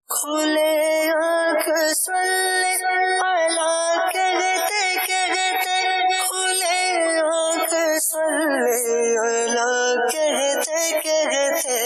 کھلے آنکھ صلی اللہ کہتے کہتے، کھلے آنکھ صلی اللہ کہتے کہتے۔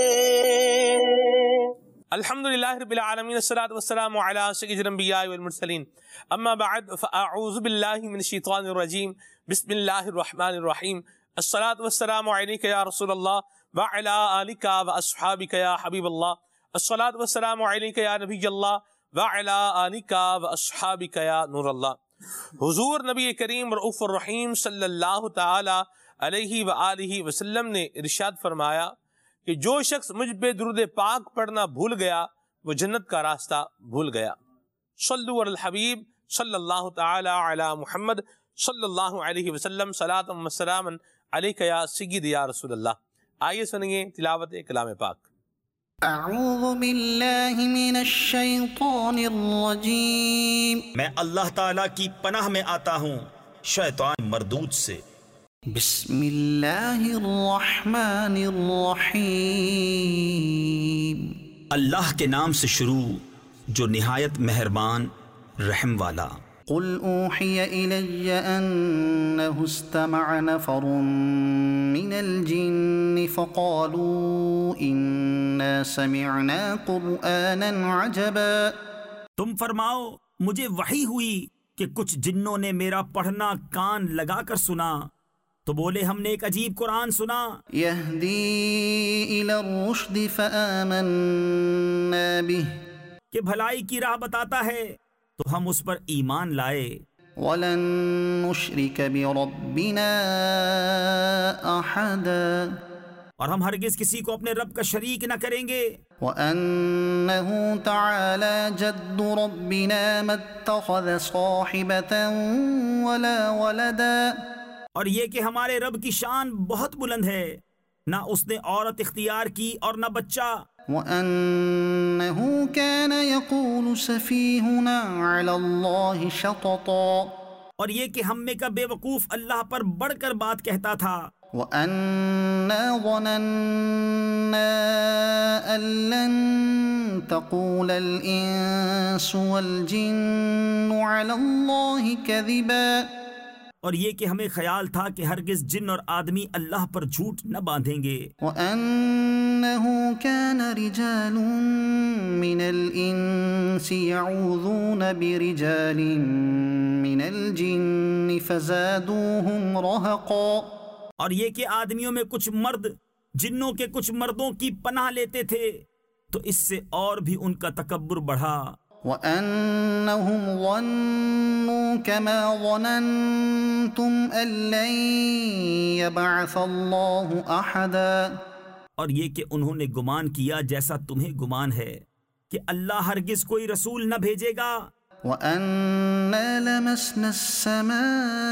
الحمدللہ رب العالمین، الصلاۃ والسلام علی سید الانبیاء والمرسلین، اما بعد فاعوذ باللہ من الشیطان الرجیم، بسم اللہ الرحمن الرحیم، الصلاۃ والسلام علیک یا رسول اللہ وعلی آلک واصحابک یا حبیب اللہ، الصلاۃ والسلام علیک یا نبی اللہ وعلی آلک واصحابک یا نور اللہ۔ حضور نبی کریم رؤوف الرحیم صلی اللہ تعالی علیہ وآلہ وسلم نے ارشاد فرمایا کہ جو شخص مجھ پہ درود پاک پڑھنا بھول گیا وہ جنت کا راستہ بھول گیا۔ صلو علی الحبیب صلی اللہ تعالی علی محمد صلی اللہ علیہ وسلم، صلاۃ و سلام علیک یا سید یا رسول اللہ۔ آئیے سنیے تلاوت کلام پاک۔ اعوذ باللہ من الشیطان الرجیم، میں اللہ تعالیٰ کی پناہ میں آتا ہوں شیطان مردود سے۔ بسم اللہ الرحمن الرحیم، اللہ کے نام سے شروع جو نہایت مہربان رحم والا۔ قل اوحی الی انہ استمع نفر من الجن فقالوا انا سمعنا قرآنا عجبا۔ تم فرماؤ مجھے وحی ہوئی کہ کچھ جنوں نے میرا پڑھنا کان لگا کر سنا تو بولے ہم نے ایک عجیب قرآن سنا۔ یہدی الی الرشد فآمنا بہ، کہ بھلائی کی راہ بتاتا ہے تو ہم اس پر ایمان لائے۔ ولن نشرک بربنا احدا، اور ہم ہرگز کسی کو اپنے رب کا شریک نہ کریں گے۔ وَأَنَّهُ تَعَالَى جَدُّ رَبِّنَا مَا اتَّخَذَ صَاحِبَةً وَلَا وَلَدًا، اور یہ کہ ہمارے رب کی شان بہت بلند ہے، نہ اس نے عورت اختیار کی اور نہ بچہ۔ وَأَنَّهُ كَانَ يَقُولُ سَفِيهُنَا عَلَى اللَّهِ شَطَطًا، اور یہ کہ ہم میں کا بے وقوف اللہ پر بڑھ کر بات کہتا تھا۔ وَأَنَّا ظَنَنَّا أَن لَّن تَقُولَ الْإِنسُ وَالْجِنُّ عَلَى اللَّهِ كَذِبًا، اور یہ کہ ہمیں خیال تھا کہ ہرگز جن اور آدمی اللہ پر جھوٹ نہ باندھیں گے۔ وَأَنَّهُ كَانَ رِجَالٌ مِّنَ الْإِنسِ يَعُوذُونَ بِرِجَالٍ مِّنَ الْجِنِّ فَزَادُوهُمْ رَهَقًا، اور یہ کہ آدمیوں میں کچھ مرد جنوں کے کچھ مردوں کی پناہ لیتے تھے تو اس سے اور بھی ان کا تکبر بڑھا۔ وَأَنَّهُمْ ظَنُّوا كَمَا ظَنَنْتُمْ أَن لَّن يَبْعَثَ اللَّهُ أَحَدًا، اور یہ کہ انہوں نے گمان کیا جیسا تمہیں گمان ہے کہ اللہ ہرگز کوئی رسول نہ بھیجے گا۔ وَأَنَّا لَمَسْنَا السَّمَاءَ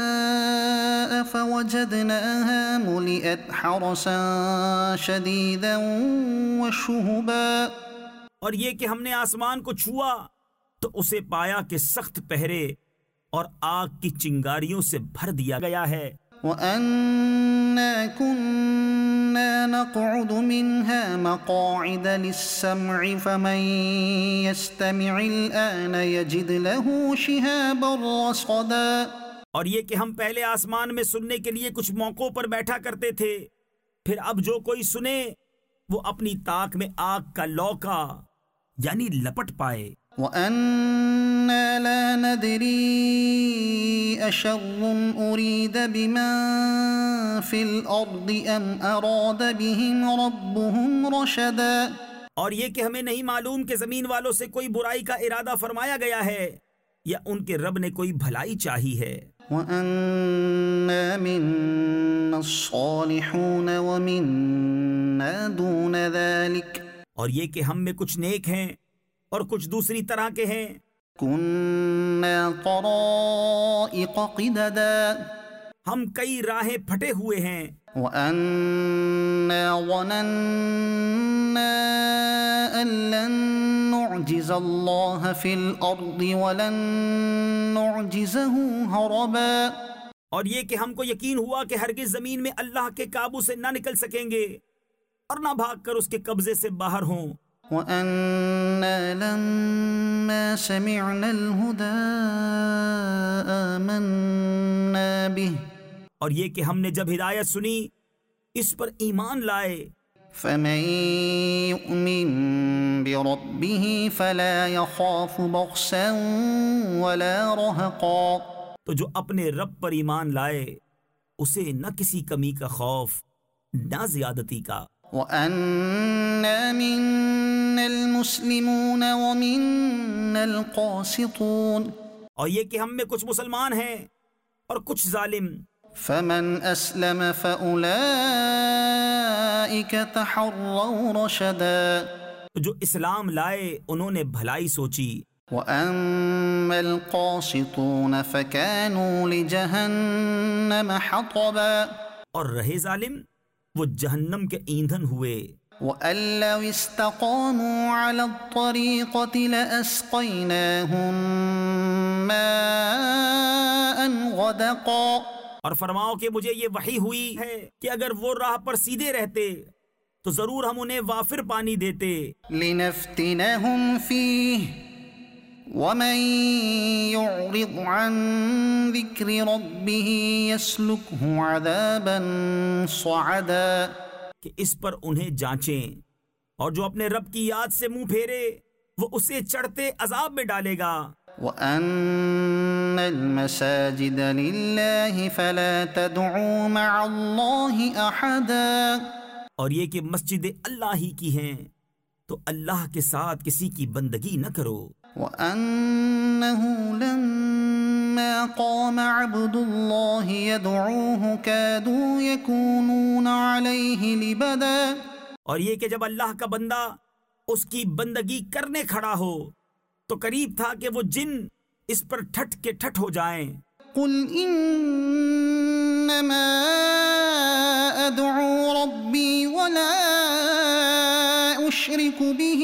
فَوَجَدْنَاهَا مُلِئَتْ حَرَسًا شَدِيدًا وَشُهُبًا، اور یہ کہ ہم نے آسمان کو چھوا تو اسے پایا کہ سخت پہرے اور آگ کی چنگاریوں سے بھر دیا گیا ہے۔ وَأَنَّا كُنَّا نَقْعُدُ مِنْهَا مَقَاعِدَ لِلسَّمْعِ فَمَنْ يَسْتَمِعِ الْآنَ يَجِدْ لَهُ شِهَابًا رَّصَدًا، اور یہ کہ ہم پہلے آسمان میں سننے کے لیے کچھ موقعوں پر بیٹھا کرتے تھے، پھر اب جو کوئی سنے وہ اپنی طاق میں آگ کا لوکا یعنی لپٹ پائے۔ وَأَنَّا لَا نَدْرِي أَشَرٌّ أُرِيدَ بِمَن فِي الْأَرْضِ أَمْ أَرَادَ بِهِمْ رَبُّهُمْ رَشَدًا، اور یہ کہ ہمیں نہیں معلوم کہ زمین والوں سے کوئی برائی کا ارادہ فرمایا گیا ہے یا ان کے رب نے کوئی بھلائی چاہی ہے۔ وَأَنَّا مِنَّا الصَّالِحُونَ وَمِنَّا دُونَ ذَلِكَ، اور یہ کہ ہم میں کچھ نیک ہیں اور کچھ دوسری طرح کے ہیں۔ كُنَّا طَرَائِقَ قِدَدًا، ہم کئی راہیں پھٹے ہوئے ہیں۔ وَأَنَّا ظَنَنَّا أَن لَّن نُّعْجِزَ اللَّهَ فِي الْأَرْضِ وَلَن نُّعْجِزَهُ هَرَبًا، اور یہ کہ ہم کو یقین ہوا کہ ہرگز زمین میں اللہ کے قابو سے نہ نکل سکیں گے اور نہ بھاگ کر اس کے قبضے سے باہر ہوں۔ وَأَنَّا فلما سمعنا الهدى آمنا به اور یہ کہ ہم نے جب ہدایت سنی اس پر ایمان لائے. فمن يؤمن بربه فلا يخاف بخسا ولا رهقا تو جو اپنے رب پر ایمان لائے اسے نہ کسی کمی کا خوف نہ زیادتی کا. وَأَنَّا مِنَّا الْمُسْلِمُونَ وَمِنَّا الْقَاسِطُونَ اور یہ کہ ہم میں کچھ مسلمان ہیں اور کچھ ظالم. فَمَنْ أَسْلَمَ فَأُولَئِكَ تَحَرَّوْا رَشَدًا تو جو اسلام لائے انہوں نے بھلائی سوچی. وَأَمَّا الْقَاسِطُونَ فَكَانُوا لِجَهَنَّمَ حَطَبًا اور رہے ظالم وہ جہنم کے ایندھن ہوئے. وَأَن لَّوْ اسْتَقَامُوا عَلَى الطَّرِيقَةِ لَأَسْقَيْنَاهُم مَّاءً غَدَقًا اور فرماؤ کہ مجھے یہ وحی ہوئی ہے کہ اگر وہ راہ پر سیدھے رہتے تو ضرور ہم انہیں وافر پانی دیتے. لِنَفْتِنَهُمْ فِيهِ وَمَن يُعْرِضْ عَن ذِكْرِ رَبِّهِ يَسْلُكْهُ عَذَابًا صَعَدًا کہ اس پر انہیں جانچیں اور جو اپنے رب کی یاد سے منہ پھیرے وہ اسے چڑھتے عذاب میں ڈالے گا. وَأَنَّ الْمَسَاجِدَ لِلَّهِ فَلَا تَدْعُوا مَعَ اللَّهِ أَحَدًا اور یہ کہ مسجد اللہ ہی کی ہیں تو اللہ کے ساتھ کسی کی بندگی نہ کرو. وَأَنَّهُ لَمَّا قَامَ عَبْدُ اللَّهِ يَدْعُوهُ كَادُوا يَكُونُونَ عَلَيْهِ لِبَدًا اور یہ کہ جب اللہ کا بندہ اس کی بندگی کرنے کھڑا ہو تو قریب تھا کہ وہ جن اس پر ٹھٹ کے ٹھٹ ہو جائیں. قُلْ إِنَّمَا أَدْعُو رَبِّي وَلَا أُشْرِكُ بِهِ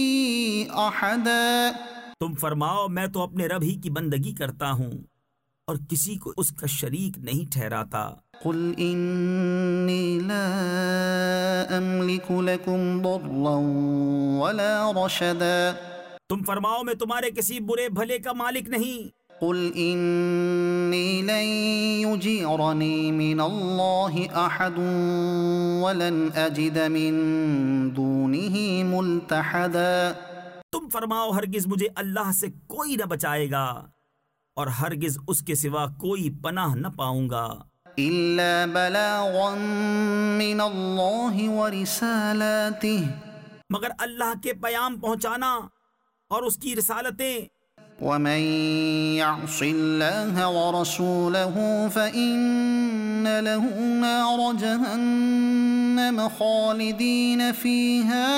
أَحَدًا تم فرماؤ میں تو اپنے رب ہی کی بندگی کرتا ہوں اور کسی کو اس کا شریک نہیں ٹھہراتا. قُلْ إِنِّي لَا أَمْلِكُ لَكُمْ ضَرًّا وَلَا رَشَدًا تم فرماؤ میں تمہارے کسی برے بھلے کا مالک نہیں. قُلْ إِنِّي لَن يُجِيرَنِي مِنَ اللَّهِ أَحَدٌ وَلَنْ أَجِدَ مِن دُونِهِ مُلْتَحَدًا تم فرماؤ ہرگز مجھے اللہ سے کوئی نہ بچائے گا اور ہرگز اس کے سوا کوئی پناہ نہ پاؤں گا. إِلَّا بَلَاغًا مِّنَ اللَّهِ وَرِسَالَاتِهِ مگر اللہ کے پیام پہنچانا اور اس کی رسالتیں. وَمَن يَعْصِ اللَّهَ وَرَسُولَهُ فَإِنَّ لَهُ نَارَ جَهَنَّمَ خَالِدِينَ فِيهَا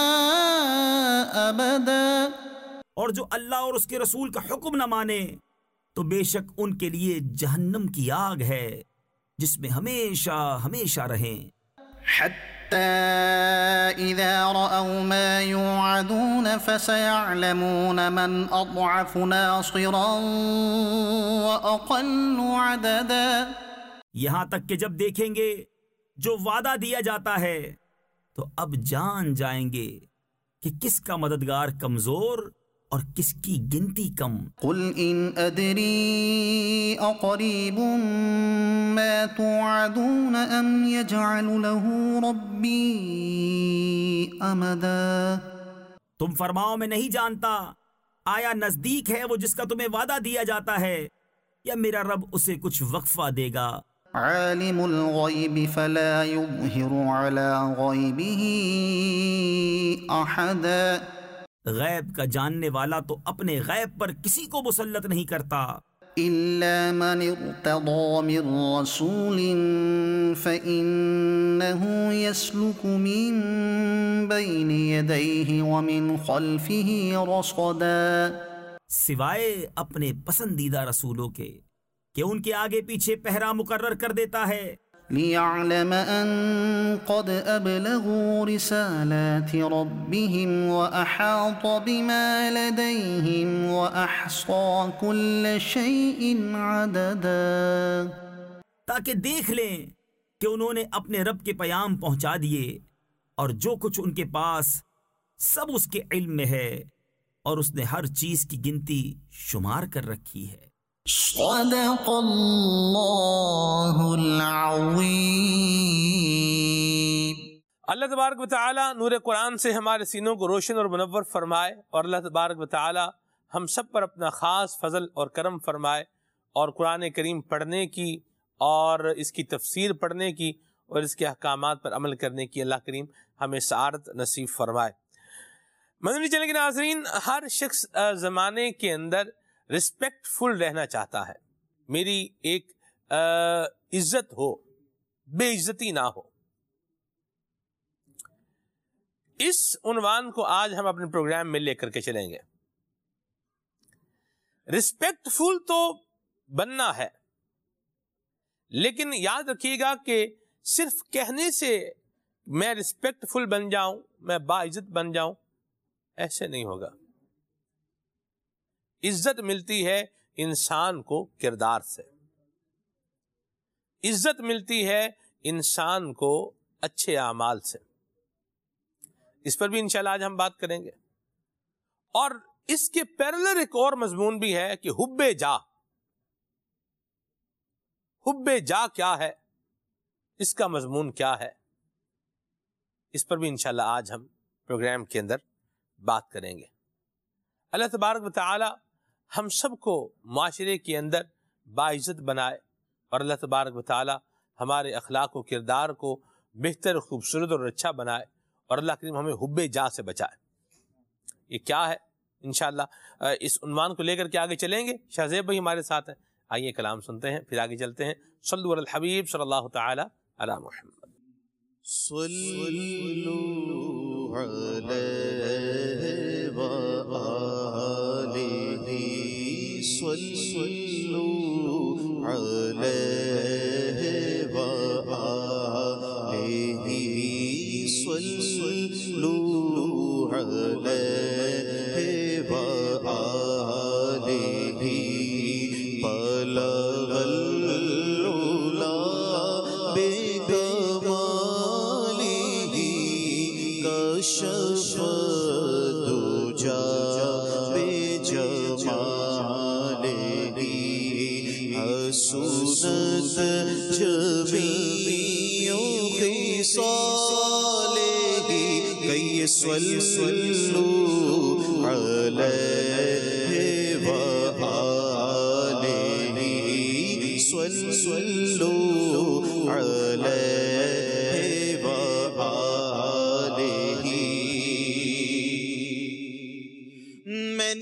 أَبَدًا اور جو اللہ اور اس کے رسول کا حکم نہ مانے تو بے شک ان کے لیے جہنم کی آگ ہے جس میں ہمیشہ ہمیشہ رہیں. حَتَّى إِذَا رَأَوْا مَا يُوعَدُونَ فَسَيَعْلَمُونَ مَنْ أَضْعَفُ نَاصِرًا وَأَقَلُّ عَدَدًا یہاں تک کہ جب دیکھیں گے جو وعدہ دیا جاتا ہے تو اب جان جائیں گے کہ کس کا مددگار کمزور اور کس کی گنتی کم. قُلْ إِنْ أَدْرِي أَقَرِيبٌ مَا تُوعَدُونَ أَمْ يَجْعَلُ لَهُ رَبِّي أَمَدًا تم فرماؤ میں نہیں جانتا آیا نزدیک ہے وہ جس کا تمہیں وعدہ دیا جاتا ہے یا میرا رب اسے کچھ وقفہ دے گا. عَالِمُ الْغَيْبِ فَلَا يُظْهِرُ عَلَى غَيْبِهِ أَحَدًا غیب کا جاننے والا تو اپنے غیب پر کسی کو مسلط نہیں کرتا. إِلَّا مَنِ ارْتَضَىٰ مِن رَّسُولٍ فَإِنَّهُ يَسْلُكُ مِن بَيْنِ يَدَيْهِ وَمِنْ خَلْفِهِ رَصَدًا سوائے اپنے پسندیدہ رسولوں کے کہ ان کے آگے پیچھے پہرا مقرر کر دیتا ہے. لِيَعْلَمَ أَن قَدْ أَبْلَغُوا رِسَالَاتِ رَبِّهِمْ وَأَحَاطَ بِمَا لَدَيْهِمْ وَأَحْصَىٰ كُلَّ شَيْءٍ عَدَدًا تاکہ دیکھ لیں کہ انہوں نے اپنے رب کے پیام پہنچا دیے اور جو کچھ ان کے پاس سب اس کے علم میں ہے اور اس نے ہر چیز کی گنتی شمار کر رکھی ہے۔ صدق اللہ العظیم۔ اللہ تبارک و تعالی نور قرآن سے ہمارے سینوں کو روشن اور منور فرمائے، اور اللہ تبارک و تعالی ہم سب پر اپنا خاص فضل اور کرم فرمائے، اور قرآن کریم پڑھنے کی اور اس کی تفسیر پڑھنے کی اور اس کے احکامات پر عمل کرنے کی اللہ کریم ہمیں سعادت نصیب فرمائے۔ مدنی چینل کے ناظرین، ہر شخص زمانے کے اندر رسپیکٹ فل رہنا چاہتا ہے، میری ایک عزت ہو، بے عزتی نہ ہو۔ اس عنوان کو آج ہم اپنے پروگرام میں لے کر کے چلیں گے۔ رسپیکٹ فل تو بننا ہے، لیکن یاد رکھیے گا کہ صرف کہنے سے میں رسپیکٹ فل بن جاؤں، میں باعزت بن جاؤں، ایسے نہیں ہوگا۔ عزت ملتی ہے انسان کو کردار سے، عزت ملتی ہے انسان کو اچھے اعمال سے۔ اس پر بھی انشاءاللہ آج ہم بات کریں گے۔ اور اس کے پیرلر ایک اور مضمون بھی ہے کہ حب جاہ، حب جاہ کیا ہے، اس کا مضمون کیا ہے، اس پر بھی انشاءاللہ آج ہم پروگرام کے اندر بات کریں گے۔ اللہ تبارک و تعالی ہم سب کو معاشرے کے اندر باعزت بنائے، اور اللہ تبارک و تعالی ہمارے اخلاق و کردار کو بہتر، خوبصورت اور اچھا بنائے، اور اللہ کریم ہمیں حب جاہ سے بچائے۔ یہ کیا ہے انشاءاللہ اس عنوان کو لے کر کے آگے چلیں گے۔ شاہ زیب بھائی ہمارے ساتھ ہیں، آئیے کلام سنتے ہیں، پھر آگے چلتے ہیں۔ صلو علی الحبیب صلی اللہ تعالی علی محمد۔ صلو علیہ وآلہ، صلو علیہ وآلہ، صلو علیہ وآلہ، بلغ العلا بکمالہ، کشف الدجی بجمالہ، حسنت جمیع خصالہ، کئی صلو علیہ وآلہ، صلو علیہ وآلہ۔ میں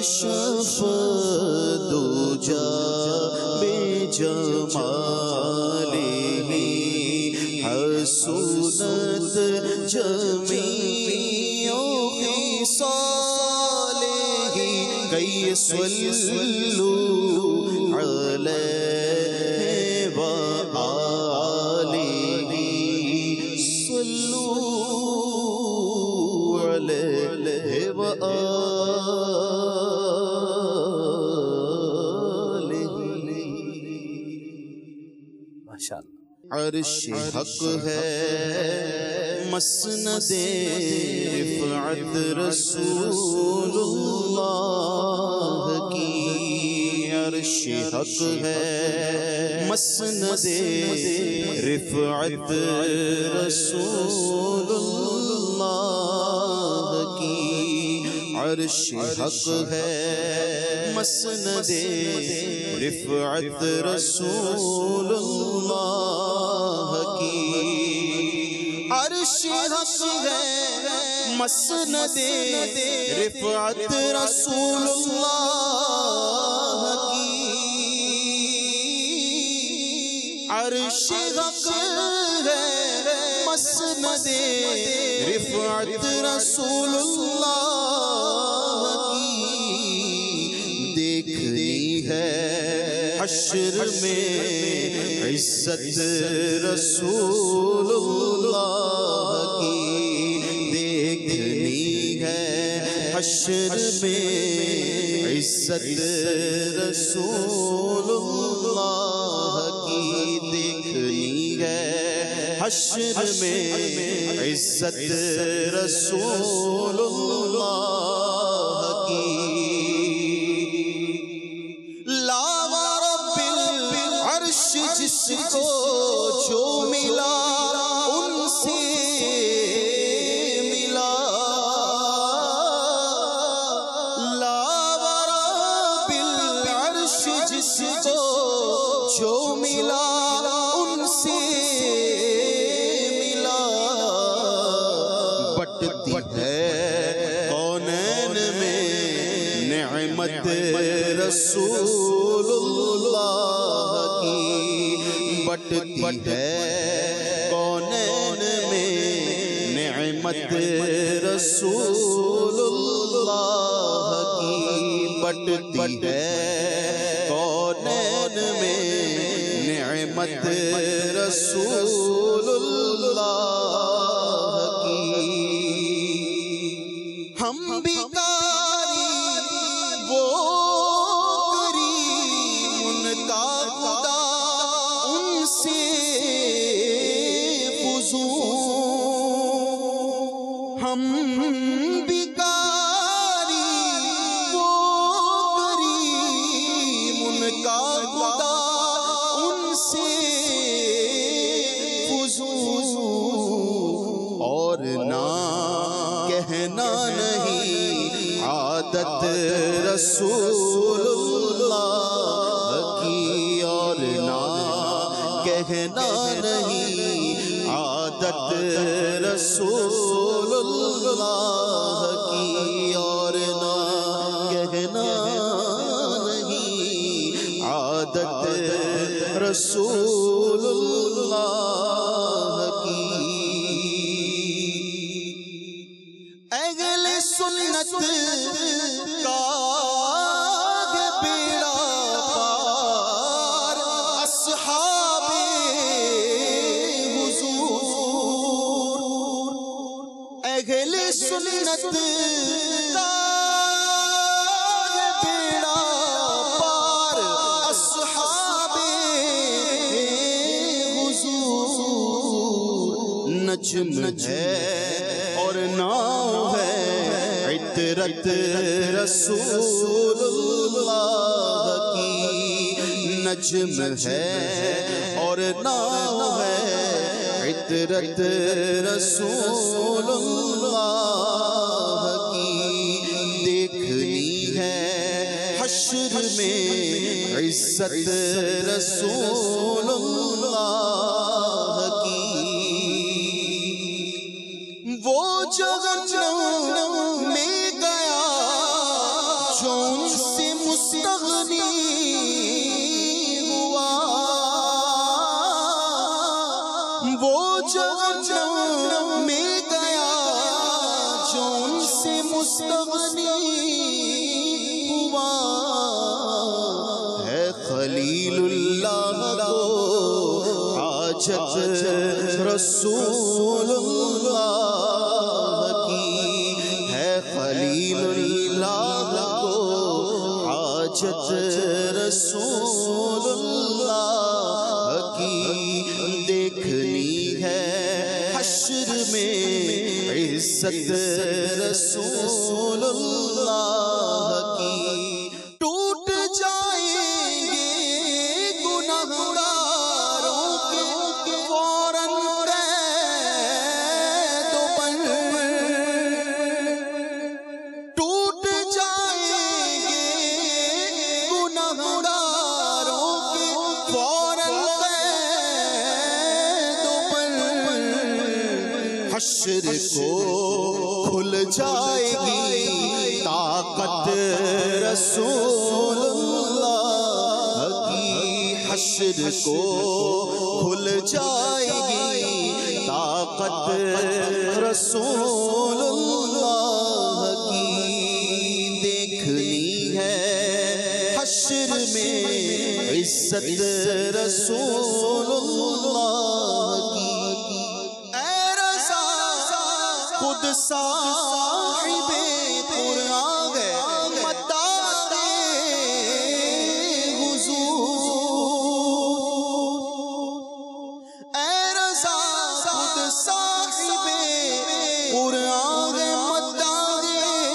کشف الدجی بجمالہ، سنت جمیع خصالہ کئی صلوا علیہ وآلہ صلوا علیہ وآلہ. ماشاءاللہ. عرش حق ہے مسند رفعت رسول اللہ کی. عرش حق ہے مسند رفعت رسول اللہ کی. عرش حق ہے مسند رفعت رسول اللہ کی. عرش حق ہے مسند رفعت رسول اللہ کی. عرش حق ہے مسند رفعت رسول اللہ کی. دیکھنی ہے حشر میں عزت رسول اللہ کی. دیکھنی ہے حشر میں عزت رسول اللہ کی. دیکھنی ہے حشر میں عزت رسول اللہ کی. جس کو جو ملا ان سے ملا. لا ورب العرش جس کو جو ملا ان سے ملا. بٹتی ہے کونین میں نعمت رسول اللہ کی. بٹتی ہے کونین میں نعمت رسول اللہ کی. بٹتی ہے کونین میں نعمت رسول اللہ کی. ہم بیکاری وہ کریم ان کا خدا ان سے فزون. ہم بیکاری وہ کریم ان کا خدا ان سے فزون. اور نہ کہنا نہیں عادت رسول اللہ کی. اور نہ کہنا نہیں عادت رسول اللہ کی. اور نہ کہنا نہیں عادت رسول اللہ کی. اہل سنت کا بیڑا پار اصحاب حضور. اہل سنت کا بیڑا پار اصحاب حضور. نجم ہے اور نام ہے عطرت رسول اللہ کی. نجم ہے اور نام ہے عطرت رسول اللہ کی. دیکھنی ہے حشر میں عزت رسول اللہ کی. وہ جہنم میں گیا جو ان سے مستغنی ہوا. وہ جہنم میں گیا جو ان سے مستغنی ہوا ہے خلیل اللہ کو حاجت رسول اللہ کی ہے خلیل اللہ کو حاجت رسول اللہ کی دیکھنی ہے حشر میں عزت رسول اللہ کی ٹوٹ جائیں گے گنہگاروں کے فوراً قیدوں پر ٹوٹ جائیں گے گنہگاروں کے فوراً قیدوں پر حشر کو کھل جائے گی طاقت رسول اللہ کی حشر کو کھل جائے گی طاقت رسول اللہ کی دیکھنی ہے حشر میں عزت رسول اللہ کی اے رضا خود صاحب قرآن ہے مدار حضور اے رضا خود صاحب قرآن ہے مدار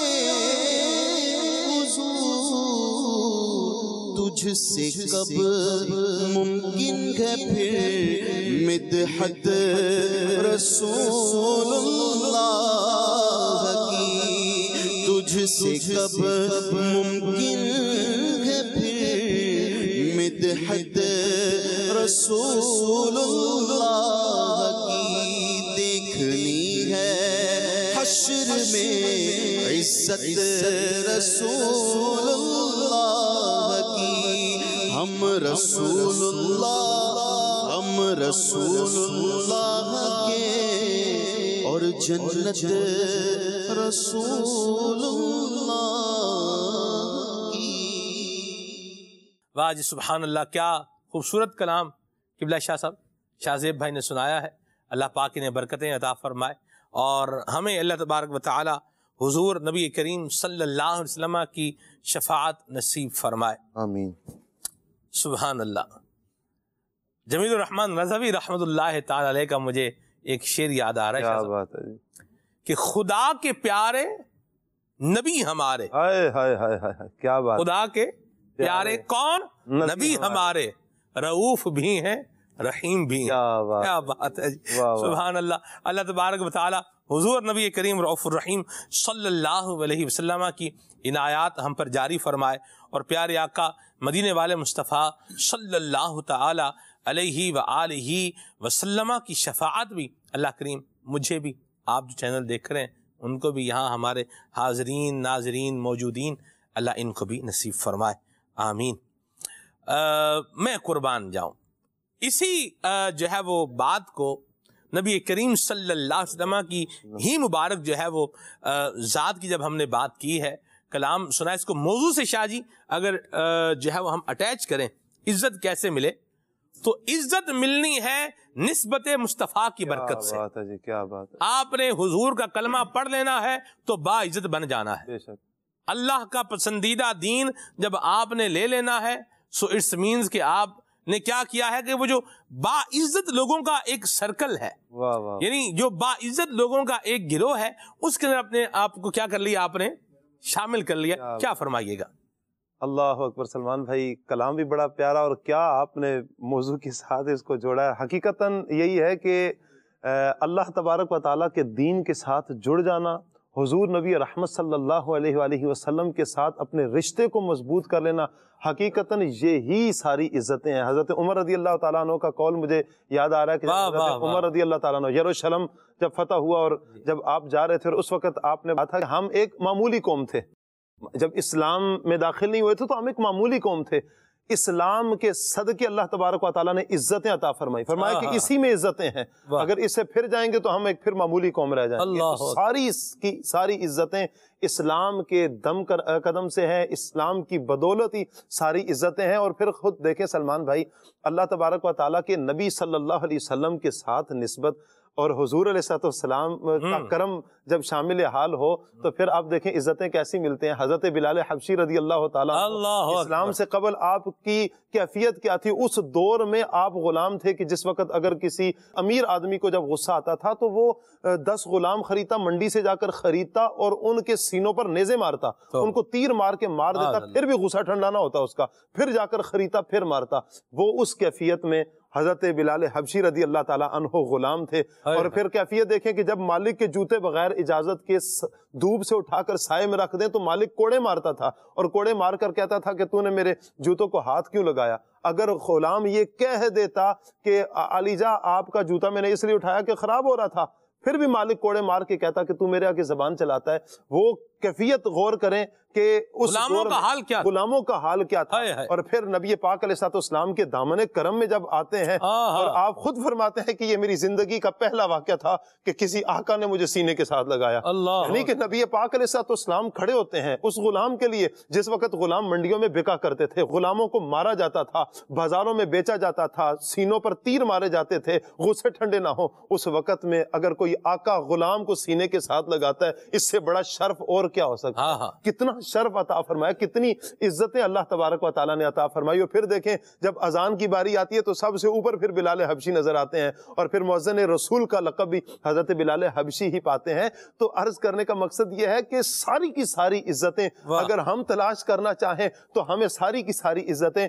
حضور تجھ سے کب ممکن ہے پھر مدحت رسول اللہ کی تجھ سے کب ممکن ہے پھر مدحت رسول اللہ کی دیکھنی ہے حشر میں عزت رسول اللہ کی ہم رسول اللہ کے اور جنت رسول اللہ کی واہ جی سبحان اللہ، کیا خوبصورت کلام قبلہ شاہ صاحب شاہ زیب بھائی نے سنایا ہے. اللہ پاک انہیں برکتیں عطا فرمائے اور ہمیں اللہ تبارک و تعالی حضور نبی کریم صلی اللہ علیہ وسلم کی شفاعت نصیب فرمائے. آمین. سبحان اللہ. جمیل الرحمن رضوی رحمۃ اللہ تعالی علیہ کا مجھے ایک شعر یاد آ رہا ہے کیا بات ہے کہ خدا کے پیارے نبی ہمارے، ہائے ہائے ہائے ہائے کیا بات. خدا کے پیارے کون؟ نبی ہمارے، رؤوف بھی ہیں رحیم بھی ہیں. کیا بات ہے جی. سبحان اللہ. اللہ تبارک و تعالی حضور نبی کریم رؤوف الرحیم صلی اللہ علیہ وسلم کی عنایات ہم پر جاری فرمائے اور پیارے آقا مدینے والے مصطفیٰ صلی اللہ تعالی علیہ وآلہ وسلم کی شفاعت بھی اللہ کریم مجھے بھی، آپ جو چینل دیکھ رہے ہیں ان کو بھی، یہاں ہمارے حاضرین ناظرین موجودین، اللہ ان کو بھی نصیب فرمائے. آمین. میں قربان جاؤں اسی جو ہے وہ بات کو نبی کریم صلی اللہ علیہ وسلم کی ہی مبارک جو ہے وہ ذات کی جب ہم نے بات کی ہے، کلام سنا، اس کو موضوع سے شاہ جی اگر جو ہے وہ ہم اٹیچ کریں، عزت کیسے ملے، تو عزت ملنی ہے نسبت مصطفیٰ کی برکت سے. کیا بات ہے. آپ نے حضور کا کلمہ پڑھ لینا ہے تو با عزت بن جانا ہے. بے شک. اللہ کا پسندیدہ دین جب آپ نے لے لینا ہے سو اٹس مینز کہ آپ نے کیا کیا ہے کہ وہ جو با عزت لوگوں کا ایک سرکل ہے، واہ واہ، یعنی جو با عزت لوگوں کا ایک گروہ ہے، اس کے اندر اپنے آپ کو کیا کر لیا، آپ نے شامل کر لیا. کیا فرمائیے گا؟ اللہ اکبر. سلمان بھائی کلام بھی بڑا پیارا اور کیا آپ نے موضوع کے ساتھ اس کو جوڑا ہے. حقیقتاً یہی ہے کہ اللہ تبارک و تعالیٰ کے دین کے ساتھ جڑ جانا، حضور نبی رحمت صلی اللہ علیہ وآلہ وسلم کے ساتھ اپنے رشتے کو مضبوط کر لینا، حقیقتاً یہی ساری عزتیں ہیں. حضرت عمر رضی اللہ تعالیٰ عنہ کا قول مجھے یاد آ رہا ہے کہ حضرت عمر رضی اللہ تعالیٰ عنہ یروشلم جب فتح ہوا اور جب آپ جا رہے تھے اور اس وقت آپ نے بات تھا کہ ہم ایک معمولی قوم تھے، جب اسلام میں داخل نہیں ہوئے تھے تو ہم ایک معمولی قوم تھے، اسلام کے صدقے اللہ تبارک و تعالیٰ نے عزتیں عطا فرمائی، فرمایا کہ اسی میں عزتیں ہیں، اگر اس سے پھر جائیں گے تو ہم ایک پھر معمولی قوم رہ جائیں گے۔ ساری کی ساری عزتیں اسلام کے دم قدم سے ہیں، اسلام کی بدولت ہی ساری عزتیں ہیں۔ اور پھر خود دیکھیں سلمان بھائی، اللہ تبارک و تعالیٰ کے نبی صلی اللہ علیہ وسلم کے ساتھ نسبت اور حضور علیہ السلام کا کرم جب شامل حال ہو تو پھر آپ دیکھیں عزتیں کیسی ملتے ہیں۔ حضرت بلال حبشی رضی اللہ تعالیٰ اسلام سے قبل آپ کی کیفیت کیا تھی؟ اس دور میں آپ غلام تھے کہ جس وقت اگر کسی امیر آدمی کو جب غصہ آتا تھا تو وہ 10 غلام خریدتا، منڈی سے جا کر خریدتا اور ان کے سینوں پر نیزے مارتا، ان کو تیر مار کے مار دیتا، پھر بھی غصہ ٹھنڈا نہ ہوتا اس کا، پھر جا کر خریدتا، پھر مارتا۔ وہ اس کیفیت میں حضرت بلال حبشی رضی اللہ تعالیٰ عنہ غلام تھے۔ اور پھر کیفیت دیکھیں کہ جب مالک کے جوتے بغیر اجازت کے دھوپ سے اٹھا کر سائے میں رکھ دیں تو مالک کوڑے مارتا تھا، اور کوڑے مار کر کہتا تھا کہ تو نے میرے جوتوں کو ہاتھ کیوں لگایا؟ اگر غلام یہ کہہ دیتا کہ علی جا آپ کا جوتا میں نے اس لیے اٹھایا کہ خراب ہو رہا تھا، پھر بھی مالک کوڑے مار کے کہتا کہ تو میرے آگے زبان چلاتا ہے۔ وہ کیفیت غور کریں کہ اس غلاموں کا حال کیا، غلاموں کا حال کیا تھا۔ اور پھر نبی پاک علیہ السلام کے دامن کرم میں جب آتے ہیں اور آپ خود فرماتے ہیں کہ یہ میری زندگی کا پہلا واقعہ تھا کہ کسی آقا نے مجھے سینے کے ساتھ لگایا، یعنی کہ نبی پاک علیہ السلام کھڑے ہوتے ہیں اس غلام کے لیے جس وقت غلام منڈیوں میں بکا کرتے تھے، غلاموں کو مارا جاتا تھا، بازاروں میں بیچا جاتا تھا، سینوں پر تیر مارے جاتے تھے، غصے ٹھنڈے نہ ہوں۔ اس وقت میں اگر کوئی آقا غلام کو سینے کے ساتھ لگاتا ہے، اس سے بڑا شرف اور کیا ہو سکتا ہے؟ کتنا شرف عطا فرمایا، کتنی عزتیں اللہ تبارک و تعالیٰ نے عطا فرمائی۔ اور پھر دیکھیں جب اذان کی باری آتی ہے تو سب سے اوپر پھر بلال حبشی نظر آتے ہیں، اور پھر مؤذن رسول کا لقب بھی حضرت بلال حبشی ہی پاتے ہیں۔ تو عرض کرنے کا مقصد یہ ہے کہ ساری کی ساری عزتیں اگر ہم تلاش کرنا چاہیں تو ہمیں ساری کی ساری عزتیں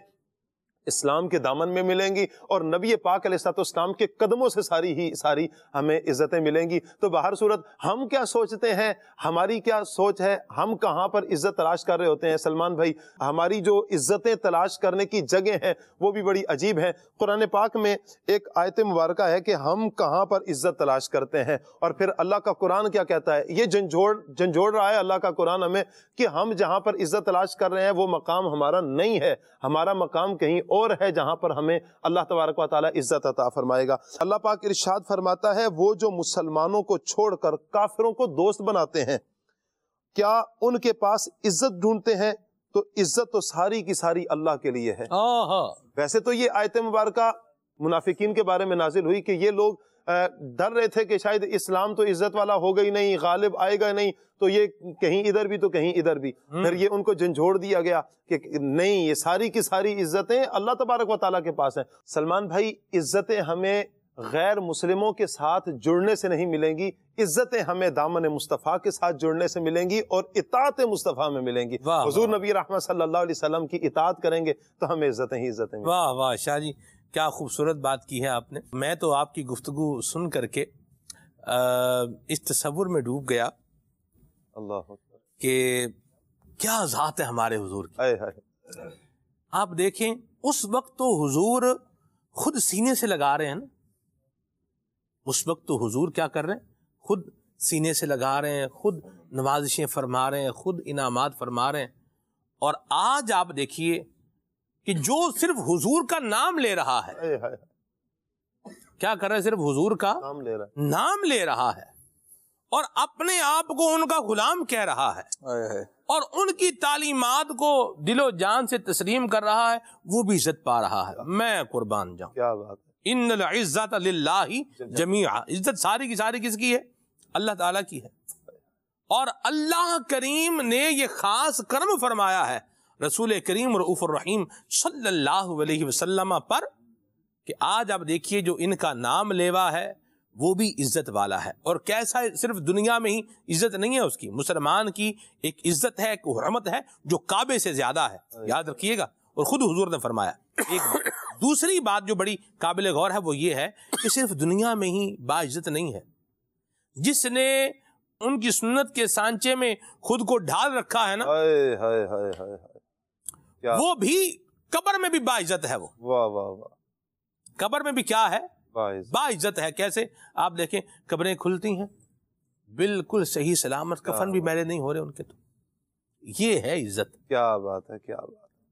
اسلام کے دامن میں ملیں گی، اور نبی پاک علیہ السلام کے قدموں سے ساری ہمیں عزتیں ملیں گی۔ تو بہر صورت ہم کیا سوچتے ہیں، ہماری کیا سوچ ہے، ہم کہاں پر عزت تلاش کر رہے ہوتے ہیں؟ سلمان بھائی، ہماری جو عزتیں تلاش کرنے کی جگہ ہیں وہ بھی بڑی عجیب ہیں۔ قرآن پاک میں ایک آیت مبارکہ ہے کہ ہم کہاں پر عزت تلاش کرتے ہیں، اور پھر اللہ کا قرآن کیا کہتا ہے؟ یہ جھنجھوڑ رہا ہے اللہ کا قرآن ہمیں کہ ہم جہاں پر عزت تلاش کر رہے ہیں وہ مقام ہمارا نہیں ہے، ہمارا مقام کہیں اور ہے جہاں پر ہمیں اللہ تبارک و تعالیٰ عزت عطا فرمائے گا۔ اللہ پاک ارشاد فرماتا ہے، وہ جو مسلمانوں کو چھوڑ کر کافروں کو دوست بناتے ہیں، کیا ان کے پاس عزت ڈھونڈتے ہیں؟ تو عزت تو ساری کی ساری اللہ کے لیے ہے۔ ویسے تو یہ آیت مبارکہ منافقین کے بارے میں نازل ہوئی کہ یہ لوگ ڈر رہے تھے کہ شاید اسلام تو عزت والا ہوگا ہی نہیں، غالب آئے گا نہیں، تو یہ کہیں ادھر بھی تو کہیں ادھر بھی۔ پھر یہ ان کو جھنجھوڑ دیا گیا کہ نہیں، یہ ساری کی ساری عزتیں اللہ تبارک و تعالیٰ کے پاس ہیں۔ سلمان بھائی، عزتیں ہمیں غیر مسلموں کے ساتھ جڑنے سے نہیں ملیں گی، عزتیں ہمیں دامن مصطفیٰ کے ساتھ جڑنے سے ملیں گی اور اطاعت مصطفیٰ میں ملیں گی۔ حضور نبی رحمت صلی اللہ علیہ وسلم کی اطاعت کریں گے تو ہمیں عزتیں ہی عزتیں ملیں گی۔ واہ واہ شاہ جی، کیا خوبصورت بات کی ہے آپ نے۔ میں تو آپ کی گفتگو سن کر کے اس تصور میں ڈوب گیا اللہ کہ کیا ذات ہے ہمارے حضور کی۔ آپ دیکھیں اس وقت تو حضور خود سینے سے لگا رہے ہیں نا، اس وقت تو حضور کیا کر رہے ہیں؟ خود سینے سے لگا رہے ہیں، خود نوازشیں فرما رہے ہیں، خود انعامات فرما رہے ہیں۔ اور آج آپ دیکھیے کہ جو صرف حضور کا نام لے رہا ہے، کیا کر رہا ہے؟ صرف حضور کا نام لے رہا ہے اور اپنے آپ کو ان کا غلام کہہ رہا ہے اور ان کی تعلیمات کو دل و جان سے تسلیم کر رہا ہے، وہ بھی عزت پا رہا ہے۔ میں قربان جاؤں، کیا بات ہے۔ ان العزت للہ جمیعا، عزت ساری کی ساری کس کی ہے؟ اللہ تعالیٰ کی ہے۔ اور اللہ کریم نے یہ خاص کرم فرمایا ہے رسول کریم رؤوف الرحیم صلی اللہ علیہ وسلم پر کہ آج آپ دیکھیے جو ان کا نام لیوا ہے وہ بھی عزت والا ہے۔ اور کیسا ہے؟ صرف دنیا میں ہی عزت نہیں ہے اس کی، مسلمان کی ایک عزت ہے، ایک حرمت ہے جو کعبے سے زیادہ ہے، یاد رکھیے گا۔ اور خود حضور نے فرمایا ایک بات۔ دوسری بات جو بڑی قابل غور ہے وہ یہ ہے کہ صرف دنیا میں ہی باعزت نہیں ہے، جس نے ان کی سنت کے سانچے میں خود کو ڈھال رکھا ہے نا، وہ بھی قبر میں بھی باعزت ہے۔ وہ واہ واہ واہ، قبر میں بھی کیا ہے؟ باعزت ہے۔ کیسے؟ آپ دیکھیں قبریں کھلتی ہیں بالکل صحیح سلامت، کفن بھی میلے نہیں ہو رہے ان کے، تو یہ ہے عزت۔ کیا بات ہے، کیا بات۔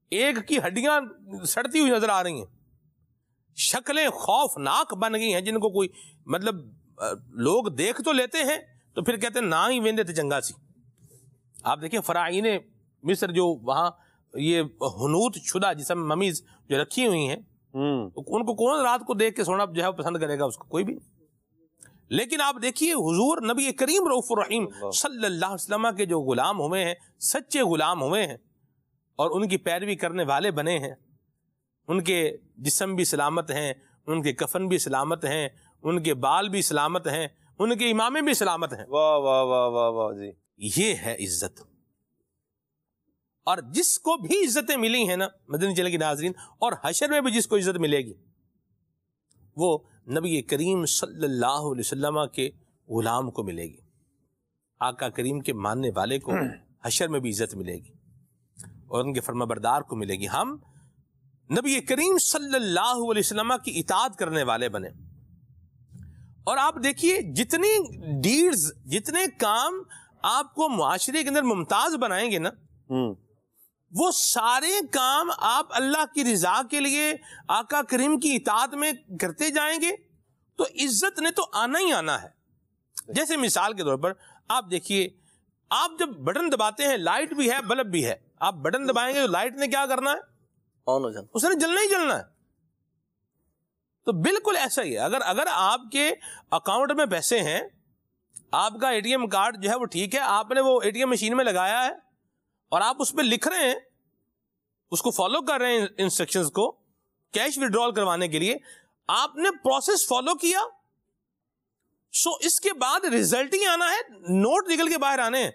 ایک کی ہڈیاں سڑتی ہوئی نظر آ رہی ہیں، شکلیں خوفناک بن گئی ہیں جن کو کوئی مطلب لوگ دیکھ تو لیتے ہیں تو پھر کہتے ہیں نہ ہی ویندے تھے چنگا سی. آپ دیکھیں فراعین مصر جو وہاں یہ ہنوت شدہ جسم ممیز جو رکھی ہوئی ہیں، ان کو کون رات کو دیکھ کے سونا جو ہے پسند کرے گا؟ اس کو کوئی بھی. لیکن آپ دیکھیے حضور نبی کریم رؤوف الرحیم صلی اللہ علیہ وسلم کے جو غلام ہوئے ہیں، سچے غلام ہوئے ہیں اور ان کی پیروی کرنے والے بنے ہیں، ان کے جسم بھی سلامت ہیں، ان کے کفن بھی سلامت ہیں، ان کے بال بھی سلامت ہیں، ان کے امامے بھی سلامت ہیں. واہ واہ واہ واہ واہ جی. یہ ہے عزت. اور جس کو بھی عزتیں ملی ہیں نا مدنی چینل کے ناظرین، اور حشر میں بھی جس کو عزت ملے گی، وہ نبی کریم صلی اللہ علیہ وسلم کے غلام کو ملے گی. آقا کریم کے ماننے والے کو حشر میں بھی عزت ملے گی اور ان کے فرمانبردار کو ملے گی. ہم نبی کریم صلی اللہ علیہ وسلم کی اطاعت کرنے والے بنے. اور آپ دیکھیے جتنی ڈیڈز، جتنے کام آپ کو معاشرے کے اندر ممتاز بنائیں گے نا، وہ سارے کام آپ اللہ کی رضا کے لیے آقا کریم کی اطاعت میں کرتے جائیں گے تو عزت نے تو آنا ہی آنا ہے. جیسے مثال کے طور پر آپ دیکھیے، آپ جب بٹن دباتے ہیں، لائٹ بھی ہے بلب بھی ہے، آپ بٹن دبائیں گے تو لائٹ نے کیا کرنا ہے؟ آن ہو جانا، اس نے جلنا ہی جلنا ہے. تو بالکل ایسا ہی ہے. اگر آپ کے اکاؤنٹ میں پیسے ہیں، آپ کا اے ٹی ایم کارڈ جو ہے وہ ٹھیک ہے، آپ نے وہ اے ٹی ایم مشین میں لگایا ہے اور آپ اس پہ لکھ رہے ہیں، اس کو فالو کر رہے ہیں انسٹرکشنز کو کیش وڈرال کروانے کے لیے، آپ نے پروسیس فالو کیا، سو اس کے بعد ریزلٹ ہی آنا ہے، نوٹ نکل کے باہر آنے ہیں.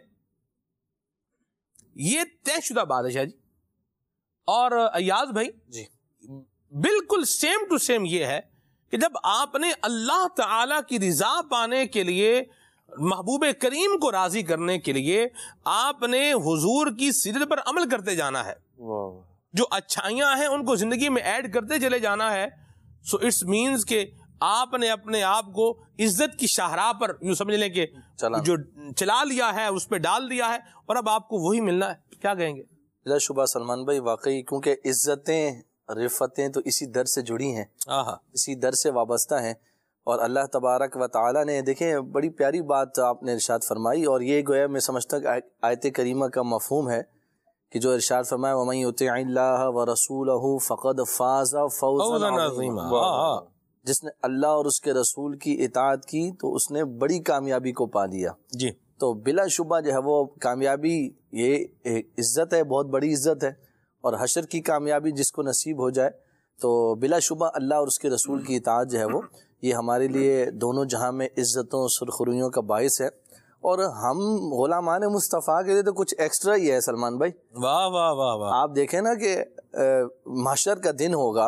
یہ طے شدہ بات ہے شاہ جی. اور ایاز بھائی جی بالکل سیم ٹو سیم یہ ہے کہ جب آپ نے اللہ تعالی کی رضا پانے کے لیے، محبوب کریم کو راضی کرنے کے لیے آپ نے حضور کی سیرت پر عمل کرتے جانا ہے، جو اچھائیاں ہیں ان کو زندگی میں ایڈ کرتے چلے جانا ہے. سو اٹس مینز کہ آپ نے اپنے آپ کو عزت کی شاہراہ پر یوں سمجھ لیں کہ جو چلا لیا ہے اس پہ ڈال دیا ہے، اور اب آپ کو وہی ملنا ہے. کیا کہیں گے؟ بلا شبہ سلمان بھائی، واقعی کیونکہ عزتیں، رفتیں تو اسی در سے جڑی ہیں، اسی در سے وابستہ ہیں. اور اللہ تبارک و تعالیٰ نے دیکھیں بڑی پیاری بات آپ نے ارشاد فرمائی، اور یہ گویا میں سمجھتا کہ آیت کریمہ کا مفہوم ہے کہ جو ارشاد فرمایا وَمَن يُطِعِ اللَّهَ وَرَسُولَهُ فَقَدْ فَازَ فَوْزًا عَظِيمًا، جس نے اللہ اور اس کے رسول کی اطاعت کی تو اس نے بڑی کامیابی کو پا لیا. جی تو بلا شبہ جو ہے وہ کامیابی، یہ عزت ہے، بہت بڑی عزت ہے. اور حشر کی کامیابی جس کو نصیب ہو جائے تو بلا شبہ اللہ اور اس کے رسول کی اطاعت جو ہے وہ یہ ہمارے لیے دونوں جہاں میں عزتوں سرخرویوں کا باعث ہے. اور ہم غلامان مصطفیٰ کے لیے تو کچھ ایکسٹرا ہی ہے سلمان بھائی. واہ واہ واہ واہ. آپ دیکھیں نا کہ محشر کا دن ہوگا،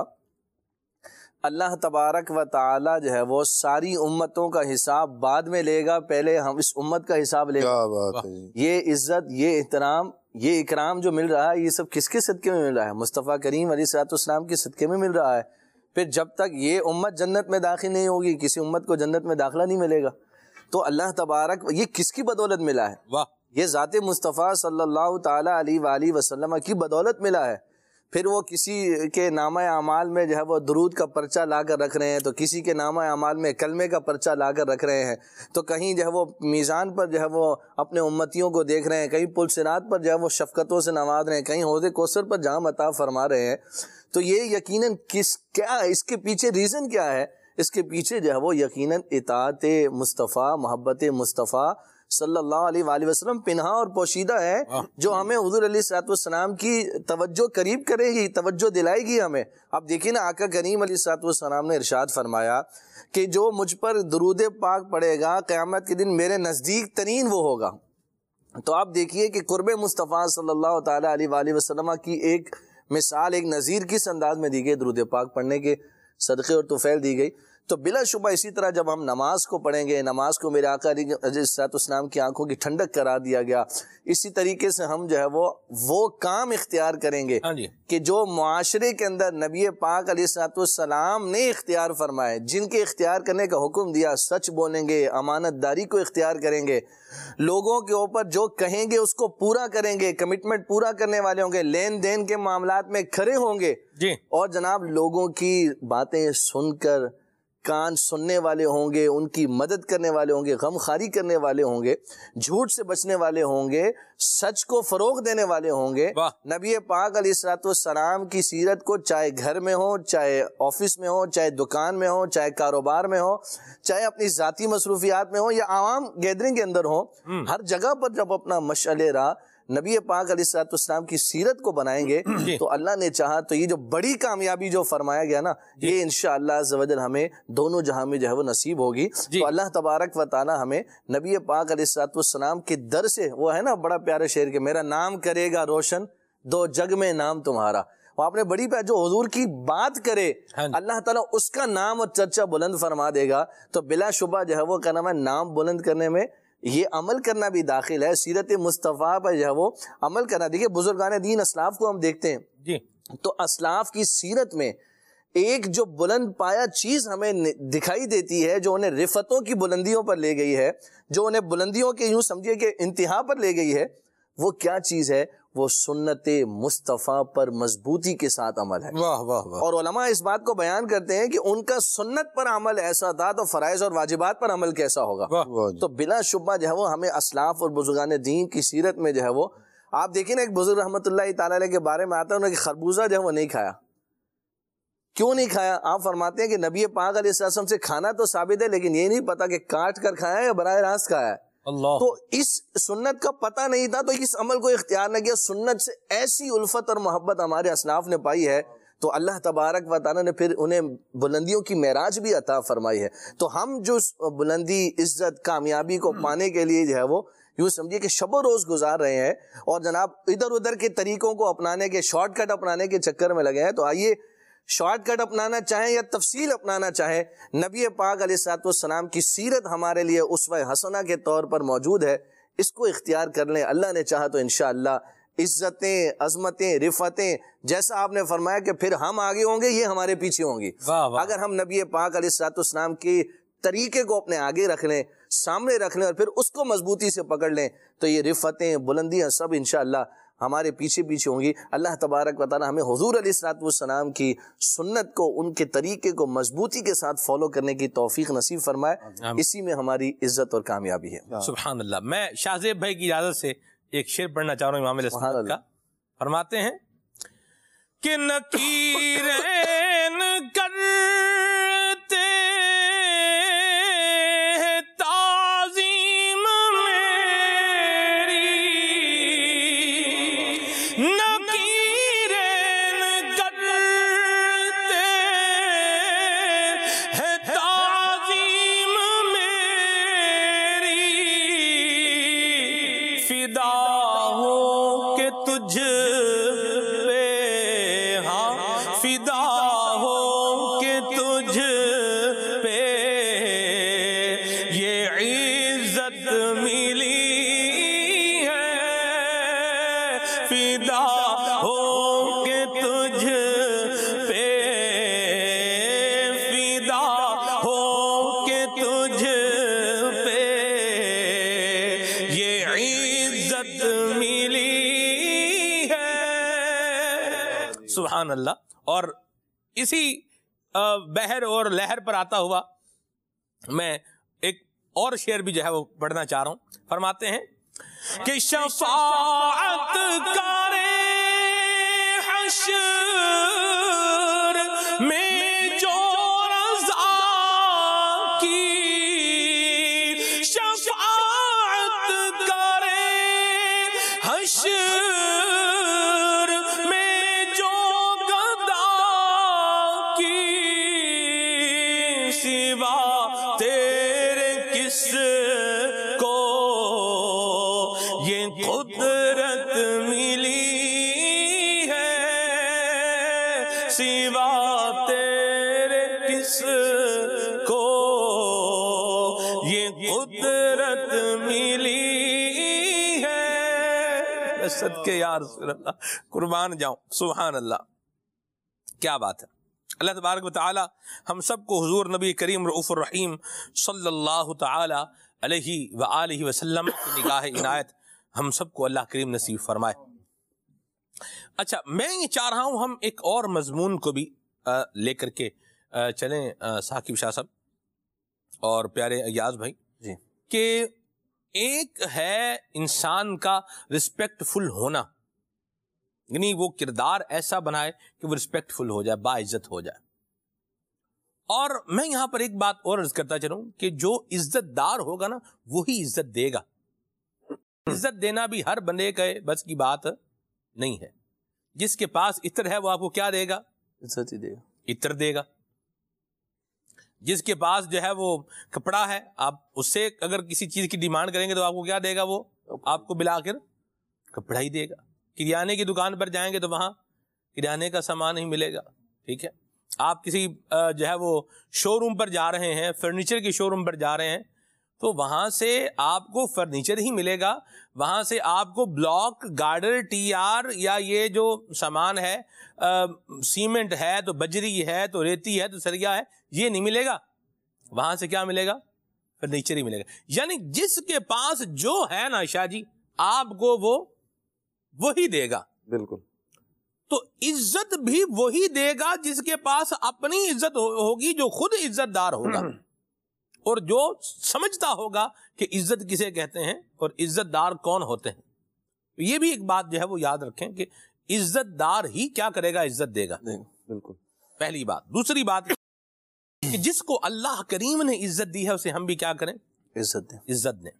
اللہ تبارک و تعالی جو ہے وہ ساری امتوں کا حساب بعد میں لے گا، پہلے ہم اس امت کا حساب لے گا. کیا بات ہے. یہ عزت، یہ احترام، یہ اکرام جو مل رہا ہے یہ سب کس کے صدقے میں مل رہا ہے؟ مصطفیٰ کریم علیہ الصلوۃ والسلام کے صدقے میں مل رہا ہے. پھر جب تک یہ امت جنت میں داخل نہیں ہوگی، کسی امت کو جنت میں داخلہ نہیں ملے گا. تو اللہ تبارک، یہ کس کی بدولت ملا ہے؟ واہ. یہ ذات مصطفیٰ صلی اللہ تعالی علیہ وآلہ وسلم کی بدولت ملا ہے. پھر وہ کسی کے نامہ اعمال میں جو ہے وہ درود کا پرچہ لا کر رکھ رہے ہیں، تو کسی کے نامہ اعمال میں کلمے کا پرچہ لا کر رکھ رہے ہیں، تو کہیں جو ہے وہ میزان پر جو ہے وہ اپنے امتیوں کو دیکھ رہے ہیں، کہیں پل صراط پر جو ہے وہ شفقتوں سے نواز رہے ہیں، کہیں حوض کوثر پر جام عطا فرما رہے ہیں. تو یہ یقیناً کیا اس کے پیچھے ریزن کیا ہے؟ اس کے پیچھے جو ہے وہ یقیناً اطاعت مصطفیٰ، محبت مصطفیٰ صلی اللہ علیہ وآلہ وسلم پنہا اور پوشیدہ ہے، جو ہمیں حضور علیہ الصلوۃ والسلام کی توجہ قریب کرے گی، توجہ دلائے گی ہمیں. اب دیکھیں نا، آقا کریم علیہ الصلوۃ والسلام نے ارشاد فرمایا کہ جو مجھ پر درود پاک پڑھے گا قیامت کے دن میرے نزدیک ترین وہ ہوگا. تو آپ دیکھیے کہ قرب مصطفیٰ صلی اللہ تعالی علیہ وآلہ وسلم کی ایک مثال، ایک نظیر کس انداز میں دی گئی، درود پاک پڑھنے کے صدقے اور توفیل دی گئی. تو بلا شبہ اسی طرح جب ہم نماز کو پڑھیں گے، نماز کو میرے آقا علیہ السلام کی آنکھوں کی ٹھنڈک قرار دیا گیا، اسی طریقے سے ہم جو ہے وہ کام اختیار کریں گے کہ جو معاشرے کے اندر نبی پاک علیہ السلام نے اختیار فرمائے، جن کے اختیار کرنے کا حکم دیا، سچ بولیں گے، امانت داری کو اختیار کریں گے، لوگوں کے اوپر جو کہیں گے اس کو پورا کریں گے، کمٹمنٹ پورا کرنے والے ہوں گے، لین دین کے معاملات میں کھڑے ہوں گے، اور جناب لوگوں کی باتیں سن کر کان سننے والے ہوں گے، ان کی مدد کرنے والے ہوں گے، غم خواری کرنے والے ہوں گے، جھوٹ سے بچنے والے ہوں گے، سچ کو فروغ دینے والے ہوں گے۔ نبی پاک علیہ السلام کی سیرت کو چاہے گھر میں ہو، چاہے آفس میں ہو، چاہے دکان میں ہو، چاہے کاروبار میں ہو، چاہے اپنی ذاتی مصروفیات میں ہو یا عوام گیدرنگ کے اندر ہو، ہر جگہ پر جب اپنا مشعل راہ نبی پاک علیہ السلام کی سیرت کو بنائیں گے تو اللہ نے چاہا تو یہ جو بڑی کامیابی جو فرمایا گیا نا، یہ انشاءاللہ عز و جل ہمیں دونوں جہاں میں جو ہے وہ نصیب ہوگی۔ تو اللہ تبارک و تعالی ہمیں نبی پاک علیہ السلام کے در سے، وہ ہے نا بڑا پیارا شعر کہ میرا نام کرے گا روشن دو جگ میں نام تمہارا، وہ آپ نے بڑی پہ جو حضور کی بات کرے اللہ تعالیٰ اس کا نام اور چرچا بلند فرما دے گا۔ تو بلا شبہ جو ہے وہ کیا نام ہے، نام بلند کرنے میں یہ عمل کرنا بھی داخل ہے، سیرت مصطفیٰ پر جو ہے وہ عمل کرنا۔ دیکھیے بزرگان دین اسلاف کو ہم دیکھتے ہیں تو اسلاف کی سیرت میں ایک جو بلند پایا چیز ہمیں دکھائی دیتی ہے، جو انہیں رفتوں کی بلندیوں پر لے گئی ہے، جو انہیں بلندیوں کے یوں سمجھیے کہ انتہا پر لے گئی ہے، وہ کیا چیز ہے؟ وہ سنت مصطفیٰ پر مضبوطی کے ساتھ عمل ہے۔ واہ واہ واہ۔ اور علماء اس بات کو بیان کرتے ہیں کہ ان کا سنت پر عمل ایسا تھا تو فرائض اور واجبات پر عمل کیسا ہوگا۔ تو بلا شبہ جو ہے وہ ہمیں اسلاف اور بزرگان دین کی سیرت میں جو ہے وہ، آپ دیکھیں نا ایک بزرگ رحمۃ اللہ تعالی علیہ کے بارے میں آتا ہے انہوں نے خربوزہ جو ہے وہ نہیں کھایا۔ کیوں نہیں کھایا؟ آپ فرماتے ہیں کہ نبی پاک علیہ السلام سے کھانا تو ثابت ہے لیکن یہ نہیں پتا کہ کاٹ کر کھایا یا براہ راست کھایا ہے۔ تو اس سنت کا پتہ نہیں تھا تو اس عمل کو اختیار نہ کیا۔ سنت سے ایسی الفت اور محبت ہمارے اسلاف نے پائی ہے تو اللہ تبارک و تعالیٰ نے پھر انہیں بلندیوں کی معراج بھی عطا فرمائی ہے۔ تو ہم جو بلندی، عزت، کامیابی کو پانے کے لیے جو ہے وہ یوں سمجھیے کہ شب و روز گزار رہے ہیں اور جناب ادھر ادھر کے طریقوں کو اپنانے کے، شارٹ کٹ اپنانے کے چکر میں لگے ہیں۔ تو آئیے شارٹ کٹ اپنانا چاہیں یا تفصیل اپنانا چاہیں، نبی پاک علیہ السلام کی سیرت ہمارے لیے اسوہ حسنہ کے طور پر موجود ہے، اس کو اختیار کر لیں۔ اللہ نے چاہا تو انشاءاللہ عزتیں، عظمتیں، رفتیں، جیسا آپ نے فرمایا کہ پھر ہم آگے ہوں گے، یہ ہمارے پیچھے ہوں گی۔ اگر ہم نبی پاک علیہ السلام کے طریقے کو اپنے آگے رکھ لیں، سامنے رکھ لیں اور پھر اس کو مضبوطی سے پکڑ لیں تو یہ رفتیں، بلندیاں سب انشاءاللہ ہمارے پیچھے پیچھے ہوں گی۔ اللہ تبارک و تعالی ہمیں حضور علیہ السلام کی سنت کو، ان کے طریقے کو مضبوطی کے ساتھ فالو کرنے کی توفیق نصیب فرمائے، اسی میں ہماری عزت اور کامیابی ہے۔ سبحان اللہ۔ میں شاہ زیب بھائی کی اجازت سے ایک شعر پڑھنا چاہ رہا ہوں امام علیہ السلام کا۔ فرماتے ہیں کہ نکیرین کرتے سبحان اللہ۔ اور اسی بحر اور لہر پر آتا ہوا میں ایک اور شعر بھی جو ہے وہ پڑھنا چاہ رہا ہوں۔ فرماتے ہیں کہ شفاعت کارے حشر میں جو رضا کی، شفاعت کارے حشر قدرت ملی ہے. صدقے یا رسول اللہ قربان جاؤں. سبحان اللہ, کیا بات ہے. اللہ تبارک و تعالی ہم سب کو حضور نبی کریم رؤوف الرحیم صلی اللہ تعالی علیہ وآلہ وسلم کی نگاہ عنایت ہم سب کو اللہ کریم نصیب فرمائے. اچھا, میں یہ چاہ رہا ہوں ہم ایک اور مضمون کو بھی لے کر کے چلیں ثاقب شاہ صاحب اور پیارے ایاز بھائی جی. کہ ایک ہے انسان کا رسپیکٹ فل ہونا, یعنی وہ کردار ایسا بنائے کہ وہ رسپیکٹ فل ہو جائے, باعزت ہو جائے. اور میں یہاں پر ایک بات اور عرض کرتا چلوں کہ جو عزت دار ہوگا نا وہی عزت دے گا. عزت دینا بھی ہر بندے کا بس کی بات نہیں ہے. جس کے پاس عطر ہے وہ آپ کو کیا دے گا؟ عزت ہی دے گا, عطر دے گا. جس کے پاس جو ہے وہ کپڑا ہے, آپ اس سے اگر کسی چیز کی ڈیمانڈ کریں گے تو آپ کو کیا دے گا؟ وہ آپ کو بلا کر کپڑا ہی دے گا. کریانے کی دکان پر جائیں گے تو وہاں کریانے کا سامان ہی ملے گا. ٹھیک ہے, آپ کسی جو ہے وہ شو روم پر جا رہے ہیں, فرنیچر کے شو روم پر جا رہے ہیں, تو وہاں سے آپ کو فرنیچر ہی ملے گا. وہاں سے آپ کو بلاک, گارڈر, ٹی آر یا یہ جو سامان ہے, سیمنٹ ہے تو بجری ہے تو ریتی ہے تو سریا ہے, یہ نہیں ملے گا. وہاں سے کیا ملے گا؟ فرنیچر ہی ملے گا. یعنی جس کے پاس جو ہے نا شاہ جی, آپ کو وہ وہی دے گا. بالکل. تو عزت بھی وہی دے گا جس کے پاس اپنی عزت ہوگی, جو خود عزت دار ہوگا اور جو سمجھتا ہوگا کہ عزت کسے کہتے ہیں اور عزت دار کون ہوتے ہیں. یہ بھی ایک بات جو ہے وہ یاد رکھیں کہ عزت دار ہی کیا کرے گا؟ عزت دے گا. بالکل. پہلی بات. دوسری بات کہ جس کو اللہ کریم نے عزت دی ہے اسے ہم بھی کیا کریں؟ عزت دیں. عزت دیں.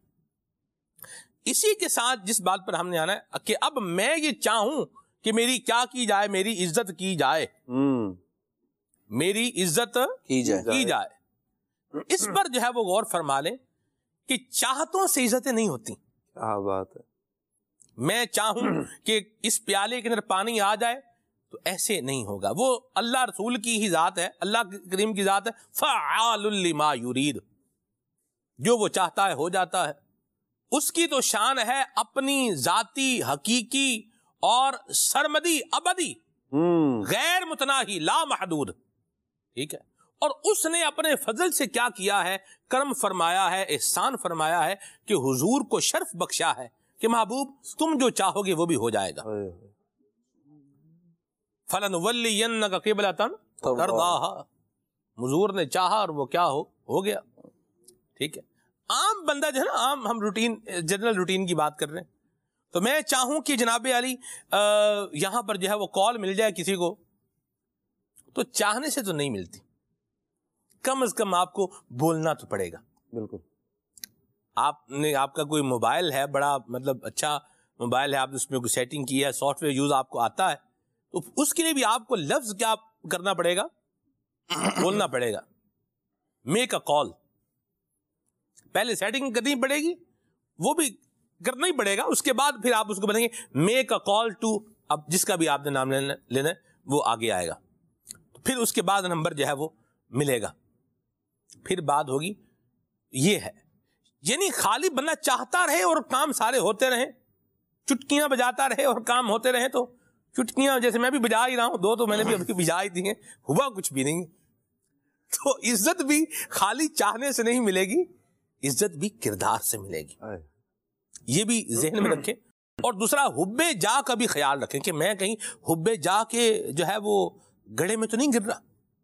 اسی کے ساتھ جس بات پر ہم نے آنا ہے کہ اب میں یہ چاہوں کہ میری کیا کی جائے؟ میری عزت کی جائے. میری عزت کی جائے. اس پر جو ہے وہ غور فرما لیں کہ چاہتوں سے عزتیں نہیں ہوتی. کیا بات ہے. میں چاہوں کہ اس پیالے کے اندر پانی آ جائے تو ایسے نہیں ہوگا. وہ اللہ رسول کی ہی ذات ہے, اللہ کریم کی ذات ہے, فعال لما یرید, جو وہ چاہتا ہے ہو جاتا ہے. اس کی تو شان ہے اپنی ذاتی, حقیقی اور سرمدی, ابدی, غیر متناہی, لا محدود. ٹھیک ہے. اور اس نے اپنے فضل سے کیا کیا ہے؟ کرم فرمایا ہے, احسان فرمایا ہے کہ حضور کو شرف بخشا ہے کہ محبوب تم جو چاہو گے وہ بھی ہو جائے گا. فَلَنُوَلِّيَنَّكَ قِبْلَةً تَرْضَاهَا, حضور نے چاہا اور وہ کیا ہو گیا. ٹھیک ہے. عام بندہ جو ہے نا, عام ہم روٹین, جنرل روٹین کی بات کر رہے ہیں, تو میں چاہوں کہ جناب علی یہاں پر جو ہے وہ کال مل جائے کسی کو, تو چاہنے سے تو نہیں ملتی, کم از کم آپ کو بولنا تو پڑے گا. بالکل. آپ کا کوئی موبائل ہے, بڑا مطلب اچھا موبائل ہے, آپ اس میں کوئی سیٹنگ کی ہے, سافٹ ویئر یوز آپ کو آتا ہے, تو اس کے لیے بھی آپ کو لفظ کیا کرنا پڑے گا؟ بولنا پڑے گا. میک اے کال, پہلے سیٹنگ کرنی پڑے گی, وہ بھی کرنا ہی پڑے گا. اس کے بعد پھر آپ اس کو بتائیں گے میک اے کال ٹو, اب جس کا بھی آپ نے نام لینا ہے وہ آگے آئے گا. پھر اس کے بعد نمبر جو ہے وہ ملے گا. پھر بات ہوگی یہ ہے, یعنی خالی بندہ چاہتا رہے اور کام سارے ہوتے رہیں, چٹکیاں بجاتا رہے اور کام ہوتے رہیں. تو چٹکیاں جیسے میں بھی بجا ہی رہا ہوں, 2 تو میں نے بھی ابھی بجا ہی دی ہیں, ہوا کچھ بھی نہیں. تو عزت بھی خالی چاہنے سے نہیں ملے گی, عزت بھی کردار سے ملے گی. یہ بھی ذہن میں رکھیں. اور دوسرا حب جا کا بھی خیال رکھیں کہ میں کہیں حب جا کے جو ہے وہ گڑے میں تو نہیں گر رہا.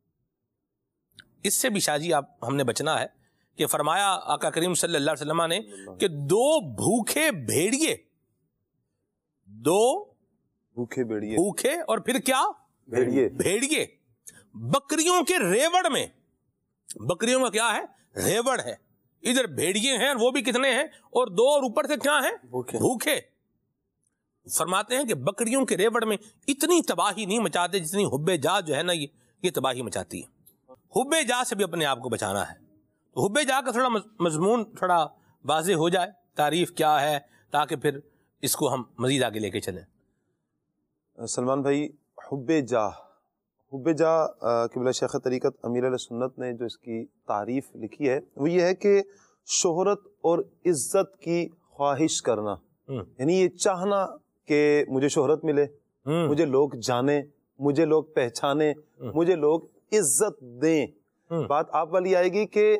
اس سے بھی شاہ جی ہم نے بچنا ہے کہ فرمایا آقا کریم صلی اللہ علیہ وسلم نے کہ 2 بھوکے بھیڑیے, 2 بھوکے اور پھر کیا بھیڑیے بکریوں کے ریوڑ میں, بکریوں کا کیا ہے؟ ریوڑ ہے. ادھر بھیڑیے ہیں وہ بھی کتنے ہیں, اور 2 اور اوپر سے کیا ہیں؟ بھوکے. فرماتے ہیں کہ بکریوں کے ریوڑ میں اتنی تباہی نہیں مچاتے جتنی حب جا جو ہے نا یہ تباہی مچاتی ہے. حب جا سے بھی اپنے آپ کو بچانا ہے. تو حب جا کا تھوڑا مضمون تھوڑا واضح ہو جائے, تعریف کیا ہے, تاکہ پھر اس کو ہم مزید آگے لے کے چلیں. سلمان بھائی, حب جا قبلہ شیخ طریقت امیر علیہ سنت نے جو اس کی تعریف لکھی ہے وہ یہ ہے کہ شہرت اور عزت کی خواہش کرنا، یعنی یہ چاہنا کہ مجھے شہرت ملے، مجھے لوگ جانیں، مجھے لوگ پہچانے، مجھے لوگ عزت دیں۔ بات آپ والی آئے گی کہ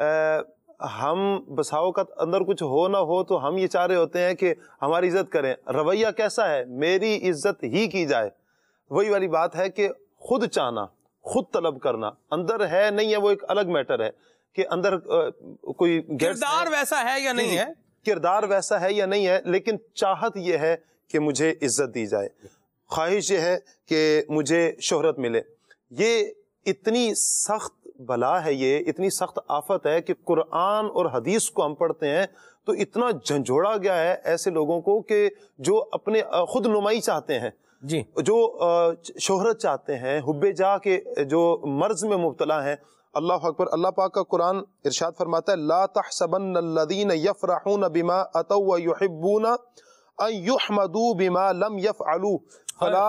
ہم بسا اوقات اندر کچھ ہو نہ ہو تو ہم یہ چاہ رہے ہوتے ہیں کہ ہماری عزت کریں، رویہ کیسا ہے، میری عزت ہی کی جائے۔ وہی والی بات ہے کہ خود چاہنا، خود طلب کرنا، اندر ہے نہیں ہے وہ ایک الگ میٹر ہے کہ اندر کوئی کردار ویسا ہے یا نہیں ہے، کردار ویسا ہے یا نہیں ہے، لیکن چاہت یہ ہے کہ مجھے عزت دی جائے، خواہش یہ ہے کہ مجھے شہرت ملے۔ یہ اتنی سخت بلا ہے، یہ اتنی سخت آفت ہے کہ قرآن اور حدیث کو ہم پڑھتے ہیں تو اتنا جھنجھوڑا گیا ہے ایسے لوگوں کو کہ جو اپنے خود نمائی چاہتے ہیں، جی، جو شہرت چاہتے ہیں، حب جاہ کے جو مرض میں مبتلا ہیں۔ اللہ اکبر، اللہ پاک کا قرآن ارشاد فرماتا ہے لا تحسبن الذین یفرحون بما اتوا ویحبون ان یحمدوا بما لم یفعلوا فلا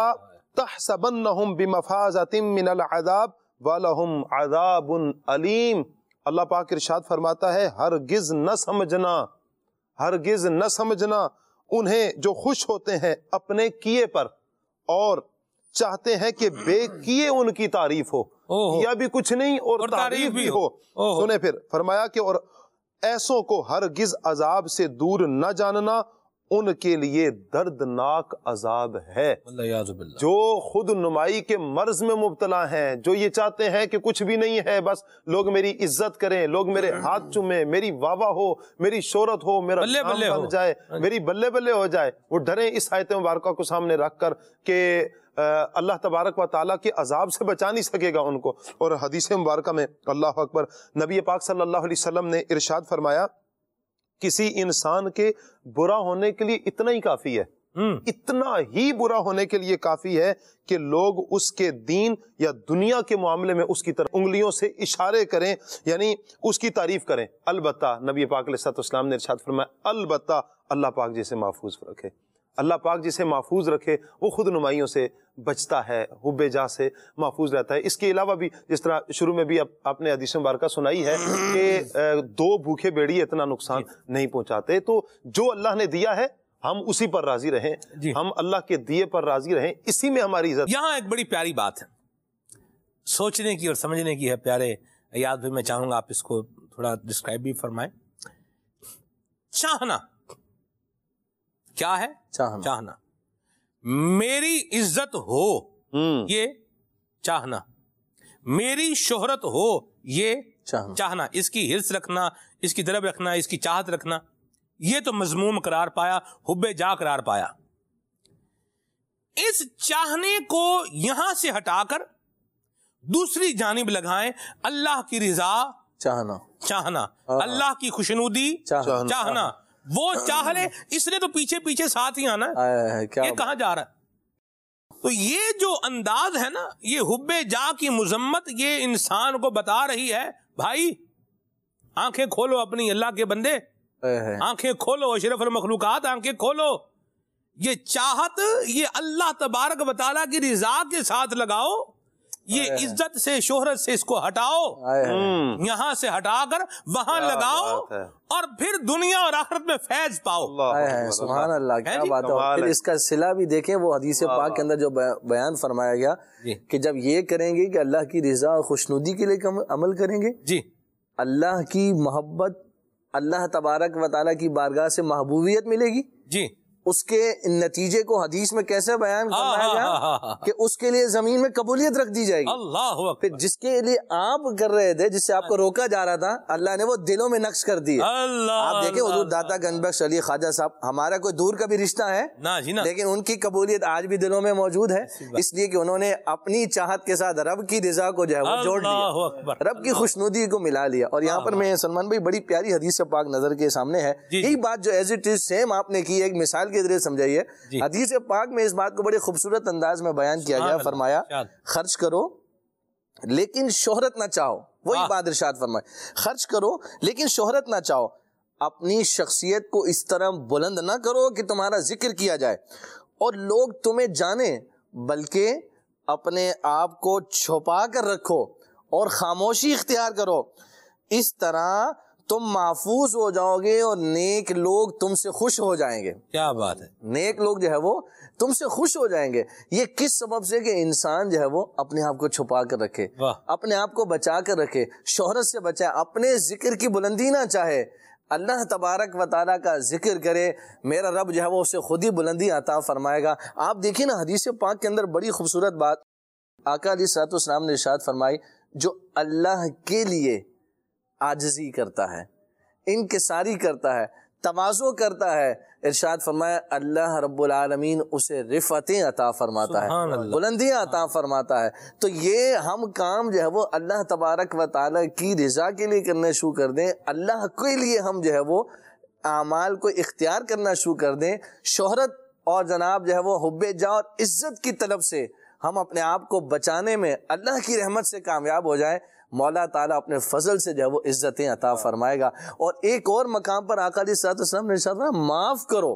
تحسبنہم بمفازۃ من العذاب وَلَهُمْ عَذَابٌ علیم۔ اللہ پاک ارشاد فرماتا ہے ہرگز نہ سمجھنا، ہرگز نہ سمجھنا انہیں جو خوش ہوتے ہیں اپنے کیے پر اور چاہتے ہیں کہ بے کیے ان کی تعریف ہو، یا بھی کچھ نہیں اور تعریف بھی ہو۔ سنیں پھر فرمایا کہ اور ایسوں کو ہرگز عذاب سے دور نہ جاننا، ان کے لیے دردناک عذاب ہے۔ جو خود نمائی کے مرض میں مبتلا ہیں، جو یہ چاہتے ہیں کہ کچھ بھی نہیں ہے، بس لوگ میری عزت کریں، لوگ میرے ہاتھ چومیں، میری واہ واہ ہو، میری شہرت ہو، میرا نام بن جائے، میری بلے بلے ہو جائے، وہ ڈریں اس آیت مبارکہ کو سامنے رکھ کر کہ اللہ تبارک و تعالیٰ کے عذاب سے بچا نہیں سکے گا ان کو۔ اور حدیث مبارکہ میں اللہ اکبر نبی پاک صلی اللہ علیہ وسلم نے ارشاد فرمایا کسی انسان کے برا ہونے کے لیے اتنا ہی کافی ہے، اتنا ہی برا ہونے کے لیے کافی ہے کہ لوگ اس کے دین یا دنیا کے معاملے میں اس کی طرف انگلیوں سے اشارے کریں، یعنی اس کی تعریف کریں۔ البتہ نبی پاک علیہ السلام نے ارشاد فرمایا البتہ اللہ پاک جسے محفوظ رکھے، اللہ پاک جسے محفوظ رکھے وہ خود نمائیوں سے بچتا ہے، حب جاہ سے محفوظ رہتا ہے۔ اس کے علاوہ بھی جس طرح شروع میں بھی آپ نے حدیث مبارکہ سنائی ہے کہ دو بھوکے بھیڑی اتنا نقصان نہیں پہنچاتے۔ تو جو اللہ نے دیا ہے ہم اسی پر راضی رہیں، ہم اللہ کے دیے پر راضی رہیں، اسی میں ہماری عزت۔ یہاں ایک بڑی پیاری بات ہے، سوچنے کی اور سمجھنے کی ہے۔ پیارے ایاد بھائی، میں چاہوں گا آپ اس کو تھوڑا ڈسکرائب بھی فرمائیں۔ چاہنا کیا ہے؟ چاہنا، میری عزت ہو یہ چاہنا، میری شہرت ہو یہ چاہنا، اس کی حرص رکھنا، اس کی طلب رکھنا، اس کی چاہت رکھنا، یہ تو مذموم قرار پایا، حب جاہ قرار پایا۔ اس چاہنے کو یہاں سے ہٹا کر دوسری جانب لگائیں، اللہ کی رضا چاہنا، اللہ کی خوشنودی چاہنا۔ وہ چاہ لے، اس نے تو پیچھے پیچھے ساتھ ہی آنا ہے، یہ کہاں جا رہا ہے؟ تو یہ جو انداز ہے نا، یہ حب جاہ کی مذمت یہ انسان کو بتا رہی ہے بھائی آنکھیں کھولو اپنی، اللہ کے بندے آنکھیں کھولو، اشرف المخلوقات آنکھیں کھولو۔ یہ چاہت یہ اللہ تبارک و تعالیٰ کی رضا کے ساتھ لگاؤ، یہ عزت سے شہرت سے اس کو ہٹاؤ، یہاں سے ہٹا کر وہاں لگاؤ، اور پھر دنیا اور آخرت میں فیض پاؤ۔ سبحان اللہ، کیا بات ہے۔ پھر اس کا صلہ بھی دیکھیں، وہ حدیث پاک کے اندر جو بیان فرمایا گیا کہ جب یہ کریں گے کہ اللہ کی رضا اور خوشنودی کے لیے عمل کریں گے، جی اللہ کی محبت، اللہ تبارک و تعالیٰ کی بارگاہ سے محبوبیت ملے گی، جی اس کے نتیجے کو حدیث میں کیسے بیان فرمایا گیا کہ اس کے لیے زمین میں قبولیت رکھ دی جائے گی۔ اللہ پھر جس کے لیے آپ کر رہے تھے، جس سے آپ کو روکا جا رہا تھا، اللہ نے وہ دلوں میں نقش کر دی۔ آپ دیکھیں حضور داتا گنج بخش علی خواجہ صاحب، ہمارا کوئی دور کا بھی رشتہ ہے لیکن ان کی قبولیت آج بھی دلوں میں موجود ہے، اس لیے کہ انہوں نے اپنی چاہت کے ساتھ رب کی رضا کو جو ہے وہ جوڑ لیا، رب کی خوشنودی کو ملا لیا۔ اور یہاں پر میں سلمان بھائی بڑی پیاری حدیث پاک نظر کے سامنے ہے، یہی بات جو ایز اٹ از سیم آپ نے کی، ایک مثال کے ذریعے سمجھائیے۔ حدیث پاک میں اس بات کو بڑے خوبصورت انداز میں بیان کیا گیا، فرمایا خرچ کرو لیکن شہرت نہ چاہو، وہی بات ارشاد فرمائے، خرچ کرو لیکن شہرت نہ چاہو، اپنی شخصیت کو اس طرح بلند نہ کرو کہ تمہارا ذکر کیا جائے اور لوگ تمہیں جانیں، بلکہ اپنے آپ کو چھپا کر رکھو اور خاموشی اختیار کرو، اس طرح تم محفوظ ہو جاؤ گے اور نیک لوگ تم سے خوش ہو جائیں گے. کیا بات ہے. نیک لوگ جو ہے وہ تم سے خوش ہو جائیں گے. یہ کس سبب سے کہ انسان جو ہے وہ اپنے آپ کو چھپا کر رکھے, اپنے آپ کو بچا کر رکھے, شہرت سے بچائے, اپنے ذکر کی بلندی نہ چاہے, اللہ تبارک و تعالیٰ کا ذکر کرے, میرا رب جو ہے وہ اسے خود ہی بلندی عطا فرمائے گا. آپ دیکھیں نا حدیث پاک کے اندر بڑی خوبصورت بات آقا علیہ الصلوۃ والسلام نے ارشاد فرمائی, جو اللہ کے لیے عاجزی کرتا ہے, انکساری کرتا ہے, تواضع کرتا ہے, ارشاد فرمایا اللہ رب العالمین اسے رفعتیں عطا فرماتا ہے, بلندیاں عطا فرماتا ہے. تو یہ ہم کام جو ہے وہ اللہ تبارک و تعالیٰ کی رضا کے لیے کرنا شروع کر دیں, اللہ کے لیے ہم جو ہے وہ اعمال کو اختیار کرنا شروع کر دیں. شہرت اور جناب جو ہے وہ حب جاہ اور عزت کی طلب سے ہم اپنے آپ کو بچانے میں اللہ کی رحمت سے کامیاب ہو جائیں, مولا تعالیٰ اپنے فضل سے جو ہے وہ عزتیں عطا فرمائے گا. اور ایک اور مقام پر آقا علیہ الصلوۃ والسلام نے ارشاد فرمایا معاف کرو,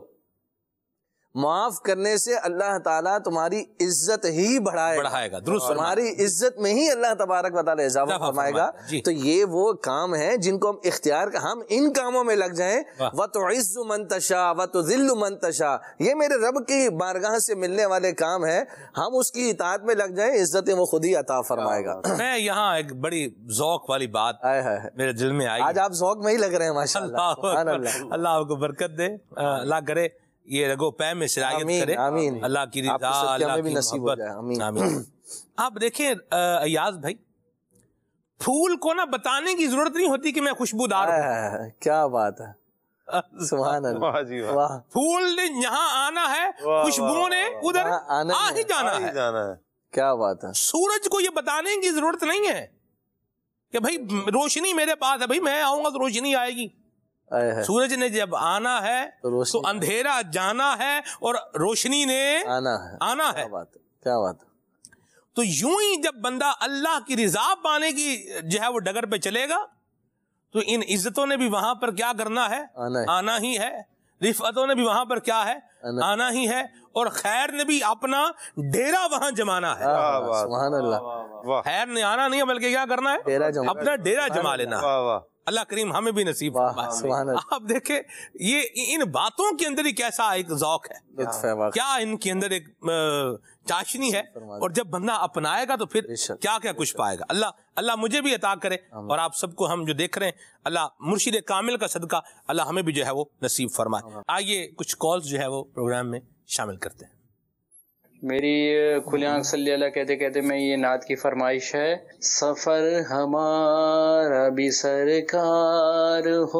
معاف کرنے سے اللہ تعالیٰ تمہاری عزت ہی بڑھائے گا, درست تمہاری عزت میں ہی اللہ تبارک و تعالیٰ اضافہ فرمائے گا. تو یہ وہ کام ہیں جن کو ہم اختیار ہم ان کاموں میں لگ جائیں. وَتُعِزُّ مَن تَشَاءُ وَتُذِلُّ مَن تَشَاءُ, یہ میرے رب کی بارگاہ سے ملنے والے کام ہیں, ہم اس کی اطاعت میں لگ جائیں, عزتیں وہ خود ہی عطا فرمائے گا. میں یہاں ایک بڑی ذوق والی بات میرے دل میں آئی, آج آپ ذوق میں ہی لگ رہے ہیں ماشاءاللہ. اللہ آپ کو برکت دے, اللہ کرے یہ رگو پے میں شرائط کرے, اللہ کی رضا, اللہ کی محبت, آمین. آپ دیکھیں ایاز بھائی, پھول کو نا بتانے کی ضرورت نہیں ہوتی کہ میں خوشبودار ہوں. کیا بات ہے, سبحان اللہ. پھول نے یہاں آنا ہے, خوشبو نے ادھر آ ہی جانا ہے. کیا بات ہے. سورج کو یہ بتانے کی ضرورت نہیں ہے کہ بھائی روشنی میرے پاس ہے, بھائی میں آؤں گا تو روشنی آئے گی. سورج نے جب آنا ہے تو اندھیرا جانا ہے اور روشنی نے آنا ہے. کیا بات. تو یوں ہی جب بندہ اللہ کی رضا پانے کی جو ہے وہ ڈگر پہ چلے گا تو ان عزتوں نے بھی وہاں پر کیا کرنا ہے, آنا ہی ہے. رفعتوں نے بھی وہاں پر کیا ہے, آنا ہی ہے. اور خیر نے بھی اپنا ڈیرا وہاں جمانا ہے. سبحان اللہ. خیر نے آنا نہیں ہے بلکہ کیا کرنا ہے, اپنا ڈیرا جما لینا ہے. اللہ کریم ہمیں بھی نصیب فرمائے. آپ دیکھیں یہ ان باتوں کے اندر ہی کیسا ایک ذوق ہے, کیا ان کے اندر ایک چاشنی ہے, اور جب بندہ اپنائے گا تو پھر کیا کیا کچھ پائے گا. اللہ مجھے بھی عطا کرے, اور آپ سب کو ہم جو دیکھ رہے ہیں اللہ مرشد کامل کا صدقہ اللہ ہمیں بھی جو ہے وہ نصیب فرمائے. آئیے کچھ کالز جو ہے وہ پروگرام میں شامل کرتے ہیں. میری کھلی آنکھ صلی اللہ کہتے کہتے میں یہ نعت کی فرمائش ہے. سفر ہمارا بھی سرکار ہو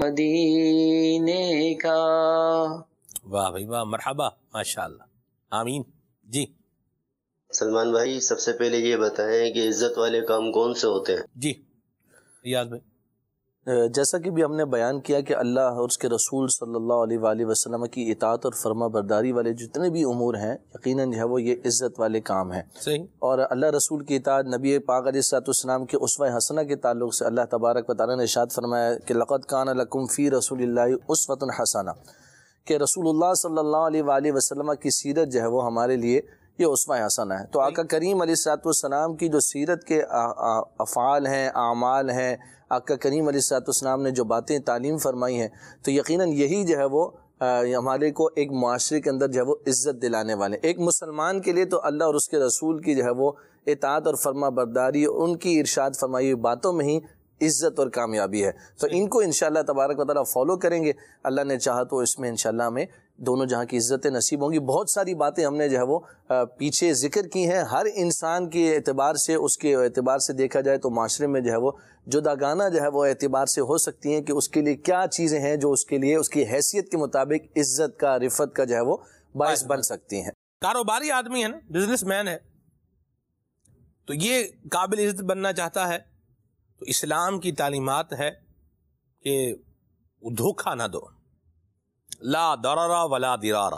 مدینے کا. واہ بھائی واہ, مرحبا, ماشاءاللہ, آمین. جی سلمان بھائی, سب سے پہلے یہ بتائیں کہ عزت والے کام کون سے ہوتے ہیں؟ جی ریاض بھائی. جیسا کہ بھی ہم نے بیان کیا کہ اللہ اور اس کے رسول صلی اللہ علیہ وآلہ وسلم کی اطاعت اور فرما برداری والے جتنے بھی امور ہیں یقیناً جو ہے وہ یہ عزت والے کام ہیں. صحیح. اور اللہ رسول کی اطاعت, نبی پاک علیہ الصلوۃ والسلام کے اسوہ حسنہ کے تعلق سے اللہ تبارک و تعالیٰ نے ارشاد فرمایا کہ لقد کان لکم فی رسول اللہ اسوۃ حسنہ, کہ رسول اللہ صلی اللہ علیہ وآلہ وسلم کی سیرت جو ہے وہ ہمارے لیے یہ اسوہ حسنہ ہے. تو آقا کریم علیہ الصلوۃ والسلام کی جو سیرت کے افعال ہیں, اعمال ہیں, آقا کریم علیہ الصلوۃ والسلام نے جو باتیں تعلیم فرمائی ہیں, تو یقیناً یہی جو ہے وہ ہمارے کو ایک معاشرے کے اندر جو ہے وہ عزت دلانے والے. ایک مسلمان کے لیے تو اللہ اور اس کے رسول کی جو ہے وہ اطاعت اور فرما برداری, ان کی ارشاد فرمائی ہوئی باتوں میں ہی عزت اور کامیابی ہے. تو ان کو انشاءاللہ تبارک و تعالیٰ فالو کریں گے, اللہ نے چاہا تو اس میں انشاءاللہ ہمیں دونوں جہاں کی عزتیں نصیب ہوں گی. بہت ساری باتیں ہم نے جو ہے وہ پیچھے ذکر کی ہیں. ہر انسان کے اعتبار سے, اس کے اعتبار سے دیکھا جائے تو معاشرے میں جو ہے وہ جداگانہ جو ہے وہ اعتبار سے ہو سکتی ہیں کہ اس کے لیے کیا چیزیں ہیں جو اس کے لیے اس کی حیثیت کے مطابق عزت کا, رفعت کا جو ہے وہ باعث بن سکتی ہیں. کاروباری آدمی ہے نا, بزنس مین ہے, تو یہ قابل عزت بننا چاہتا ہے تو اسلام کی تعلیمات ہے کہ دھوکہ نہ دو, لا ضرر ولا ضرار,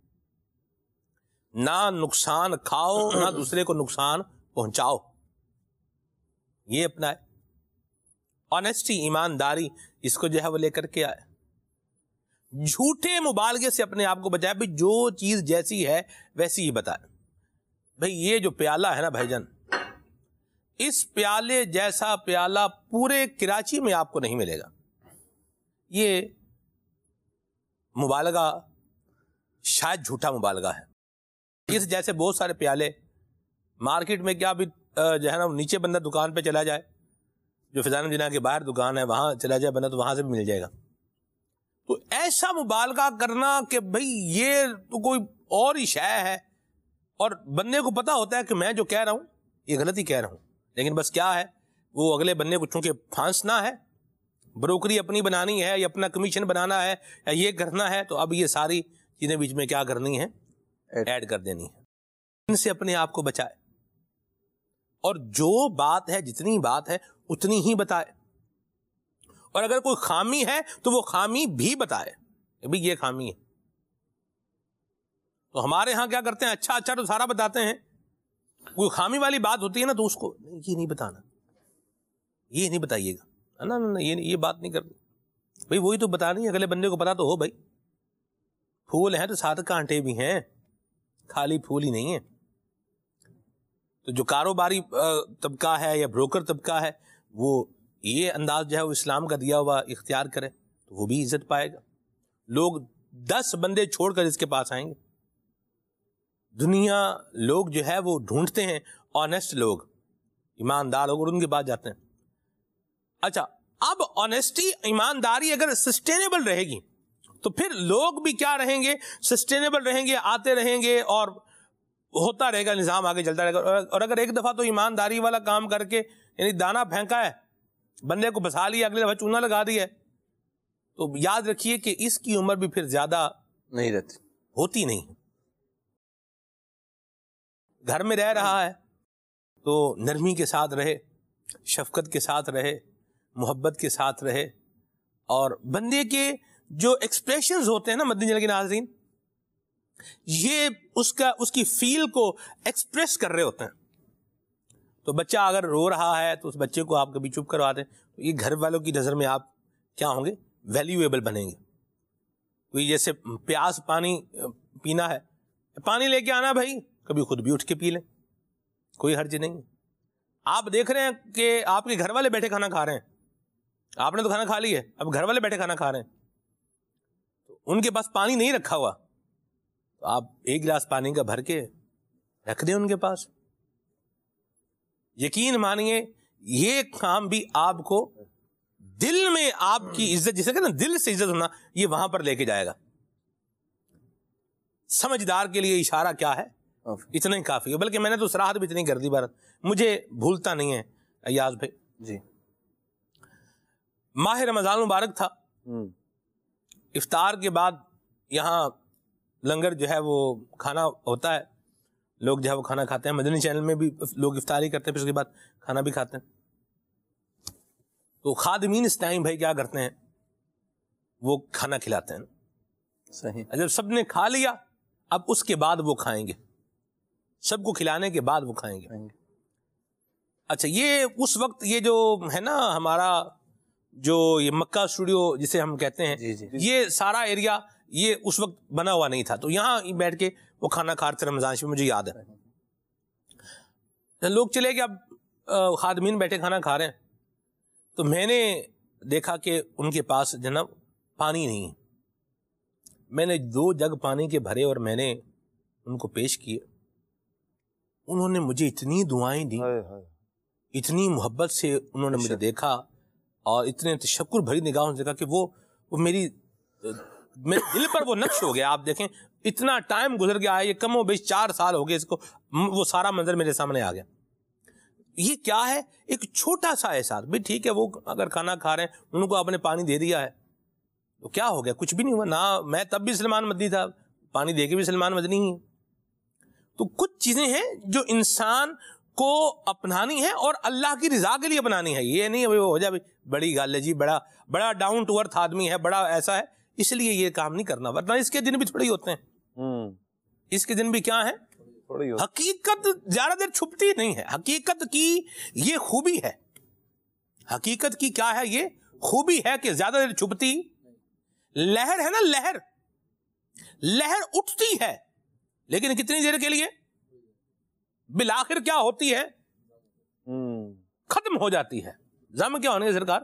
نہ نقصان کھاؤ نہ دوسرے کو نقصان پہنچاؤ. یہ اپنا ہے آنیسٹی, ایمانداری, اس کو جو ہے وہ لے کر کے آئے. جھوٹے مبالغے سے اپنے آپ کو بچائے. بھائی جو چیز جیسی ہے ویسی ہی بتائے. بھائی یہ جو پیالہ ہے نا بھائی جان, اس پیالے جیسا پیالہ پورے کراچی میں آپ کو نہیں ملے گا. یہ مبالغہ شاید جھوٹا مبالغہ ہے. اس جیسے بہت سارے پیالے مارکیٹ میں کیا بھی جو ہے نا نیچے بندہ دکان پہ چلا جائے, جو فضان جناح کے باہر دکان ہے وہاں چلا جائے بندہ تو وہاں سے بھی مل جائے گا. تو ایسا مبالغہ کرنا کہ بھئی یہ تو کوئی اور ہی شے ہے, اور بندے کو پتا ہوتا ہے کہ میں جو کہہ رہا ہوں یہ غلط ہی کہہ رہا ہوں, لیکن بس کیا ہے وہ اگلے بندے کو چونکہ پھانسنا ہے, بروکری اپنی بنانی ہے یا اپنا کمیشن بنانا ہے یا یہ کرنا ہے, تو اب یہ ساری چیزیں بیچ میں کیا کرنی ہے, ایڈ کر دینی ہے. ان سے اپنے آپ کو بچائے, اور جو بات ہے جتنی بات ہے اتنی ہی بتائے, اور اگر کوئی خامی ہے تو وہ خامی بھی بتائے کہ بھئی یہ خامی ہے. تو ہمارے ہاں کیا کرتے ہیں, اچھا تو سارا بتاتے ہیں, کوئی خامی والی بات ہوتی ہے نا تو اس کو یہ نہیں بتانا, یہ نہیں بتائیے گا, نا یہ بات نہیں کرنی. بھئی وہی تو بتانی ہے, اگلے بندے کو پتا تو ہو بھائی پھول ہیں تو 7 کانٹے بھی ہیں, خالی پھول ہی نہیں ہے. تو جو کاروباری طبقہ ہے یا بروکر طبقہ ہے وہ یہ انداز جو ہے وہ اسلام کا دیا ہوا اختیار کرے تو وہ بھی عزت پائے گا. لوگ 10 بندے چھوڑ کر اس کے پاس آئیں گے. دنیا لوگ جو ہے وہ ڈھونڈتے ہیں آنیسٹ لوگ, ایماندار لوگ, اور ان کے پاس جاتے ہیں. اچھا, اب آنیسٹی ایمانداری اگر سسٹینیبل رہے گی تو پھر لوگ بھی کیا رہیں گے, سسٹینیبل رہیں گے, آتے رہیں گے اور ہوتا رہے گا, نظام آگے چلتا رہے گا. اور اگر ایک دفعہ تو ایمانداری والا کام کر کے یعنی دانا پھینکا ہے, بندے کو بسا لیا, اگلے دفعہ چونا لگا دیا ہے, تو یاد رکھیے کہ اس کی عمر بھی پھر زیادہ نہیں رہتی, ہوتی نہیں. گھر میں رہ رہا ہے تو نرمی کے ساتھ رہے, شفقت کے ساتھ رہے, محبت کے ساتھ رہے, اور بندے کے جو ایکسپریشنز ہوتے ہیں نا مدنی چینل کے ناظرین, یہ اس کی فیل کو ایکسپریس کر رہے ہوتے ہیں. تو بچہ اگر رو رہا ہے تو اس بچے کو آپ کبھی چپ کروا دیں تو یہ گھر والوں کی نظر میں آپ کیا ہوں گے, ویلیویبل بنیں گے. کوئی جیسے پیاس پانی پینا ہے, پانی لے کے آنا بھائی, کبھی خود بھی اٹھ کے پی لیں, کوئی حرج نہیں. آپ دیکھ رہے ہیں کہ آپ کے گھر والے بیٹھے کھانا کھا رہے ہیں, آپ نے تو کھانا کھا لی ہے, اب گھر والے بیٹھے کھانا کھا رہے ہیں, تو ان کے پاس پانی نہیں رکھا ہوا, تو آپ 1 گلاس پانی کا بھر کے رکھ دیں ان کے پاس. یقین مانیے یہ کام بھی آپ کو دل میں آپ کی عزت, جسے کہتے ہیں دل سے عزت ہونا, یہ وہاں پر لے کے جائے گا. سمجھدار کے لیے اشارہ کیا ہے, اتنا ہی کافی ہے. بلکہ میں نے تو صراحت بھی اتنی کر دی بات, مجھے بھولتا نہیں ہے ایاز بھائی. جی, ماہ رمضان مبارک تھا, افطار کے بعد یہاں لنگر جو ہے وہ کھانا ہوتا ہے, لوگ جو ہے وہ کھانا کھاتے ہیں. مدنی چینل میں بھی لوگ افطاری کرتے ہیں, پھر اس کے بعد کھانا بھی کھاتے ہیں. تو خادمین اس ٹائم بھائی کیا کرتے ہیں, وہ کھانا کھلاتے ہیں. صحیح, جب سب نے کھا لیا اب اس کے بعد وہ کھائیں گے, سب کو کھلانے کے بعد وہ کھائیں گے. اچھا, یہ اس وقت یہ جو ہے نا ہمارا جو یہ مکہ اسٹوڈیو جسے ہم کہتے ہیں, یہ سارا ایریا یہ اس وقت بنا ہوا نہیں تھا, تو یہاں بیٹھ کے وہ کھانا کھا رہے تھے رمضان شریف, مجھے یاد ہے. لوگ چلے کہ اب خادمین بیٹھے کھانا کھا رہے ہیں, تو میں نے دیکھا کہ ان کے پاس جناب پانی نہیں ہے. میں نے 2 جگ پانی کے بھرے اور میں نے ان کو پیش کیے. انہوں نے مجھے اتنی دعائیں دی, اتنی محبت سے انہوں نے مجھے دیکھا, اور اتنے تشکر بھری نگاہوں سے دیکھا کہ وہ میرے دل پر وہ نقش ہو گیا. آپ دیکھیں اتنا ٹائم گزر گیا ہے, یہ کم و بیش 4 سال ہو گئے اس کو, وہ سارا منظر میرے سامنے آ گیا. یہ کیا ہے, ایک چھوٹا سا احساس. بھی ٹھیک ہے, وہ اگر کھانا کھا رہے ہیں, ان کو آپ نے پانی دے دیا ہے تو کیا ہو گیا, کچھ بھی نہیں ہوا نا. میں تب بھی سلمان مدنی تھا, پانی دے کے بھی سلمان مدنی ہی. تو کچھ چیزیں ہیں جو انسان کو اپنانی ہے اور اللہ کی رضا کے لیے اپنانی ہے. یہ نہیں ہو جائے بڑی گل ہے جی, بڑا ڈاؤن ٹو ارتھ آدمی ہے, بڑا ایسا ہے, اس لیے یہ کام نہیں کرنا. ورنہ اس کے دن بھی تھوڑے ہی ہوتے ہیں, اس کے دن بھی کیا ہے, حقیقت زیادہ دیر چھپتی نہیں ہے. حقیقت کی یہ خوبی ہے, حقیقت کی کیا ہے, یہ خوبی ہے کہ زیادہ دیر چھپتی. لہر ہے نا, لہر اٹھتی ہے, لیکن کتنی دیر کے لیے, بالآخر کیا ہوتی ہے, ختم ہو جاتی ہے. زم کیا ہونے سرکار,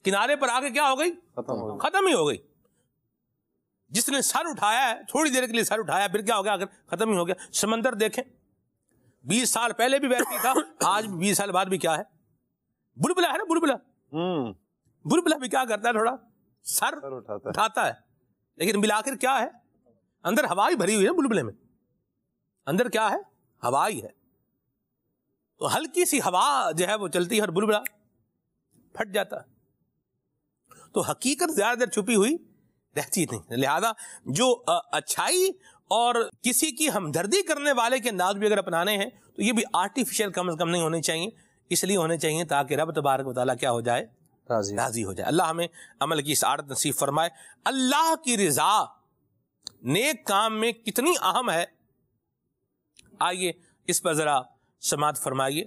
کنارے پر آ کے کیا ہو گئی؟ ختم ہی ہو گئی. جس نے سر اٹھایا ہے تھوڑی دیر کے لیے سر اٹھایا پھر کیا ہو گیا؟ اگر ختم ہی ہو گیا. سمندر دیکھیں 20 سال پہلے بھی ویسے ہی تھا, آج 20 سال بعد بھی کیا ہے؟ بلبلا ہے نا, بلبلا. بلبلا بھی کیا کرتا ہے؟ تھوڑا سر اٹھاتا ہے, لیکن بالآخر کیا ہے؟ اندر ہوا ہی بھری ہوئی ہے بلبلے میں, اندر کیا ہے؟ ہوا ہی ہے. تو ہلکی سی ہوا جو ہے وہ چلتی ہے اور بلبلا پھٹ جاتا ہے. تو حقیقت زیادہ دیر چھپی ہوئی رہتی نہیں. لہذا جو اچھائی اور کسی کی ہمدردی کرنے والے کے انداز بھی اگر اپنانے ہیں تو یہ بھی آرٹیفیشل کم از کم نہیں ہونے چاہیے, اس لیے ہونے چاہیے تاکہ رب تبارک و تعالیٰ کیا ہو جائے؟ راضی ہو جائے. اللہ ہمیں عمل کی سعادت نصیب فرمائے. اللہ کی رضا نیک کام میں کتنی اہم ہے, آئیے اس پر ذرا سماعت فرمائیے.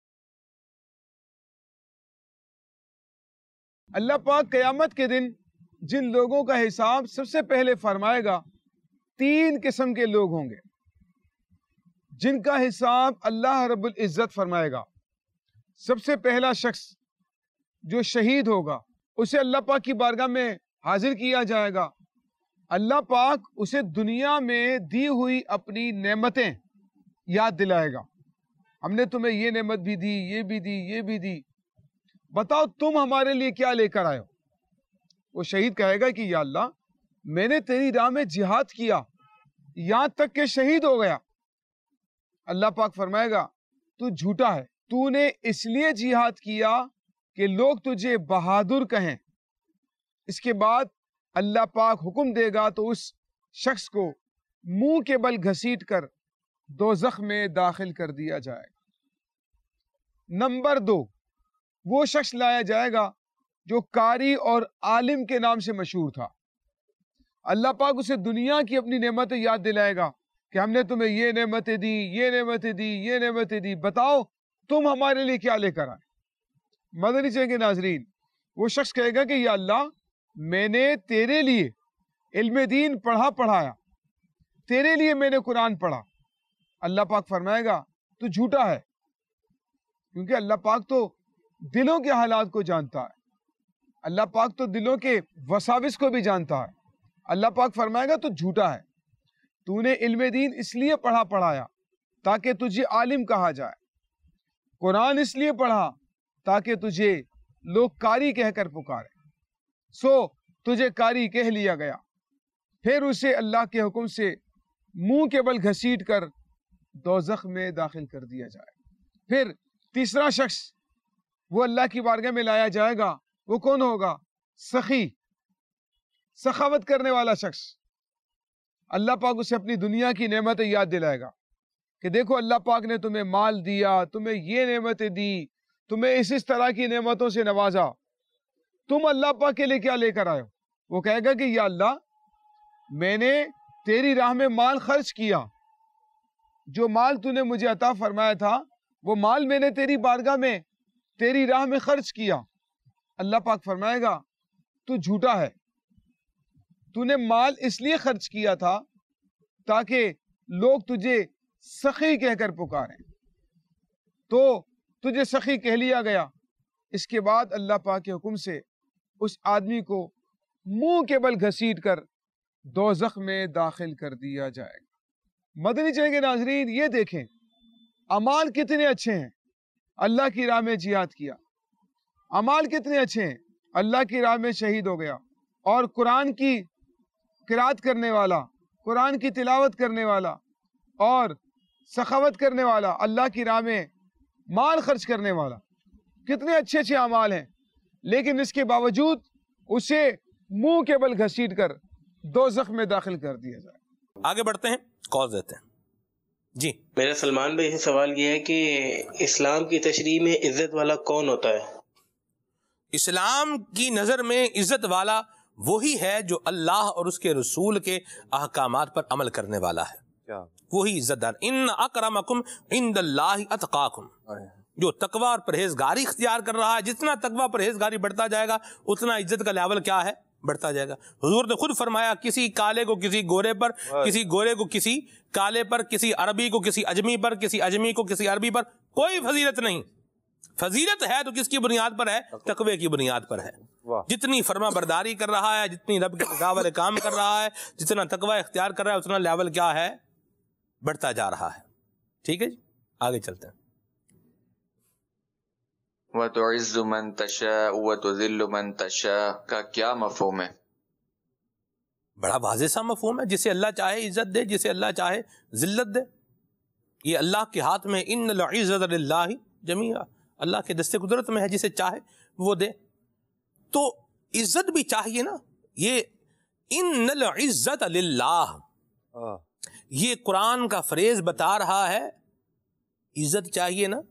اللہ پاک قیامت کے دن جن لوگوں کا حساب سب سے پہلے فرمائے گا, 3 قسم کے لوگ ہوں گے جن کا حساب اللہ رب العزت فرمائے گا. سب سے پہلا شخص جو شہید ہوگا, اسے اللہ پاک کی بارگاہ میں حاضر کیا جائے گا. اللہ پاک اسے دنیا میں دی ہوئی اپنی نعمتیں یاد دلائے گا. ہم نے تمہیں یہ نعمت بھی دی, یہ بھی دی, یہ بھی دی, بتاؤ تم ہمارے لیے کیا لے کر آئے ہو؟ وہ شہید کہے گا کہ یا اللہ میں نے تیری راہ میں جہاد کیا یہاں تک کہ شہید ہو گیا. اللہ پاک فرمائے گا تو جھوٹا ہے, تو نے اس لیے جہاد کیا کہ لوگ تجھے بہادر کہیں. اس کے بعد اللہ پاک حکم دے گا تو اس شخص کو منہ کے بل گھسیٹ کر دوزخ میں داخل کر دیا جائے گا. نمبر 2, وہ شخص لایا جائے گا جو قاری اور عالم کے نام سے مشہور تھا. اللہ پاک اسے دنیا کی اپنی نعمتیں یاد دلائے گا کہ ہم نے تمہیں یہ نعمتیں دی, یہ نعمتیں دی, یہ نعمتیں دی, بتاؤ تم ہمارے لیے کیا لے کر آئے؟ مدنی چینل کے ناظرین, وہ شخص کہے گا کہ یا اللہ میں نے تیرے لیے علم دین پڑھایا, تیرے لیے میں نے قرآن پڑھا. اللہ پاک فرمائے گا تو جھوٹا ہے, کیونکہ اللہ پاک تو دلوں کے حالات کو جانتا ہے, اللہ پاک تو دلوں کے وساوس کو بھی جانتا ہے. اللہ پاک فرمائے گا تو جھوٹا ہے, تو نے علم دین اس لیے پڑھایا تاکہ تجھے عالم کہا جائے, قرآن اس لیے پڑھا تاکہ تجھے لوگ قاری کہہ کر پکارے, سو تجھے قاری کہہ لیا گیا. پھر اسے اللہ کے حکم سے منہ کے بل گھسیٹ کر دوزخ میں داخل کر دیا جائے. پھر تیسرا شخص وہ اللہ کی بارگاہ میں لایا جائے گا, وہ کون ہوگا؟ سخی, سخاوت کرنے والا شخص. اللہ پاک اسے اپنی دنیا کی نعمتیں یاد دلائے گا کہ دیکھو اللہ پاک نے تمہیں مال دیا, تمہیں یہ نعمتیں دی, تمہیں اس طرح کی نعمتوں سے نوازا, تم اللہ پاک کے لیے کیا لے کر آئے ہو؟ وہ کہے گا کہ یا اللہ میں نے تیری راہ میں مال خرچ کیا, جو مال تو نے مجھے عطا فرمایا تھا وہ مال میں نے تیری بارگاہ میں تیری راہ میں خرچ کیا. اللہ پاک فرمائے گا تو جھوٹا ہے, تو نے مال اس لیے خرچ کیا تھا تاکہ لوگ تجھے سخی کہہ کر پکاریں, تو تجھے سخی کہہ لیا گیا. اس کے بعد اللہ پاک کے حکم سے اس آدمی کو منہ کے بل گھسیٹ کر دوزخ میں داخل کر دیا جائے گا. مدنی چینل کے ناظرین, یہ دیکھیں اعمال کتنے اچھے ہیں, اللہ کی راہ میں جہاد کیا, اعمال کتنے اچھے ہیں, اللہ کی راہ میں شہید ہو گیا, اور قرآن کی قرات کرنے والا, قرآن کی تلاوت کرنے والا اور سخاوت کرنے والا, اللہ کی راہ میں مال خرچ کرنے والا, کتنے اچھے اچھے اعمال ہیں. لیکن اس کے باوجود اسے منہ کے بل گھسیٹ کر دوزخ میں داخل کر دیا جائے. آگے بڑھتے ہیں, کال دیتے ہیں. جی میرا سلمان بھائی سے سوال یہ ہے کہ اسلام کی تشریح میں عزت والا کون ہوتا ہے؟ اسلام کی نظر میں عزت والا وہی ہے جو اللہ اور اس کے رسول کے احکامات پر عمل کرنے والا ہے, وہی عزت دار. ان اکرمکم عند اللہ اتقاکم, جو تقوی اور پرہیزگاری اختیار کر رہا ہے, جتنا تقوی پرہیزگاری بڑھتا جائے گا اتنا عزت کا لیول کیا ہے, بڑھتا جائے گا. حضور نے خود فرمایا کسی کالے کو کسی گورے پر, کسی گورے کو کسی کالے پر, کسی عربی کو کسی اجمی پر, کسی اجمی کو کسی عربی پر کوئی فضیلت نہیں, فضیلت ہے تو کس کی بنیاد پر ہے؟ تقوی کی بنیاد پر ہے. جتنی فرما برداری کر رہا ہے، جتنی رب کے رضا والے کام کر رہا ہے، جتنا تقوی اختیار کر رہا ہے، اتنا لیول کیا ہے؟ بڑھتا جا رہا ہے. ٹھیک ہے جی، آگے چلتے ہیں. وَتُعِزُّ مَن تَشَاءُ وَتُذِلُّ مَن تَشَاءُ کا کیا مفہوم ہے؟ بڑا واضح سا مفہوم ہے. جسے اللہ چاہے عزت دے، جسے اللہ چاہے ذلت دے. یہ اللہ کے ہاتھ میں، ان العزت للہ جمیعا، اللہ کے دستے قدرت میں ہے، جسے چاہے وہ دے. تو عزت بھی چاہیے نا. یہ ان العزت للہ، یہ قرآن کا فریز بتا رہا ہے عزت چاہیے نا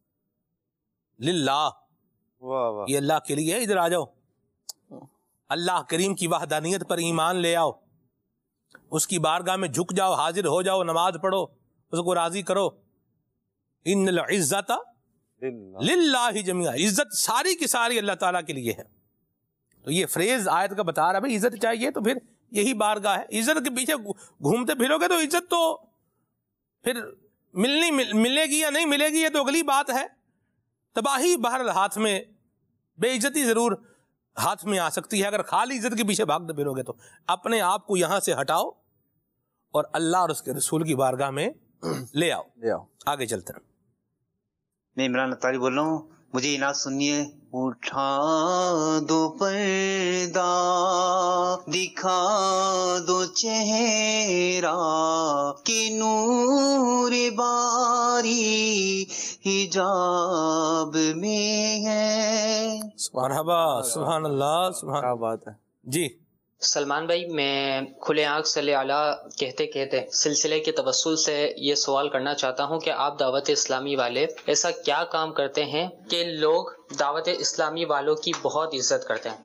للہ، یہ اللہ کے لیے ہے. ادھر آ جاؤ، اللہ کریم کی وحدانیت پر ایمان لے آؤ، اس کی بارگاہ میں جھک جاؤ، حاضر ہو جاؤ، نماز پڑھو، اس کو راضی کرو. ان العزت للہ جمیعا، عزت ساری کی ساری اللہ تعالیٰ کے لیے ہے. تو یہ فریز آیت کا بتا رہا ہے بھائی عزت چاہیے تو پھر یہی بارگاہ ہے. عزت کے پیچھے گھومتے پھرو گے تو عزت تو پھر ملے گی یا نہیں ملے گی، یہ تو اگلی بات ہے. تباہی بہر ہاتھ میں، بے عزتی ضرور ہاتھ میں آ سکتی ہے اگر خالی عزت کے پیچھے بھاگتے پھرو گے. تو اپنے آپ کو یہاں سے ہٹاؤ اور اللہ اور اس کے رسول کی بارگاہ میں لے آؤ. آگے چلتے ہیں. میں عمران اطاری بول رہا ہوں. مجھے یہ نعت سنیے. اٹھا دو پردہ، دکھا دو چہرہ، کہ نور باری حجاب میں ہے. مرحبا، سبحان اللہ، سبحان. کیا بات ہے جی. سلمان بھائی، میں کھلے آنکھ صلی اعلیٰ کہتے کہتے سلسلے کے توسل سے یہ سوال کرنا چاہتا ہوں کہ آپ دعوت اسلامی والے ایسا کیا کام کرتے ہیں کہ لوگ دعوت اسلامی والوں کی بہت عزت کرتے ہیں؟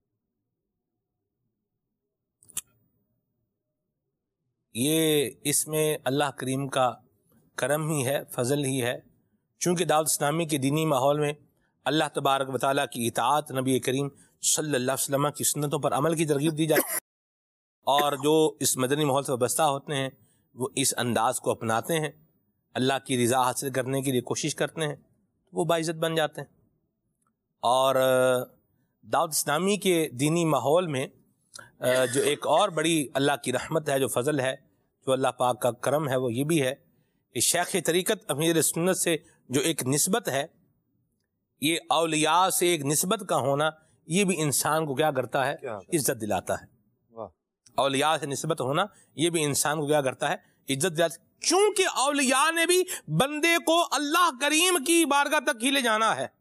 یہ اس میں اللہ کریم کا کرم ہی ہے، فضل ہی ہے. چونکہ دعوت اسلامی کے دینی ماحول میں اللہ تبارک و تعالیٰ کی اطاعت، نبی کریم صلی اللہ علیہ وسلم کی سنتوں پر عمل کی ترغیب دی جاتی ہے، اور جو اس مدنی ماحول سے وابستہ ہوتے ہیں وہ اس انداز کو اپناتے ہیں، اللہ کی رضا حاصل کرنے کے لیے کوشش کرتے ہیں، وہ باعزت بن جاتے ہیں. اور دعوت اسلامی کے دینی ماحول میں جو ایک اور بڑی اللہ کی رحمت ہے، جو فضل ہے، جو اللہ پاک کا کرم ہے، وہ یہ بھی ہے کہ شیخ طریقت امیر سنت سے جو ایک نسبت ہے، یہ اولیاء سے ایک نسبت کا ہونا، یہ بھی انسان کو کیا کرتا ہے؟ عزت دلاتا ہے. اولیاء سے نسبت ہونا یہ بھی انسان کو کیا کرتا ہے؟ عزت دلاتا ہے. چونکہ اولیاء نے بھی بندے کو اللہ کریم کی بارگاہ تک ہی لے جانا ہے.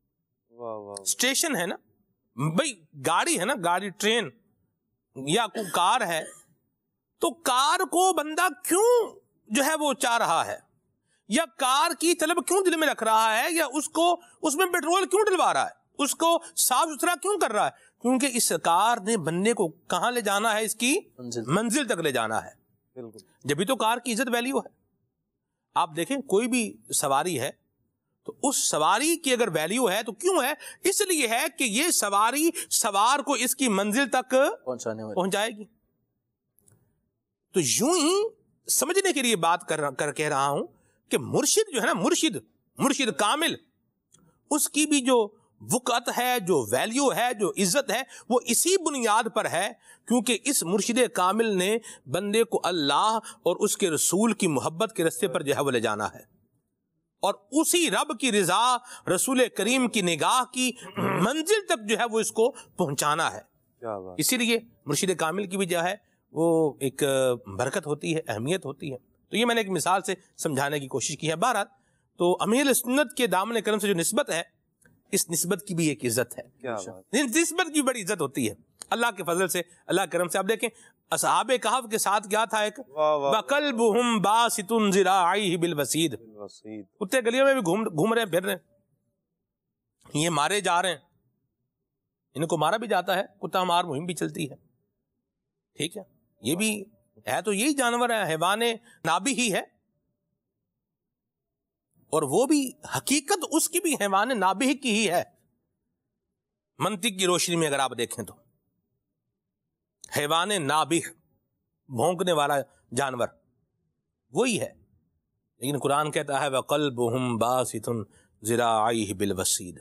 اسٹیشن ہے نا بھائی، گاڑی ہے نا، گاڑی، ٹرین یا کوئی کار ہے، تو کار کو بندہ کیوں جو ہے وہ چاہ رہا ہے، یا کار کی طلب کیوں دل میں رکھ رہا ہے، یا اس میں پیٹرول کیوں ڈلوا رہا ہے، اس کو صاف ستھرا کیوں کر رہا ہے؟ کیونکہ اس کار نے بندے کو کہاں لے جانا ہے؟ اس کی منزل تک لے جانا ہے. جبھی تو کار کی عزت ویلیو ہے. آپ دیکھیں کوئی بھی سواری ہے تو اس سواری کی اگر ویلیو ہے تو کیوں ہے؟ اس لیے ہے کہ یہ سواری سوار کو اس کی منزل تک پہنچائے گی. تو یوں ہی سمجھنے کے لیے بات کہہ رہا ہوں کہ مرشد جو ہے نا، مرشد کامل، اس کی بھی جو وقت ہے، جو ویلیو ہے، جو عزت ہے، وہ اسی بنیاد پر ہے کیونکہ اس مرشد کامل نے بندے کو اللہ اور اس کے رسول کی محبت کے راستے پر جو ہے وہ لے جانا ہے، اور اسی رب کی رضا، رسول کریم کی نگاہ کی منزل تک جو ہے وہ اس کو پہنچانا ہے. اسی لیے مرشد کامل کی بھی جو ہے وہ ایک برکت ہوتی ہے، اہمیت ہوتی ہے. تو یہ میں نے ایک مثال سے سمجھانے کی کوشش کی ہے. بہرحال تو امیر سنت کے دامن کرم سے جو نسبت ہے، اس نسبت کی بھی ایک عزت ہے، نسبت کی بڑی عزت ہوتی ہے اللہ کے فضل سے، اللہ کرم سے. آپ دیکھیں اصحاب کہف کے ساتھ کیا تھا؟ ایک وَقَلْبُهُمْ بَاسِطٌ ذِرَاعَيْهِ بِالْوَسِيدِ، کتے گلیوں میں بھی گھوم رہے ہیں، پھر رہے ہیں، یہ مارے جا رہے ہیں، ان کو مارا بھی جاتا ہے، کتا مار مہم بھی چلتی ہے. ٹھیک ہے، یہ بھی ہے تو یہی جانور ہے، حیوان نابی ہی ہے، اور وہ بھی حقیقت اس کی بھی حیوان نابی کی ہی ہے. منطق کی روشنی میں اگر آپ دیکھیں تو حیوان نابی، بھونکنے والا جانور وہی ہے. لیکن قرآن کہتا ہے وَقَلْبُهُمْ بَاسِطٌ ذراعیہ بالوسید.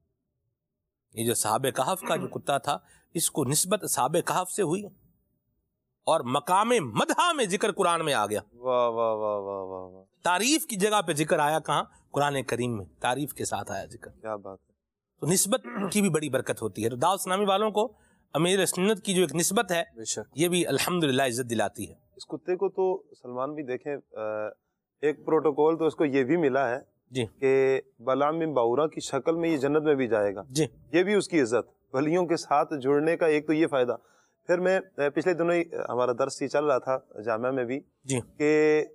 یہ جو اصحاب کہف کا جو کتا تھا اس کو نسبت اصحاب کہف سے ہوئی اور مقام مدحہ میں ذکر قرآن میں آ گیا. واہ واہ واہ واہ واہ واہ. تعریف کی جگہ پہ ذکر آیا کہاں؟ قرآن کریم میں تعریف کے ساتھ آیا ذکر. کیا بات ہے. تو نسبت کی بھی بڑی برکت ہوتی ہے. تو دعوت اسلامی والوں کو امیر سنت کی جو ایک نسبت ہے یہ بھی الحمدللہ عزت دلاتی ہے. اس کتے کو تو سلمان بھی دیکھیں ایک پروٹوکول تو اس کو یہ بھی ملا ہے جی کہ بلعام بن باورا کی شکل میں یہ جنت میں بھی جائے گا. جی یہ بھی اس کی عزت. ولیوں کے ساتھ جڑنے کا ایک تو یہ فائدہ. پھر میں پچھلے دنوں ہی ہمارا درس یہ چل رہا تھا جامعہ میں بھی جی کہ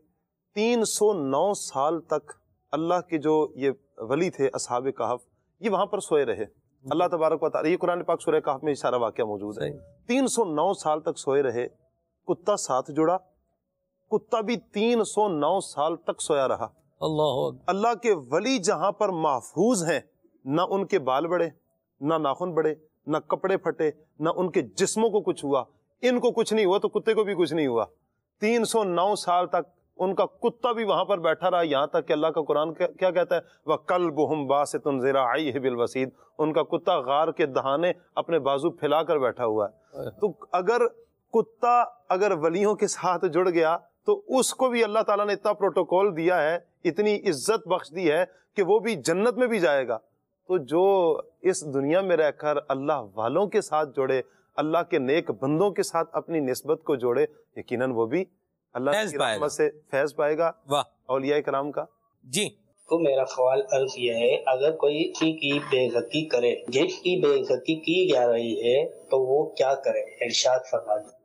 309 سال تک اللہ کے جو یہ ولی تھے اصحاب کہف یہ وہاں پر سوئے رہے. اللہ تبارک و تعالی یہ قرآن پاک سورہ کہف میں سارا واقعہ موجود ہے. 309 سال تک سوئے رہے. کتا ساتھ جڑا. کتا بھی 309 سال تک سویا رہا. اللہ کے ولی جہاں پر محفوظ ہیں نہ ان کے بال بڑے نہ ناخن بڑے نہ کپڑے پھٹے نہ ان کے جسموں کو کچھ ہوا. ان کو کچھ نہیں ہوا تو کتے کو بھی کچھ نہیں ہوا. 309 سال تک ان کا کتا بھی وہاں پر بیٹھا رہا. یہاں تک کہ اللہ کا قرآن کیا کہتا ہے وَكَلْبُهُمْ بَاسِطٌ ذِرَاعَيْهِ بِالْوَسِيدِ. ان کا کتا غار کے دہانے اپنے بازو پھیلا کر بیٹھا ہوا ہے. تو اگر کتا اگر ولیوں کے ساتھ جڑ گیا تو اس کو بھی اللہ تعالیٰ نے اتنا پروٹوکول دیا ہے, اتنی عزت بخش دی ہے کہ وہ بھی جنت میں بھی جائے گا. تو جو اس دنیا میں رہ کر اللہ والوں کے ساتھ جوڑے, اللہ کے نیک بندوں کے ساتھ اپنی نسبت کو جوڑے, یقیناً وہ بھی اللہ کی رحمت سے فیض پائے گا. واہ اولیاء کرام کا. جی تو میرا سوال عرض یہ ہے, اگر کوئی کسی کی بے عزتی کرے, جس کی بے عزتی کی جا رہی ہے تو وہ کیا کرے؟ ارشاد فرما دیں.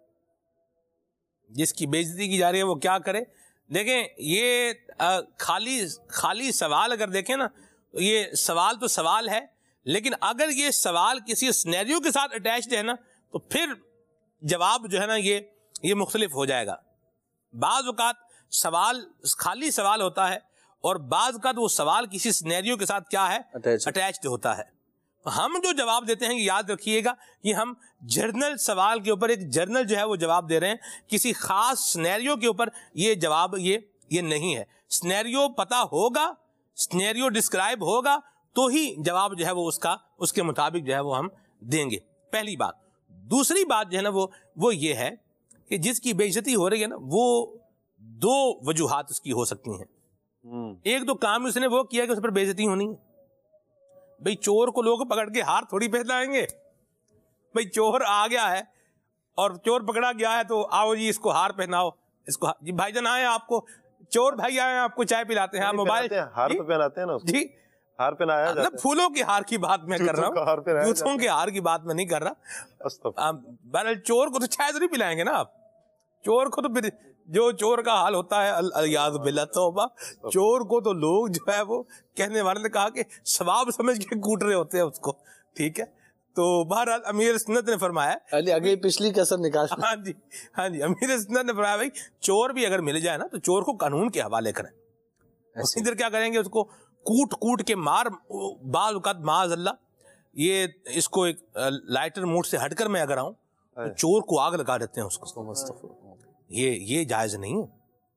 جس کی بے عزتی کی جا رہی ہے وہ کیا کرے؟ دیکھیں یہ خالی سوال اگر دیکھیں نا تو یہ سوال تو سوال ہے, لیکن اگر یہ سوال کسی سینیریو کے ساتھ اٹیچڈ ہے نا تو پھر جواب جو ہے نا یہ مختلف ہو جائے گا. بعض اوقات سوال خالی سوال ہوتا ہے اور بعض اوقات وہ سوال کسی سینیریو کے ساتھ کیا ہے اٹیچڈ ہوتا ہے. ہم جو جواب دیتے ہیں یاد رکھیے گا کہ ہم جرنل سوال کے اوپر ایک جرنل جو ہے وہ جواب دے رہے ہیں, کسی خاص سینیریو کے اوپر یہ جواب یہ نہیں ہے. سینیریو پتا ہوگا, سینیریو ڈسکرائب ہوگا تو ہی جواب جو ہے وہ اس کے مطابق جو ہے وہ ہم دیں گے. پہلی بات. دوسری بات جو ہے نا وہ یہ ہے کہ جس کی بے عزتی ہو رہی ہے نا وہ دو وجوہات اس کی ہو سکتی ہیں. ایک تو کام اس نے وہ کیا کہ اس پر بے عزتی ہونی ہے. بھئی چور کو لوگ پکڑ کے ہار تھوڑی پہنائیں گے. بھئی چور آ گیا ہے اور چور پکڑا گیا ہے تو آؤ جی اس کو ہار پہناؤ, اس کو جی بھائی جان آئے, آپ کو چور بھائی آئے آپ کو چائے پلاتے ہیں, آپ موبائل ہار تو پہناتے ہیں نا جی ہار پہنایا جاتا ہے. پھولوں کے ہار کی بات میں کر رہا ہوں, جوتوں کے ہار کی بات میں نہیں کر رہا. بہرحال چور کو تو چائے تو نہیں پلائیں گے نا آپ. چور کو تو پھر جو چور کا حال ہوتا ہے الیاذ باللہ توبہ, چور کو تو لوگ جو ہے وہ کہنے والے نے کہا کہ ثواب سمجھ کے کوٹ رہے ہوتے ہیں اس کو. ٹھیک ہے, تو بہرحال امیر سنت نے فرمایا اگلی پچھلی کسر نکال. ہاں جی امیر سنت نے فرمایا بھائی چور بھی اگر مل جائے نا تو چور کو قانون کے حوالے کریں. ادھر کیا کریں گے, اس کو کوٹ کے مار. بعض اوقات معاذ اللہ یہ اس کو ایک لائٹر موڈ سے ہٹ کر میں اگر آؤں تو چور کو آگ لگا دیتے ہیں اس کو. یہ جائز نہیں ہے,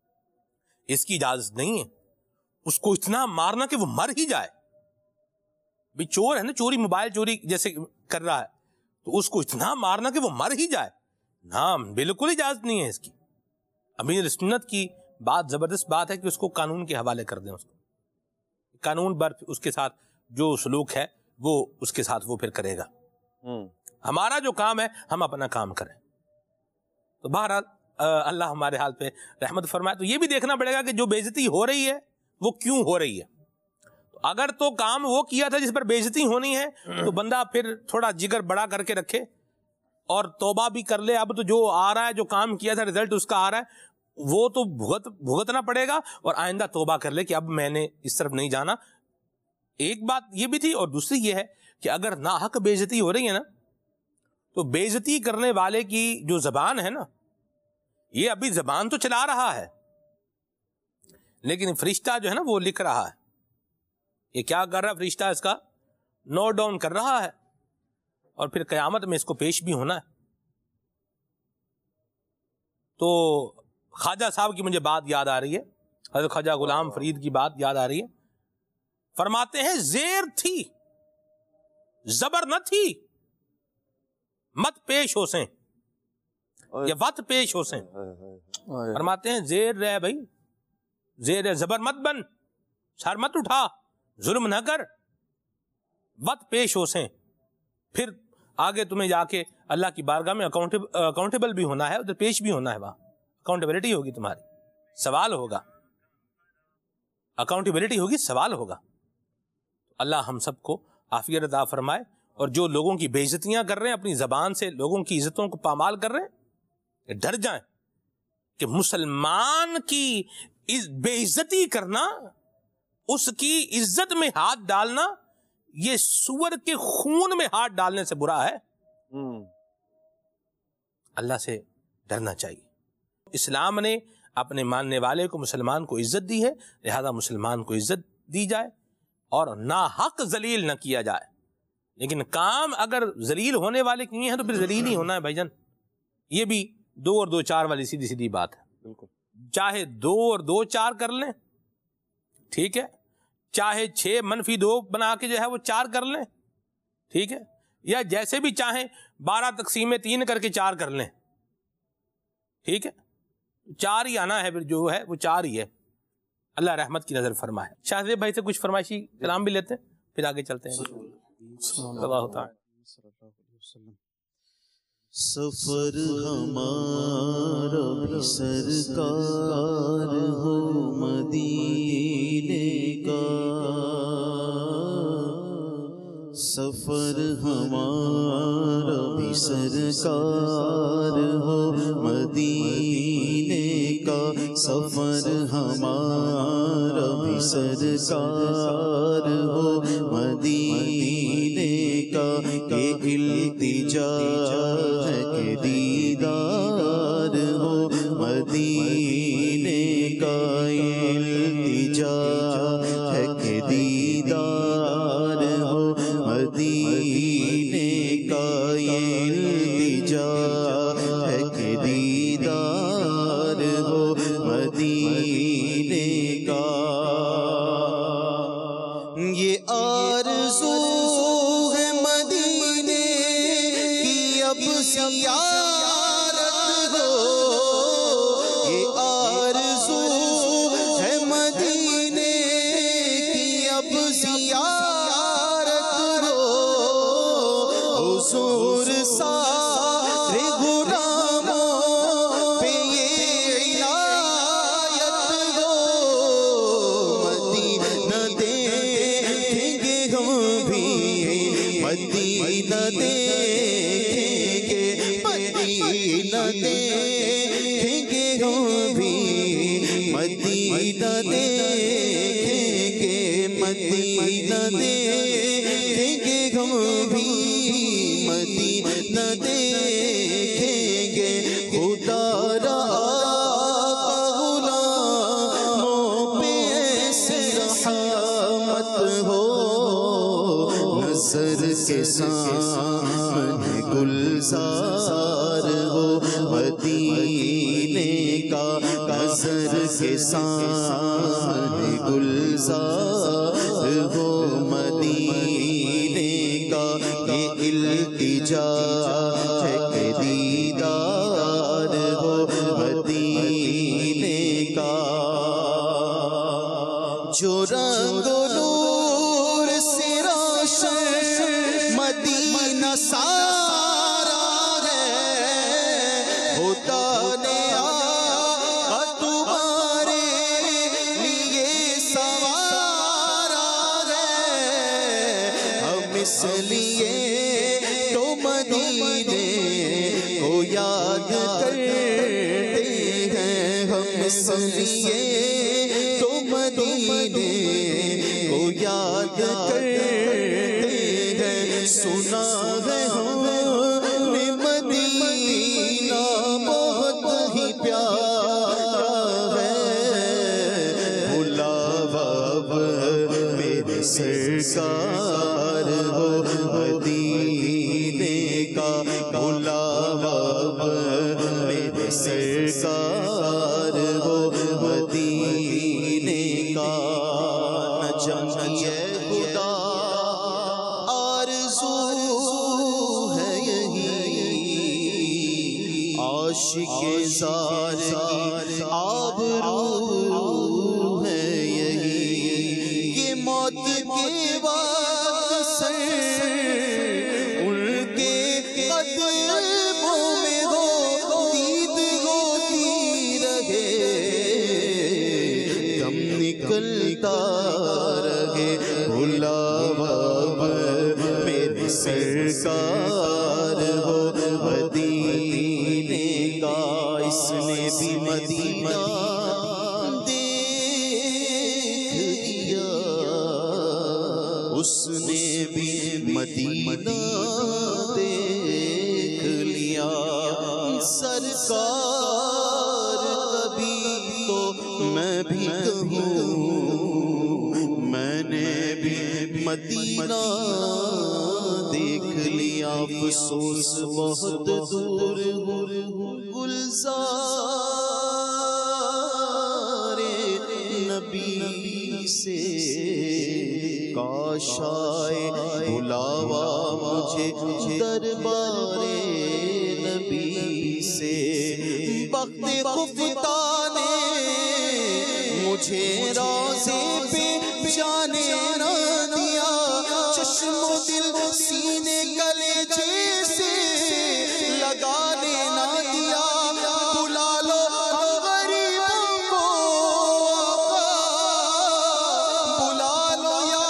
اس کی اجازت نہیں ہے. اس کو اتنا مارنا کہ وہ مر ہی جائے. بھی چور ہے نا, چوری موبائل چوری جیسے کر رہا ہے تو اس کو اتنا مارنا کہ وہ مر ہی جائے, نا بالکل اجازت نہیں ہے اس کی. امیر سنت کی بات زبردست بات ہے کہ اس کو قانون کے حوالے کر دیں. اس کو قانون پر اس کے ساتھ جو سلوک ہے وہ اس کے ساتھ وہ پھر کرے گا. ہمارا جو کام ہے ہم اپنا کام کریں. تو بہرحال اللہ ہمارے حال پہ رحمت فرمائے. تو یہ بھی دیکھنا پڑے گا کہ جو بے عزتی ہو رہی ہے وہ کیوں ہو رہی ہے. تو اگر تو کام وہ کیا تھا جس پر بے عزتی ہونی ہے تو بندہ پھر تھوڑا جگر بڑا کر کے رکھے اور توبہ بھی کر لے. اب تو جو آ رہا ہے, جو کام کیا تھا رزلٹ اس کا آ رہا ہے, وہ تو بھگتنا پڑے گا اور آئندہ توبہ کر لے کہ اب میں نے اس طرف نہیں جانا. ایک بات یہ بھی تھی, اور دوسری یہ ہے کہ اگر ناحق بے عزتی ہو رہی ہے نا تو بے عزتی کرنے والے کی جو زبان ہے نا, یہ ابھی زبان تو چلا رہا ہے لیکن فرشتہ جو ہے نا وہ لکھ رہا ہے. یہ کیا کر رہا ہے فرشتہ, اس کا نوٹ ڈاؤن کر رہا ہے اور پھر قیامت میں اس کو پیش بھی ہونا ہے. تو خواجہ صاحب کی مجھے بات یاد آ رہی ہے, حضرت خواجہ غلام فرید کی بات یاد آ رہی ہے فرماتے ہیں زیر تھی زبر نہ تھی، مت پیش ہو سیں یا وت پیش ہو سیں. فرماتے ہیں زیر رہ بھائی، زیر ہے، زبر مت بن، سر مت اٹھا، ظلم نہ کر، وت پیش ہو سیں. پھر آگے تمہیں جا کے اللہ کی بارگاہ میں اکاؤنٹیبل بھی ہونا ہے، ادھر پیش بھی ہونا ہے، وہاں اکاؤنٹیبلٹی ہوگی، تمہاری سوال ہوگا، اکاؤنٹیبلٹی ہوگی، سوال ہوگا. اللہ ہم سب کو عافیت عطا فرمائے. اور جو لوگوں کی بے عزتیاں کر رہے ہیں، اپنی زبان سے لوگوں کی عزتوں کو پامال کر رہے ہیں، ڈر جائیں کہ مسلمان کی بے عزتی کرنا، اس کی عزت میں ہاتھ ڈالنا، یہ سور کے خون میں ہاتھ ڈالنے سے برا ہے. اللہ سے ڈرنا چاہیے. اسلام نے اپنے ماننے والے کو، مسلمان کو عزت دی ہے، لہذا مسلمان کو عزت دی جائے اور ناحق ذلیل نہ کیا جائے. لیکن کام اگر ذلیل ہونے والے کیے ہیں تو پھر ذلیل ہی ہونا ہے بھائی جان. یہ بھی 2 اور 2 4 والی سیدھی سیدھی بات ہے. بالکل، چاہے 2 اور 2 4 کر لیں، ٹھیک ہے، چاہے 6 - 2 بنا کے جو ہے وہ 4 کر لیں، ٹھیک ہے، یا جیسے بھی چاہیں 12 تقسیم 3 کر کے 4 کر لیں، ٹھیک ہے، 4 ہی آنا ہے، پھر جو ہے وہ 4 ہی ہے. اللہ رحمت کی نظر فرمائے. شاہزیب بھائی سے کچھ فرمائشی کلام بھی لیتے ہیں، پھر آگے چلتے ہیں. اللہ تعالی سفر ہمارا بھی سرکار ہو مدینے کا، سفر ہمارا بھی سرکار ہو مدینے کا، سفر ہمارا بھی سرکار ہو مدینے کا. کہ التجا ہے کہ دیدار ہو مدینے کا، التجا ہے کہ دیدار ہو مدینے کا، التجا ہے کہ دیدار ہو مدینے کا. یہ آرزو ہے مدینے کی اب زیارت ہو، یہ آرزو ہے مدینے کی اب زیارت ہو. حضور سارے غلاموں پہ یہ عنایت ہو، مدینہ دیکھیں گے ہم بھی، مدینہ دیکھیں گے، مدینہ دیکھیں گے ہم بھی، مدینہ دیکھیں گے، مدینہ دیکھیں گے ہم بھی، مدینہ دیکھیں گے. خدا را غلاموں پہ ایسی رحمت ہو، نظر کے سامنے گلزار ہو مدینے کا، نظر کے سامنے گلزار ہو مدینے کا. یہ التجا ہے کہ دیدار ہو مدینے کا. جو رنگ و نور سے روشن مدینہ سارا ہے، ہوتا نیا تمہارے لیے سوارا ہے. ہم اس لیے تو مدینے کو یاد کرتے ہیں، ہم اس لیے تو مدینے کو یاد کرتے ہیں. سنا ہے ہم نے مدینہ بہت ہی پیارا ہے، بلاوا میرے سرکار ہو مدینے کا، بلاوا میرے سرکار ہو مدینے کا. نہ جانیے عاشق زار کی آبرو ہے یہی کہ موت کے بعد سر ان کے قدموں میں ہو دید ہوتی رہے دم نکلتا رہے بلاوا میرے سرکار ہو مدینے کا اس نے بھی مدینہ دیکھ لیا اس نے بھی مدینہ دیکھ لیا سرکار کبھی تو میں بھی کہوں میں نے بھی مدینہ دیکھ لیا افسوس بہت دور گلزار نبی سے کاش آئے بلاوا مجھے دربار نبی سے وقت خفتہ نے مجھے روضے پہ جانے نہ دیا چشم و دل سینے گلے جیسے لگانے نہ دیا بلا لو غریبوں کو بلا لو یا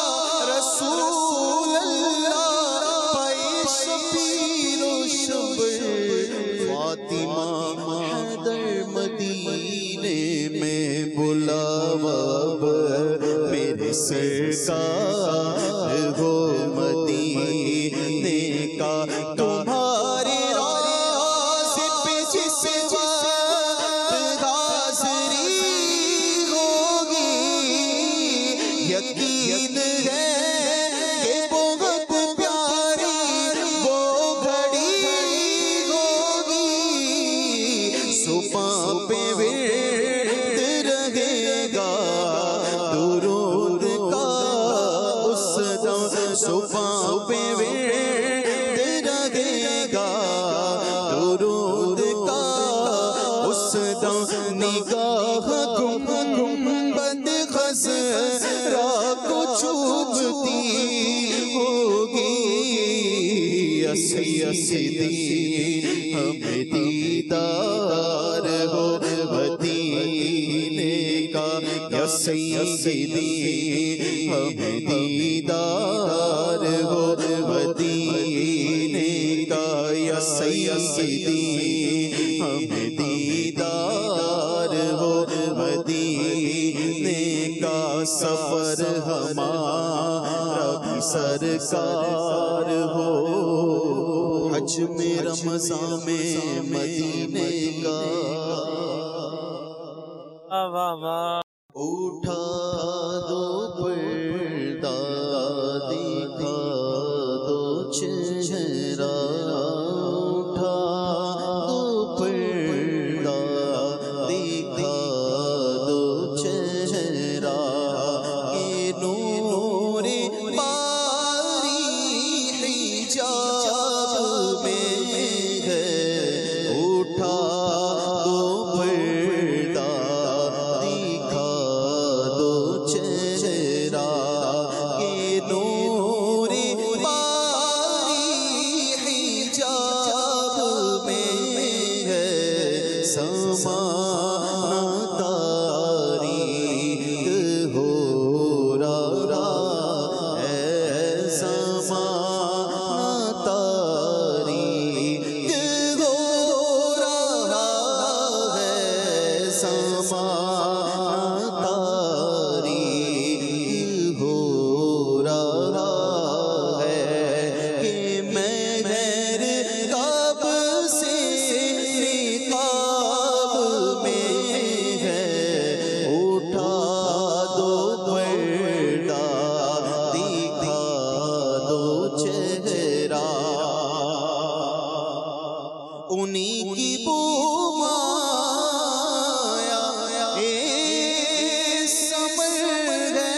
رسول اللہ پائے شبیر و شبر فاطمہ حیدر مدینے میں بلاوا میرے سرکار ہو مدینے کا تمہارے راز پہ جس وقت حاضری ہوگی یقین ہے کہ بہت پیاری وہ گھڑی ہوگی صبح پہ ورد رہے گا درود کا اس دم صبح پہ ورد رہے گا درود کا اس دم نگاہ گنبد خضرا کو چوبتی ہوگی سیدی ہمیں دیدار ہو مدینے کا یا سیدی ہمیں دیدار ہو مدینے کا یا سیدی ہمیں دیدار ہو مدینے کا سفر ہمارا بھی سرکار ہو حج میں رمضان میں مدینے کا اٹھا دو پردہ دکھا دو چہرہ اٹھا دو پردہ دکھا دو چہرہ یہ نور باری حجاب میں ہے اٹھا دو پردہ دکھا دو چہرہ یہ نور باری حجاب میں ہے سمانا تاریک ہو رہا ہے سمانا تاریک ہو رہا ہے سمانا تاریک ہو رہا ہے کہ میں غیر کعب سے نقاب میں ہے اٹھا دو پردہ دکھا دو چہرہ انہی کی بو مایا اے سمر ہے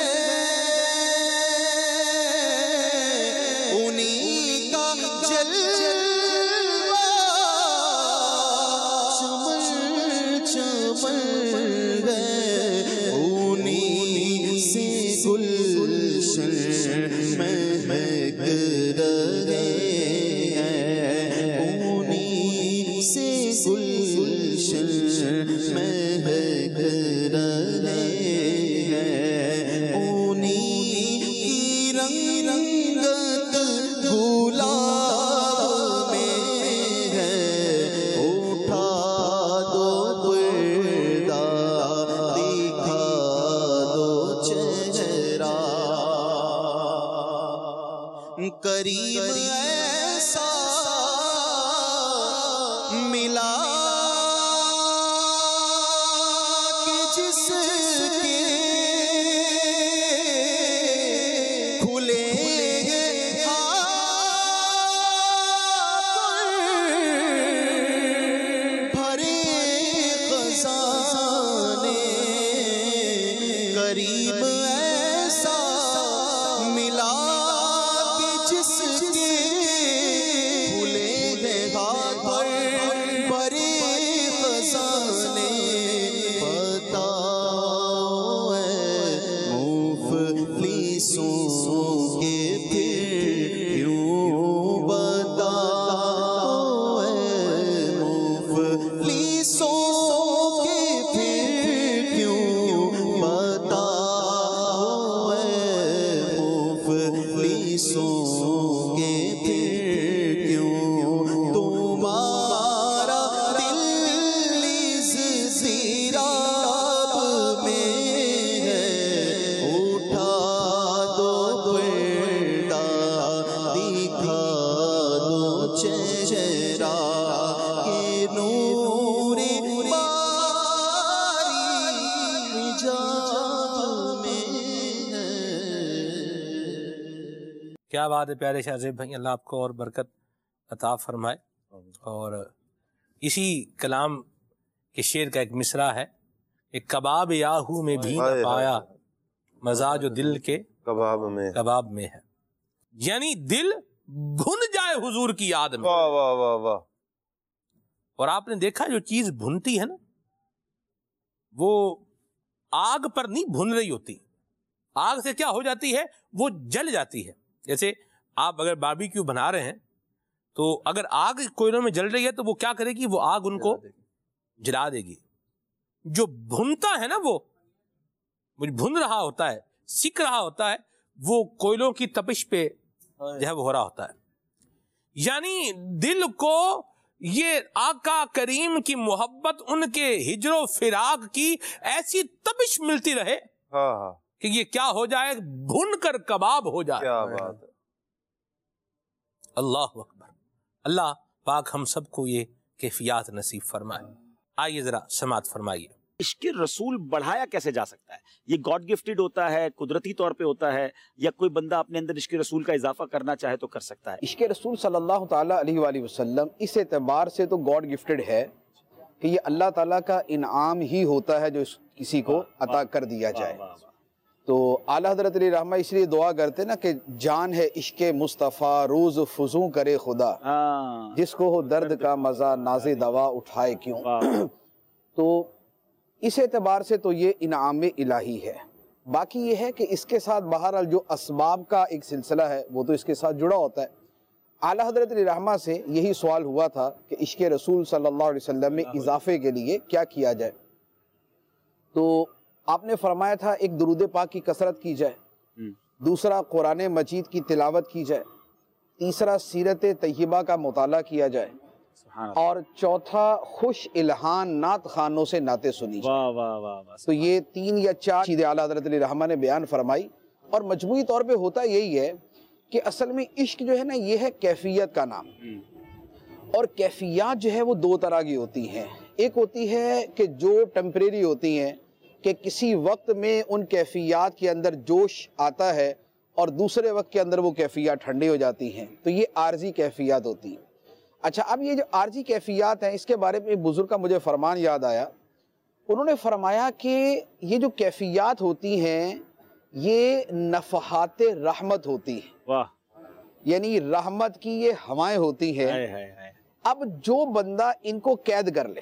انہی کا جلوہ چہرہ کے نور باری حجاب میں ہے۔ کیا بات ہے پیارے شاہ زیب بھائی، اللہ آپ کو اور برکت عطا فرمائے۔ اور اسی کلام کے شعر کا ایک مصرع ہے کہ کباب یاہو میں بھی نہ پایا مزہ جو دل کے کباب میں ہے، یعنی دل بھن جائے حضور کی یاد میں۔ واہ واہ واہ واہ۔ اور آپ نے دیکھا جو چیز بھنتی ہے نا وہ آگ پر نہیں بھن رہی ہوتی، آگ سے کیا ہو جاتی ہے، وہ جل جاتی ہے۔ جیسے آپ اگر باربیکیو بنا رہے ہیں تو اگر آگ کوئلوں میں جل رہی ہے تو وہ کیا کرے گی، وہ آگ ان کو جلا دے گی۔ جو بھنتا ہے نا وہ بھن رہا ہوتا ہے، سک رہا ہوتا ہے، وہ کوئلوں کی تپش پہ جو ہے وہ ہو رہا ہوتا ہے۔ یعنی دل کو یہ آقا کریم کی محبت، ان کے ہجر و فراق کی ایسی تپش ملتی رہے کہ یہ کیا ہو جائے، بھن کر کباب ہو جائے۔ کیا بات ہے۔ اللہ اکبر۔ اللہ پاک ہم سب کو یہ کیفیات نصیب فرمائے۔ آئیے ذرا سماعت فرمائیے۔ عشق رسول بڑھایا کیسے جا سکتا ہے؟ یہ گاڈ گفٹڈ ہوتا ہے، قدرتی طور پہ ہوتا ہے، یا کوئی بندہ اپنے اندر عشق رسول کا اضافہ کرنا چاہے تو کر سکتا ہے؟ عشق رسول صلی اللہ تعالیٰ علیہ وآلہ وسلم اس اعتبار سے تو گاڈ گفٹڈ ہے کہ یہ اللہ تعالیٰ کا انعام ہی ہوتا ہے جو کسی کو عطا کر دیا جائے۔ تو اعلیٰ حضرت علیہ رحمہ اس لیے دعا کرتے نا کہ جان ہے عشق مصطفیٰ روز فزوں کرے خدا، جس کو ہو درد کا مزہ ناز دوا اٹھائے کیوں۔ تو اس اعتبار سے تو یہ انعام الہی ہے۔ باقی یہ ہے کہ اس کے ساتھ بہرحال جو اسباب کا ایک سلسلہ ہے وہ تو اس کے ساتھ جڑا ہوتا ہے۔ اعلیٰ حضرت علیہ رحمہ سے یہی سوال ہوا تھا کہ عشق رسول صلی اللہ علیہ وسلم میں اضافے کے لیے کیا کیا جائے، تو آپ نے فرمایا تھا ایک درود پاک کی کثرت کی جائے، دوسرا قرآن مجید کی تلاوت کی جائے، تیسرا سیرت طیبہ کا مطالعہ کیا جائے، اور چوتھا خوش الہان نعت خانوں سے نعتیں سنی جائے۔ تو یہ 3 یا 4 چیزیں اعلیٰ حضرت علیہ رحمہ نے بیان فرمائی، اور مجموعی طور پہ ہوتا یہی ہے کہ اصل میں عشق جو ہے نا یہ ہے کیفیت کا نام، اور کیفیات جو ہے وہ 2 طرح کی ہوتی ہیں۔ ایک ہوتی ہے کہ جو ٹیمپریری ہوتی ہیں کہ کسی وقت میں ان کیفیات کے اندر جوش آتا ہے اور دوسرے وقت کے اندر وہ کیفیات ٹھنڈی ہو جاتی ہیں، تو یہ عارضی کیفیات ہوتی ہیں۔ اچھا، اب یہ جو عارضی کیفیات ہیں اس کے بارے میں بزرگ کا مجھے فرمان یاد آیا۔ انہوں نے فرمایا کہ یہ جو کیفیات ہوتی ہیں یہ نفحات رحمت ہوتی ہیں، یعنی رحمت کی یہ ہوائیں ہوتی ہیں۔ اب جو بندہ ان کو قید کر لے،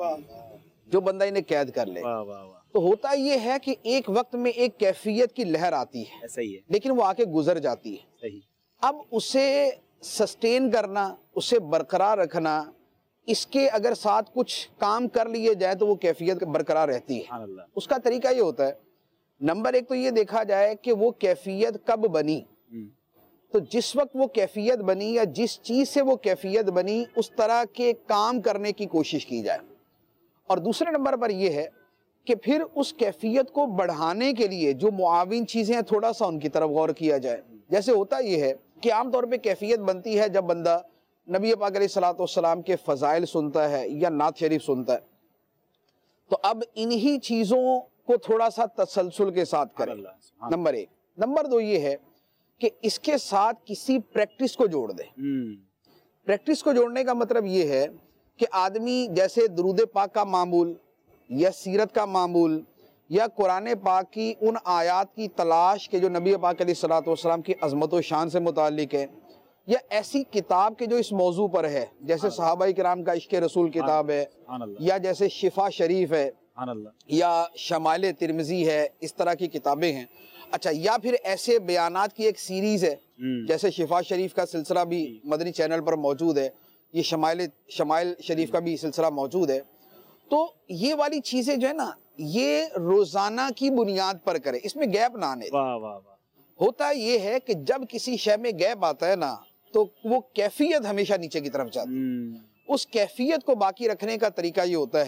جو بندہ انہیں قید کر لے، تو ہوتا یہ ہے کہ ایک وقت میں ایک کیفیت کی لہر آتی ہے، لیکن وہ آ کے گزر جاتی ہے۔ اب اسے سسٹین کرنا، اسے برقرار رکھنا، اس کے اگر ساتھ کچھ کام کر لیے جائے تو وہ کیفیت برقرار رہتی ہے۔ اس کا طریقہ یہ ہوتا ہے، نمبر 1 تو یہ دیکھا جائے کہ وہ کیفیت کب بنی، تو جس وقت وہ کیفیت بنی یا جس چیز سے وہ کیفیت بنی اس طرح کے کام کرنے کی کوشش کی جائے۔ اور دوسرے نمبر پر یہ ہے کہ پھر اس کیفیت کو بڑھانے کے لیے جو معاون چیزیں ہیں تھوڑا سا ان کی طرف غور کیا جائے۔ جیسے ہوتا یہ ہے کہ عام طور پہ کیفیت بنتی ہے جب بندہ نبی پاک علیہ السلام کے فضائل سنتا ہے یا نعت شریف سنتا ہے، تو اب انہی چیزوں کو تھوڑا سا تسلسل کے ساتھ کرے، نمبر 1۔ نمبر 2 یہ ہے کہ اس کے ساتھ کسی پریکٹس کو جوڑ دے۔ پریکٹس کو جوڑنے کا مطلب یہ ہے کہ آدمی جیسے درود پاک کا معمول یا سیرت کا معمول یا قرآن پاک کی ان آیات کی تلاش کے جو نبی پاک علیہ السلام کی عظمت و شان سے متعلق ہے، یا ایسی کتاب کے جو اس موضوع پر ہے، جیسے صحابہ کرام کا عشق رسول کتاب ہے، یا جیسے شفا شریف ہے، یا شمائل ترمذی ہے، اس طرح کی کتابیں ہیں۔ اچھا، یا پھر ایسے بیانات کی ایک سیریز ہے، جیسے شفا شریف کا سلسلہ بھی مدنی چینل پر موجود ہے، یہ شمائل شریف کا بھی سلسلہ موجود ہے۔ تو یہ والی چیزیں جو ہے نا یہ روزانہ کی بنیاد پر کرے، اس میں گیپ نہ آنے دے۔ ہوتا یہ ہے کہ جب کسی شے میں گیپ آتا ہے نا تو وہ کیفیت ہمیشہ نیچے کی طرف جاتی ہے۔ اس کیفیت کو باقی رکھنے کا طریقہ یہ ہوتا ہے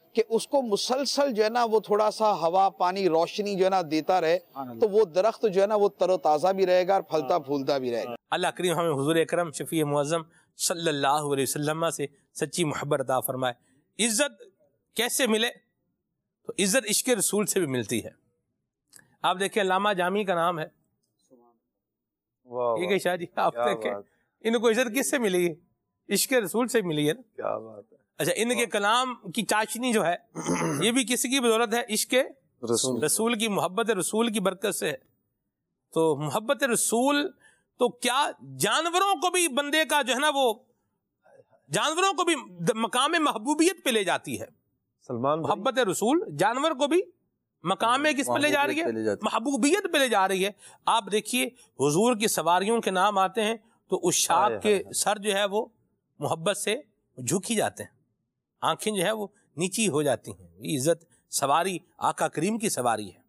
کہ اس کو مسلسل جو ہے نا وہ تھوڑا سا ہوا پانی روشنی جو ہے نا دیتا رہے تو وہ درخت جو ہے نا وہ تر و تازہ بھی رہے گا اور پھلتا پھولتا بھی رہے گا. اللہ کریم ہمیں حضور اکرم شفیع معظم صلی اللہ علیہ وسلم سے سچی محبت عطا فرمائے. عزت کیسے ملے؟ تو عزت عشق رسول سے بھی ملتی ہے. آپ دیکھیں علامہ جامی کا نام ہے, ٹھیک ہے شاہ جی, آپ دیکھیں ان کو عزت کس سے ملی ہے؟ عشق رسول سے ملی ہے. کیا بات ہے. اچھا, ان کے کلام کی چاشنی جو ہے یہ بھی کسی کی بدولت ہے؟ عشق رسول کی, محبت رسول کی برکت سے ہے. تو محبت رسول تو کیا جانوروں کو بھی بندے کا جو ہے نا وہ جانوروں کو بھی مقام محبوبیت پہ لے جاتی ہے. سلمان محبت رسول جانور کو بھی مقام کس پہ لے جا رہی ہے؟ محبوبیت پہ لے جا رہی ہے. آپ دیکھیے حضور کی سواریوں کے نام آتے ہیں تو اس شاخ کے سر جو ہے وہ محبت سے جھک ہی جاتے ہیں, آنکھیں جو ہے وہ نیچی ہو جاتی ہیں. یہ عزت سواری آقا کریم کی سواری ہے.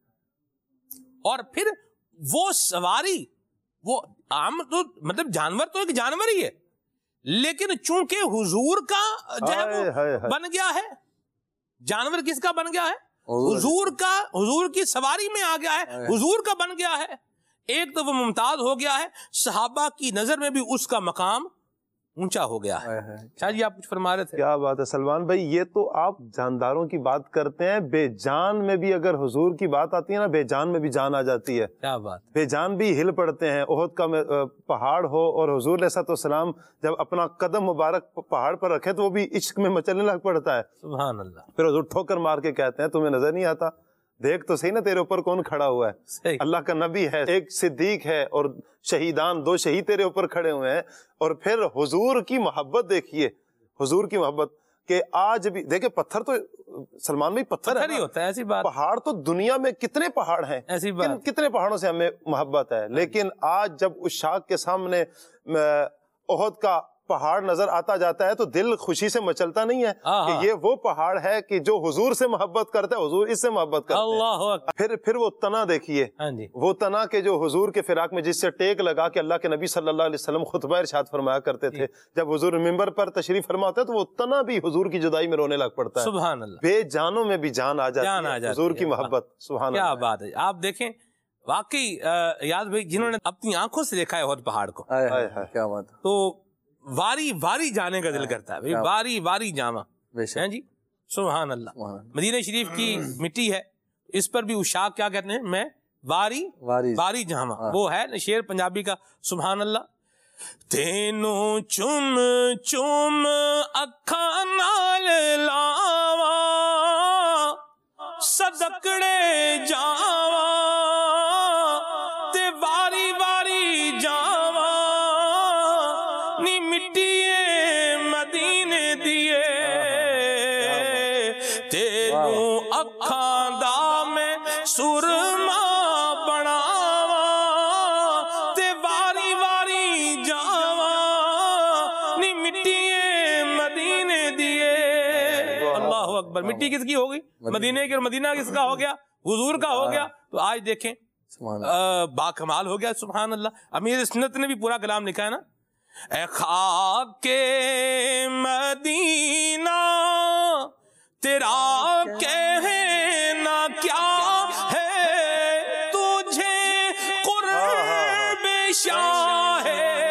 اور پھر وہ سواری وہ عام تو مطلب جانور تو ایک جانور ہی ہے, لیکن چونکہ حضور کا جو ہے وہ بن گیا ہے. جانور کس کا بن گیا ہے؟ حضور کا, حضور کی سواری میں آ گیا ہے, حضور کا بن گیا ہے. ایک تو وہ ممتاز ہو گیا ہے, صحابہ کی نظر میں بھی اس کا مقام اونچا ہو گیا ہے. شاہ جی آپ کچھ فرما رہے تھے. کیا بات ہے سلمان بھائی, یہ تو آپ جانداروں کی بات کرتے ہیں, بے جان میں بھی اگر حضور کی بات آتی ہے نا, بے جان میں بھی جان آ جاتی ہے. کیا بات. بے جان بھی ہل پڑتے ہیں. احد کا پہاڑ ہو اور حضور علیہ السلام جب اپنا قدم مبارک پہاڑ پر رکھے تو وہ بھی عشق میں مچلنے لگ پڑتا ہے. سبحان اللہ. پھر حضور ٹھوکر مار کے کہتے ہیں تمہیں نظر نہیں آتا, دیکھ تو صحیح نا تیرے اوپر کون کھڑا ہوا ہے. اللہ کا نبی ہے, ایک صدیق ہے, اور شہیدان 2 شہید تیرے اوپر کھڑے ہوئے ہیں. اور پھر حضور کی محبت دیکھیے, حضور کی محبت کہ آج بھی دیکھیں پتھر تو سلمان بھائی پتھر ہی ہوتا ہے, ایسی بات. پہاڑ تو دنیا میں کتنے پہاڑ ہیں, ایسی بات. کتنے پہاڑوں سے ہمیں محبت ہے, لیکن آج جب اس شاخ کے سامنے احد کا پہاڑ نظر آتا جاتا ہے تو دل خوشی سے مچلتا نہیں ہے کہ یہ وہ پہاڑ ہے کہ جو حضور سے محبت کرتا ہے, حضور اس سے محبت کرتے ہیں. پھر وہ تنا دیکھیے, وہ تنا کے جو حضور کے فراق میں جس سے ٹیک لگا کہ اللہ کے نبی صلی اللہ علیہ وسلم خطبہ ارشاد فرمایا کرتے تھے, جب حضور ممبر پر تشریف فرما ہوتا ہے تو وہ تنا بھی حضور کی جدائی میں رونے لگ پڑتا ہے. سبحان اللہ. بے جانوں میں بھی جان آ جاتی ہے حضور کی محبت. سبحان اللہ. کیا بات ہے. آپ دیکھیں واقعی یاد بھائی جنہوں نے اپنی آنکھوں سے دیکھا ہے احد پہاڑ کو, کیا بات, تو واری واری جانے کا دل کرتا ہے, واری واری جاواں. جی سبحان اللہ. مدینہ شریف کی مٹی ہے, اس پر بھی اشاق کیا کہتے ہیں, میں واری واری جاواں. وہ ہے شعر پنجابی کا. سبحان اللہ. تینوں چم چم اکھاں نال لاواں, صدقڑے جاواں تے واری واری جاواں, نی مٹیے مدینے دیے تینوں اکھاں دا میں سرما بناواں تے واری واری جاواں, نی مٹیے مدینے دیے. اللہ اکبر. مٹی کس کی ہوگی؟ مدینے کی. اور مدینہ کس کا ہو گیا؟ حضور کا ہو گیا. تو آج دیکھیں با کمال ہو گیا. سبحان اللہ. امیر سنت نے بھی پورا کلام لکھا ہے نا, اے خاک مدینہ تیرا کہنا کیا ہے, تجھے قرب شاہ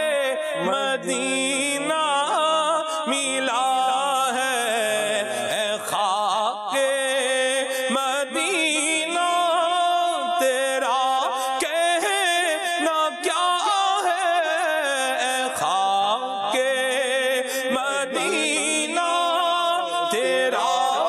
مدینہ ملا ہے. اے خاک مدینہ تیرا کہنا کیا ہے, اے خاک مدینہ تیرا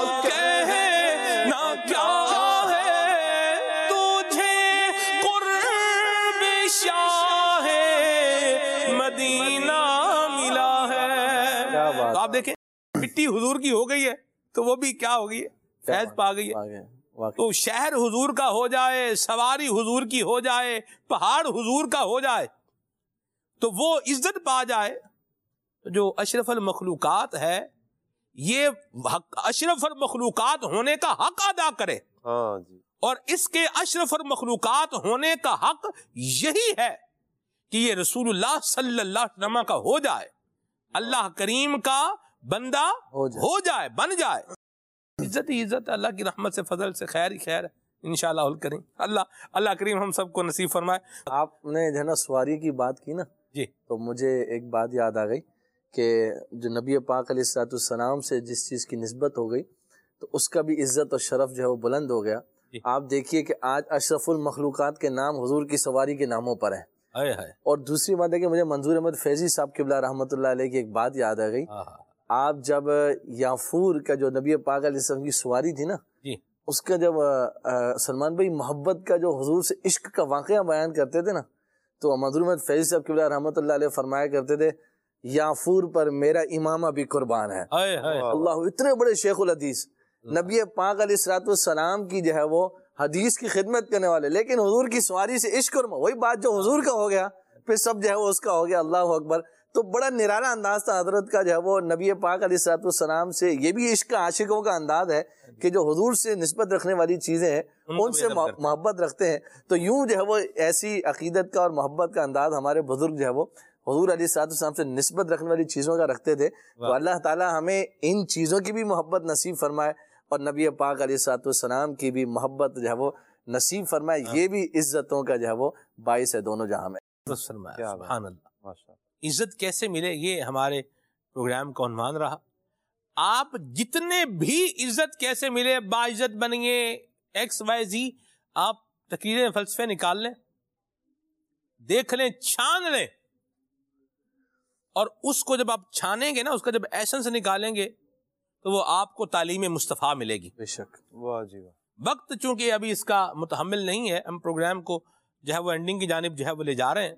کہنا کیا ہے, تجھے قرب شاہ مدینہ ملا ہے. تو آپ دیکھیں مٹی حضور کی ہو گئی ہے تو وہ بھی کیا ہو گئی ہے, فیض پا گئی ہے. تو شہر حضور کا ہو جائے, سواری حضور کی ہو جائے, پہاڑ حضور کا ہو جائے, تو وہ عزت پا جائے. جو اشرف المخلوقات ہے یہ اشرف المخلوقات ہونے کا حق ادا کرے, اور اس کے اشرف المخلوقات ہونے کا حق یہی ہے کہ یہ رسول اللہ صلی اللہ علیہ وسلم کا ہو جائے, اللہ کریم کا بندہ ہو جائے, بن جائے. عزت ہی عزت، اللہ کی رحمت سے فضل سے خیر ہی خیر ہے انشاءاللہ الکریم۔ اللہ کریم ہم سب کو نصیب فرمائے۔ آپ نے جو ہے نا سواری کی بات کی نا جی، تو مجھے ایک بات یاد آ گئی کہ جو نبی پاک علیہ السلام سے جس چیز کی نسبت ہو گئی تو اس کا بھی عزت اور شرف جو ہے وہ بلند ہو گیا۔ آپ دیکھیے کہ آج اشرف المخلوقات کے نام حضور کی سواری کے ناموں پر ہیں۔ اور دوسری بات ہے کہ مجھے منظور احمد فیضی صاحب قبلہ رحمۃ اللہ علیہ کی ایک بات یاد آ گئی۔ آپ جب یافور کا جو نبی پاک علیہ السلام کی سواری تھی نا، اس کا جب سلمان بھائی محبت کا جو حضور سے عشق کا واقعہ بیان کرتے تھے نا، تو منظور احمد فیضی صاحب قبلہ رحمۃ اللہ علیہ فرمایا کرتے تھے یافور پر میرا امامہ بھی قربان ہے۔ اللہ، اتنے بڑے شیخ الحدیث، نبی پاک علیہ السلام کی جو ہے وہ حدیث کی خدمت کرنے والے، لیکن حضور کی سواری سے عشق اور وہی بات جو حضور کا ہو گیا پھر سب جو ہے وہ اس کا ہو گیا۔ اللہ اکبر۔ تو بڑا نرالا انداز تھا حضرت کا جو ہے وہ نبی پاک علیہ السلام سے۔ یہ بھی عشق کا عاشقوں کا انداز ہے کہ جو حضور سے نسبت رکھنے والی چیزیں ہیں ان سے محبت رکھتے ہیں۔ تو یوں جو ہے وہ ایسی عقیدت کا اور محبت کا انداز ہمارے بزرگ جو ہے وہ حضور علیہ السلام سے نسبت رکھنے والی چیزوں کا رکھتے تھے۔ تو اللہ تعالی ہمیں ان چیزوں کی بھی محبت نصیب فرمائے اور نبی پاک علیہ السلام کی بھی محبت جو ہے وہ نصیب فرمائے۔ یہ بھی عزتوں کا جو ہے وہ باعث ہے دونوں جہاں میں۔ سبحان اللہ۔ عزت کیسے ملے، یہ ہمارے پروگرام کا عنوان رہا۔ آپ جتنے بھی عزت کیسے ملے، باعزت بنیے ایکس وائی زی، آپ تقریریں فلسفے نکال لیں، دیکھ لیں، چھان لیں، اور اس کو جب آپ چھانیں گے نا، اس کا جب ایسنس نکالیں گے تو وہ آپ کو تعلیم مصطفیٰ ملے گی۔ بے شک۔ واہ جی واہ۔ وقت چونکہ ابھی اس کا متحمل نہیں ہے، ہم پروگرام کو جو ہے وہ اینڈنگ کی جانب جو ہے وہ لے جا رہے ہیں،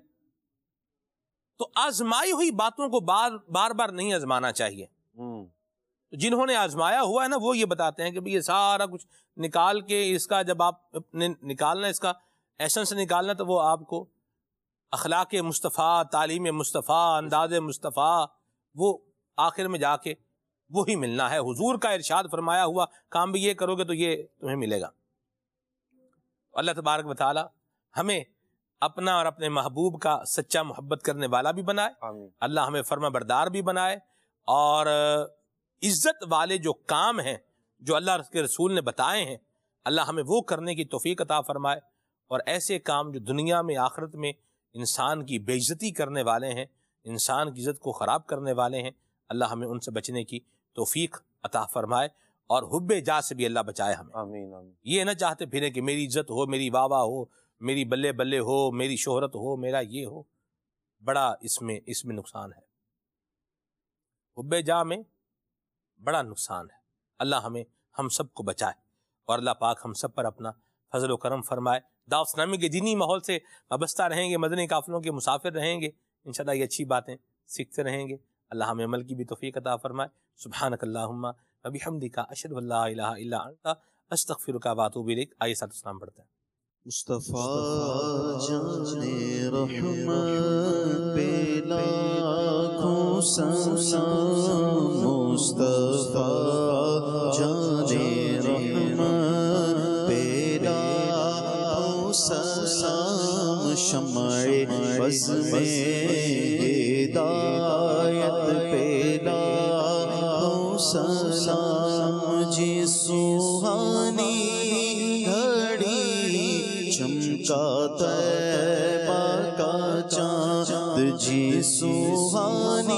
تو آزمائی ہوئی باتوں کو بار بار نہیں آزمانا چاہیے۔ جنہوں نے آزمایا ہوا ہے نا وہ یہ بتاتے ہیں کہ یہ سارا کچھ نکال کے اس کا جب آپ نے نکالنا، اس کا ایسنس نکالنا، تو وہ آپ کو اخلاق مصطفیٰ، تعلیم مصطفیٰ، انداز مصطفیٰ، وہ آخر میں جا کے وہی ملنا ہے۔ حضور کا ارشاد فرمایا ہوا کام بھی یہ کرو گے تو یہ تمہیں ملے گا۔ اللہ تبارک و تعالی ہمیں اپنا اور اپنے محبوب کا سچا محبت کرنے والا بھی بنائے، اللہ ہمیں فرما بردار بھی بنائے، اور عزت والے جو کام ہیں جو اللہ کے رسول نے بتائے ہیں، اللہ ہمیں وہ کرنے کی توفیق عطا فرمائے، اور ایسے کام جو دنیا میں آخرت میں انسان کی بے عزتی کرنے والے ہیں، انسان کی عزت کو خراب کرنے والے ہیں، اللہ ہمیں ان سے بچنے کی توفیق عطا فرمائے، اور حب جا سے بھی اللہ بچائے ہمیں۔ آمین آمین۔ یہ نہ چاہتے پھریں کہ میری عزت ہو، میری واہ واہ ہو، میری بلے بلے ہو، میری شہرت ہو، میرا یہ ہو، بڑا اس میں نقصان ہے، حب جا میں بڑا نقصان ہے۔ اللہ ہم سب کو بچائے، اور اللہ پاک ہم سب پر اپنا فضل و کرم فرمائے۔ دعوت اسلامی کے دینی ماحول سے وابستہ رہیں گے، مدنی قافلوں کے مسافر رہیں گے، انشاءاللہ یہ اچھی باتیں سیکھتے رہیں گے۔ اللہ ہمیں عمل کی بھی توفیق عطا فرمائے۔ سبحانک اللہم و بحمدک، اشہد ان لا الہ الا انت، استغفرک و اتوب الیک۔ آئیے ساتھ اسلام پڑھتے ہیں۔ مصطفیٰ جان رحمت پہ لاکھوں سلام، مصطفیٰ جان رحمت پہ لاکھوں سلام، شمع بز میں ہدایت پہ لاکھوں سلام، جی سبحانی چمکا طیبہ کا چاند، جی سبحانی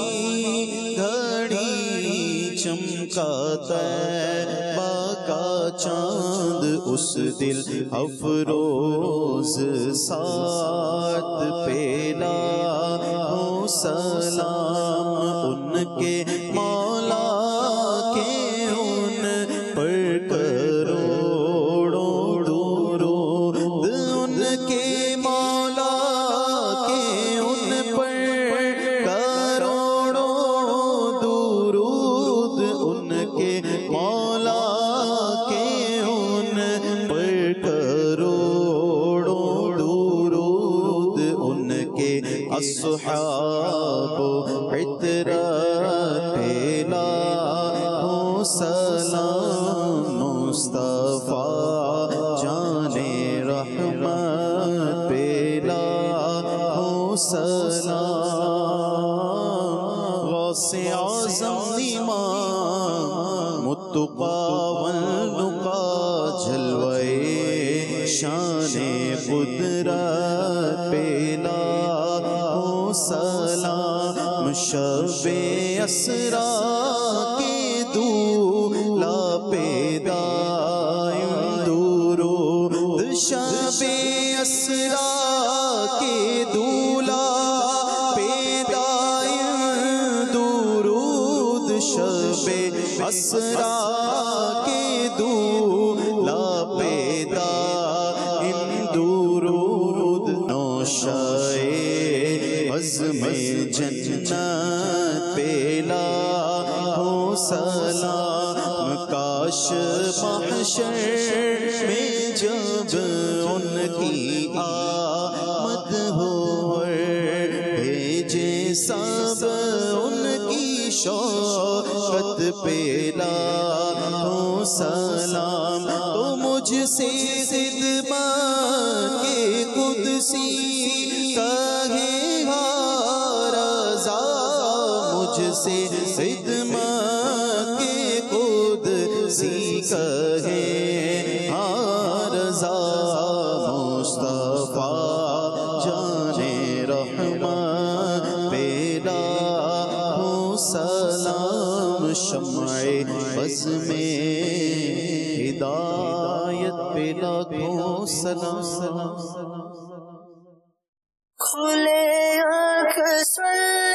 گھڑی چمکا طیبہ کا چاند، اس دل افروز ساتھ پہ لاکھوں سلام، ان کے مولا کے ان پر کروڑوں درود، ان کے مولا کے ان پر کروڑوں درود، ان کے مولا کے ان پر کروڑوں درود، ان کے اصحاب عطرت پہ لاکھوں سلام، مصطفیٰ جان رحمت پہ لاکھوں سلام، غوث اعظم امام تقا والنقا جلوے شان قدرت پیلا ہو سلام شب اسرا کے دولا پیدا درود شب اسرا کے دولا پیدا درود شب اسرا کے دولا پیدا ان درود نوشائے عزم جنت پیلا ہو سلام کاش محشر میں جب ان کی آمد ہو بھیجے سب ان کی شوقت پیلا ہو سلام تو مجھ سے خدمت کے قدسی کہے رضا مجھ سے خدمت کے قدسی کہے رضا مصطفیٰ جان رحمت پیدا ہو سلام شمع بز میں ہدایت پیدا ہو سلام کھلے آنکھ